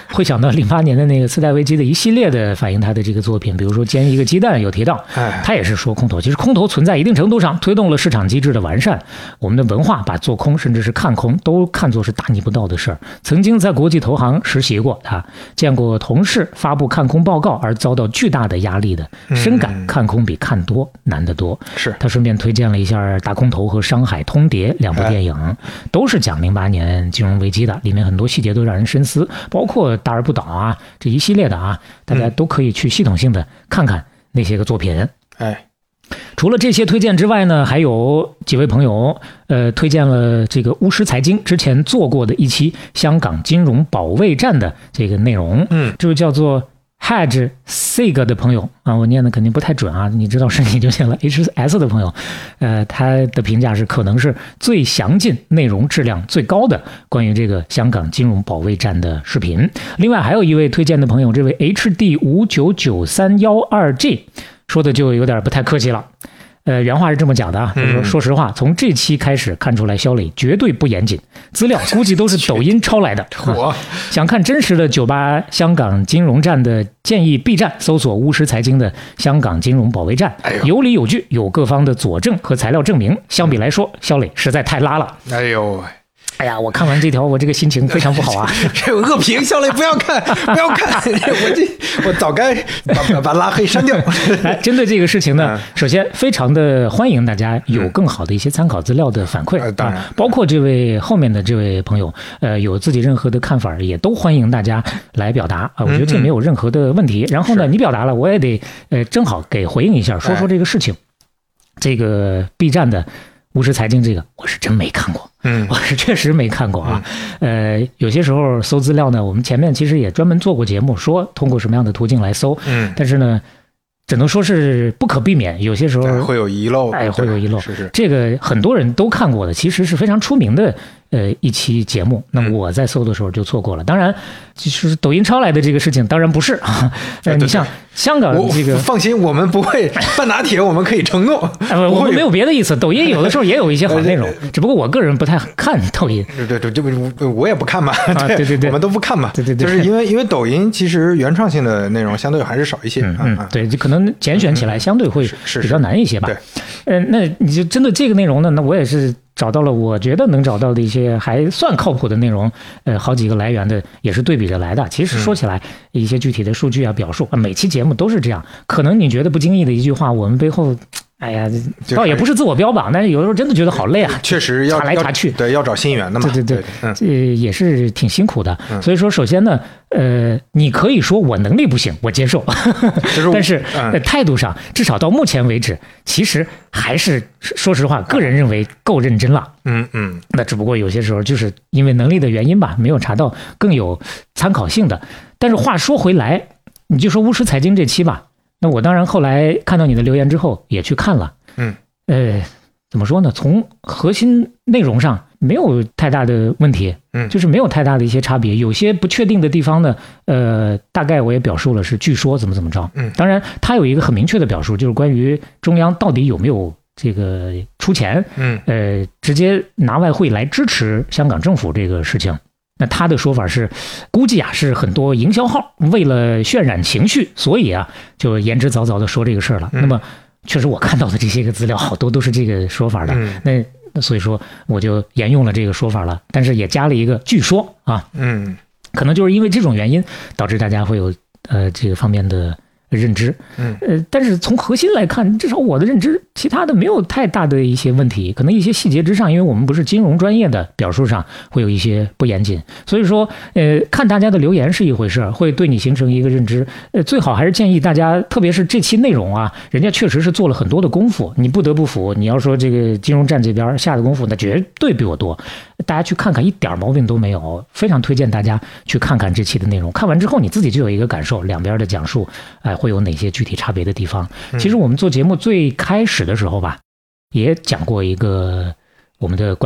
会想到零八年的那个次贷危机的一系列的反映他的这个作品，比如说煎一个鸡蛋有提到，他也是说空头。其实空头存在一定程度上推动了市场机制的完善，我们的文化把做空甚至是看空都看作是大逆不道的事儿。曾经在国际投行实习过，他见过同事发布看空报告而遭到巨大的压力的，深感看空比看多难得多。 是他顺便推荐了一下《大空头》和《商海通牒》两部电影，都是讲零八年金融危机的，里面很多细节都让人深思，包括大而不倒啊这一系列的啊，大家都可以去系统性的看看那些个作品。 哎， 除了这些推荐之外呢，还有几位朋友呃推荐了这个巫师财经之前做过的一期香港金融保卫战的这个内容， 嗯， 这个叫做Hedge Sig 的朋友啊，我念的肯定不太准啊，你知道是你就行了。H S 的朋友，呃，他的评价是可能是最详尽、内容质量最高的关于这个香港金融保卫战的视频。另外还有一位推荐的朋友，这位 H D 五九九三一二 G 说的就有点不太客气了。呃，原话是这么讲的啊，就是说，说实话，从这期开始看出来，肖磊绝对不严谨，资料估计都是抖音抄来的。 我、 啊、想看真实的九八香港金融战的，建议 B 站搜索巫师财经的香港金融保卫战，有理有据，有各方的佐证和材料证明。相比来说，肖磊实在太拉了。 哎呦。 哎呀，我看完这条，我这个心情非常不好啊！ 这有恶评，肖磊不要看，不要看！我这我早该把把拉黑删掉。 哎，针对这个事情呢，首先非常的欢迎大家有更好的一些参考资料的反馈， 嗯、当然、 啊，包括这位后面的这位朋友，呃，有自己任何的看法，也都欢迎大家来表达啊！我觉得这没有任何的问题。嗯、然后呢，你表达了，我也得呃正好给回应一下，说说这个事情。哎、这个 B 站的巫师财经这个，我是真没看过。嗯，我是确实没看过啊，嗯、呃，有些时候搜资料呢，我们前面其实也专门做过节目，说通过什么样的途径来搜，嗯，但是呢，只能说是不可避免，有些时候会有遗漏， 哎，会有遗漏， 是是， 这个很多人都看过的，其实是非常出名的呃一期节目，那么我在搜的时候就错过了。当然，就是抖音抄来的这个事情，当然不是啊，呃，你像香港这个， 放心，我们不会半拿铁，我们可以承诺， 呃，我们没有别的意思。抖音有的时候也有一些好内容，只不过我个人不太看抖音。 对对对，这不我也不看嘛， 啊，对对对， 我们都不看嘛， 对对对， 就是因为因为抖音其实原创性的内容相对还是少一些， 嗯嗯，对，就可能拣选起来相对会比较难一些吧。 对， 呃，那你就针对这个内容呢，那我也是找到了我觉得能找到的一些还算靠谱的内容，呃，好几个来源的也是对比着来的。其实说起来，一些具体的数据啊、表述啊，每期节目都是这样。可能你觉得不经意的一句话，我们背后，哎呀，倒也不是自我标榜，但是有的时候真的觉得好累啊。 确实要查来查去， 对，要找新源的嘛。 对对对， 嗯， 这也是挺辛苦的。所以说，首先呢，呃，你可以说我能力不行，我接受，但是在态度上，至少到目前为止，其实还是说实话，个人认为够认真了。 嗯嗯， 那只不过有些时候就是因为能力的原因吧，没有查到更有参考性的。但是话说回来，你就说巫师财经这期吧，那我当然后来看到你的留言之后也去看了。 嗯， 呃，怎么说呢？从核心内容上没有太大的问题， 嗯， 就是没有太大的一些差别。有些不确定的地方呢，呃，大概我也表述了是据说怎么怎么着。 嗯， 当然它有一个很明确的表述，就是关于中央到底有没有这个出钱， 嗯， 呃，直接拿外汇来支持香港政府这个事情。那他的说法是，估计啊是很多营销号为了渲染情绪，所以啊就言之凿凿的说这个事儿了。 嗯、 那么确实我看到的这些个资料好多都是这个说法的，嗯、那所以说我就沿用了这个说法了，但是也加了一个据说啊， 嗯， 可能就是因为这种原因导致大家会有呃这个方面的认知， 嗯， 呃，但是从核心来看，至少我的认知，其他的没有太大的一些问题，可能一些细节之上，因为我们不是金融专业的，表述上会有一些不严谨，所以说，呃，看大家的留言是一回事，会对你形成一个认知，呃，最好还是建议大家，特别是这期内容啊，人家确实是做了很多的功夫，你不得不服，你要说这个金融站这边下的功夫，那绝对比我多，大家去看看，一点毛病都没有，非常推荐大家去看看这期的内容，看完之后你自己就有一个感受，两边的讲述，哎、呃。会有哪些具体差别的地方？其实我们做节目最开始的时候吧，也讲过一个我们的观点，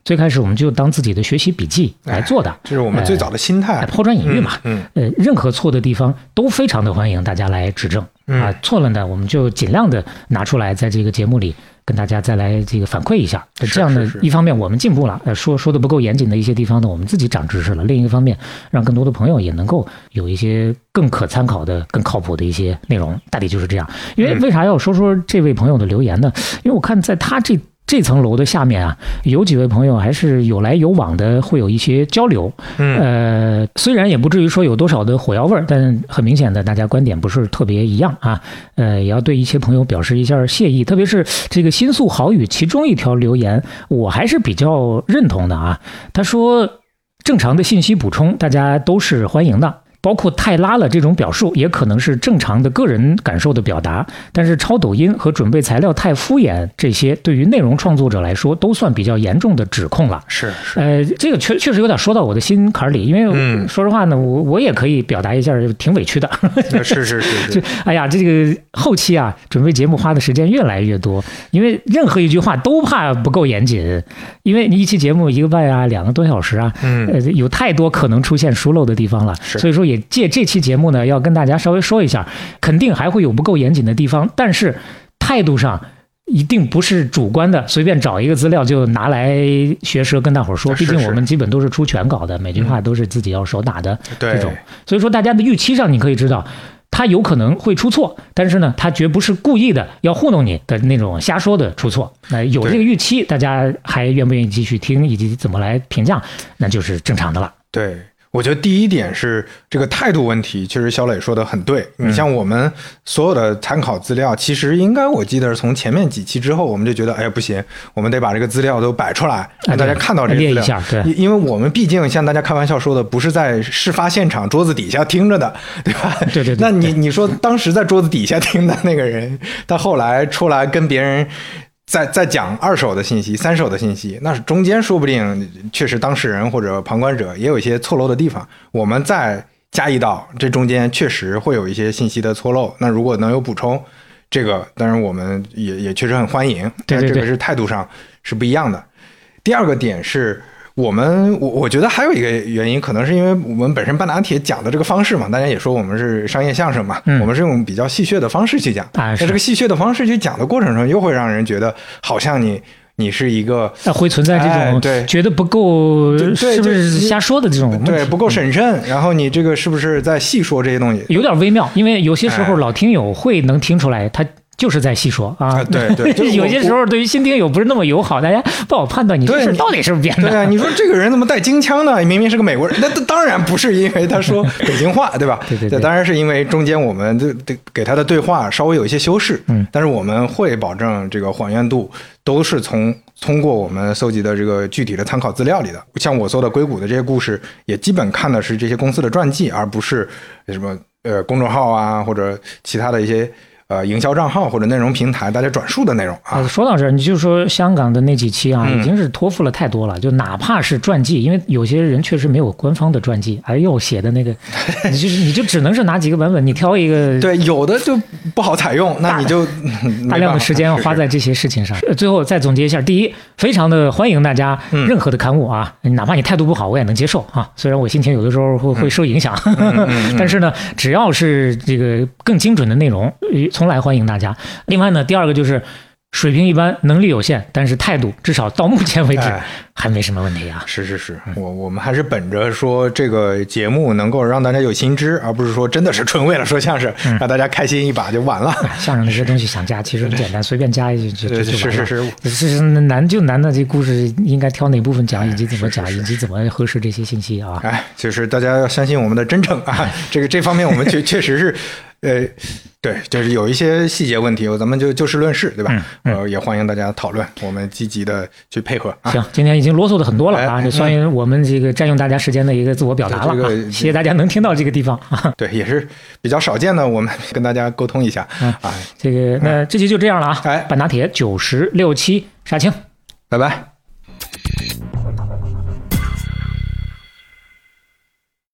最开始我们就当自己的学习笔记来做的， 这是我们最早的心态， 呃、抛砖引玉嘛。 嗯， 嗯呃，任何错的地方都非常的欢迎大家来指正、 嗯、 啊，错了呢，我们就尽量的拿出来，在这个节目里跟大家再来这个反馈一下。这样呢，一方面我们进步了，呃，说说的不够严谨的一些地方呢，我们自己长知识了；另一个方面，让更多的朋友也能够有一些更可参考的、更靠谱的一些内容。大抵就是这样。因为为啥要说说这位朋友的留言呢？因为我看在他这。这层楼的下面啊，有几位朋友还是有来有往的，会有一些交流。 嗯， 呃，虽然也不至于说有多少的火药味儿，但很明显的，大家观点不是特别一样啊。呃，也要对一些朋友表示一下谢意，特别是这个心素好语其中一条留言，我还是比较认同的啊。他说，正常的信息补充，大家都是欢迎的。包括太拉了这种表述，也可能是正常的个人感受的表达，但是抄抖音和准备材料太敷衍，这些对于内容创作者来说都算比较严重的指控了。 是是， 呃，这个确确实有点说到我的心坎里，因为、嗯、说实话呢，我我也可以表达一下，挺委屈的。 是是是是， 就哎呀，这个后期啊，准备节目花的时间越来越多，因为任何一句话都怕不够严谨，因为你一期节目一个半啊，两个多小时啊，嗯，呃，有太多可能出现疏漏的地方了，所以说也。也借这期节目呢，要跟大家稍微说一下，肯定还会有不够严谨的地方，但是态度上一定不是主观的，随便找一个资料就拿来学舌跟大伙儿说。毕竟我们基本都是出全稿的，每句话都是自己要手打的这种，所以说大家的预期上你可以知道。他有可能会出错，但是呢，他绝不是故意的要糊弄你的那种瞎说的出错。那有这个预期，大家还愿不愿意继续听，以及怎么来评价，那就是正常的了。 对。我觉得第一点是这个态度问题，其实小磊说的很对。你像我们所有的参考资料，其实应该我记得是从前面几期之后，我们就觉得，哎呀不行，我们得把这个资料都摆出来，让大家看到这个资料。 对， 因为我们毕竟像大家开玩笑说的，不是在事发现场桌子底下听着的，对吧？ 对对对。 那你你说当时在桌子底下听的那个人，他后来出来跟别人。在在讲二手的信息、三手的信息，那中间说不定确实当事人或者旁观者也有一些错漏的地方，我们再加一道，这中间确实会有一些信息的错漏。那如果能有补充，这个当然我们也也确实很欢迎， 对对对， 但这个是态度上是不一样的。第二个点是。我们我我觉得还有一个原因，可能是因为我们本身半拿铁讲的这个方式嘛，大家也说我们是商业相声嘛，嗯、我们是用比较戏谑的方式去讲， 在、啊、 这个戏谑的方式去讲的过程中，又会让人觉得好像你你是一个， 会存在这种对觉得不够是不是瞎说的这种问题， 对不够审慎，然后你这个是不是在细说这些东西， 有点微妙，因为有些时候老听友会能听出来他。就是在细说啊， 啊对对， 有些时候对于新听友不是那么友好，大家不好判断你这事到底是不是编的。 对啊，你说这个人怎么带京腔呢？明明是个美国人，那当然不是因为他说北京话，对吧？ 对对对， 当然是因为中间我们这给他的对话稍微有一些修饰，嗯，但是我们会保证这个还原度都是从通过我们搜集的这个具体的参考资料里的。像我搜的硅谷的这些故事，也基本看的是这些公司的传记，而不是什么呃公众号啊或者其他的一些。呃，营销账号或者内容平台大家转述的内容啊。 说到这儿，你就说香港的那几期啊，嗯、已经是托付了太多了。就哪怕是传记，因为有些人确实没有官方的传记，哎呦写的那个，你就是你就只能是拿几个版本，你挑一个。 对，有的就不好采用，那你就大量的时间花在这些事情上。最后再总结一下：第一，非常的欢迎大家任何的刊物啊，嗯、哪怕你态度不好，我也能接受啊。虽然我心情有的时候会会受影响，嗯、但是呢，只要是这个更精准的内容。从来欢迎大家。另外呢，第二个就是水平一般，能力有限，但是态度至少到目前为止还没什么问题啊。 哎、是是是，我我们还是本着说这个节目能够让大家有新知，而不是说真的是纯为了说相声，嗯、让大家开心一把就完了。 相声这些东西想加其实很简单，随便加一句就就就完了。 是是是， 是难就难的这故事应该挑哪部分讲，以及怎么讲，以及怎么核实这些信息啊。 哎，就是大家要相信我们的真诚啊，这个这方面我们确确实是。呃，对，就是有一些细节问题，咱们就就事论事，对吧？嗯嗯、呃，也欢迎大家讨论，我们积极的去配合。啊、 行，今天已经啰嗦的很多了啊，这算于我们这个占用大家时间的一个自我表达了、啊这个、谢谢大家能听到这个地方。 对，也是比较少见的，我们跟大家沟通一下、嗯、啊。 这个那这期就这样了啊。哎，半拿铁九十六期杀青， 拜拜。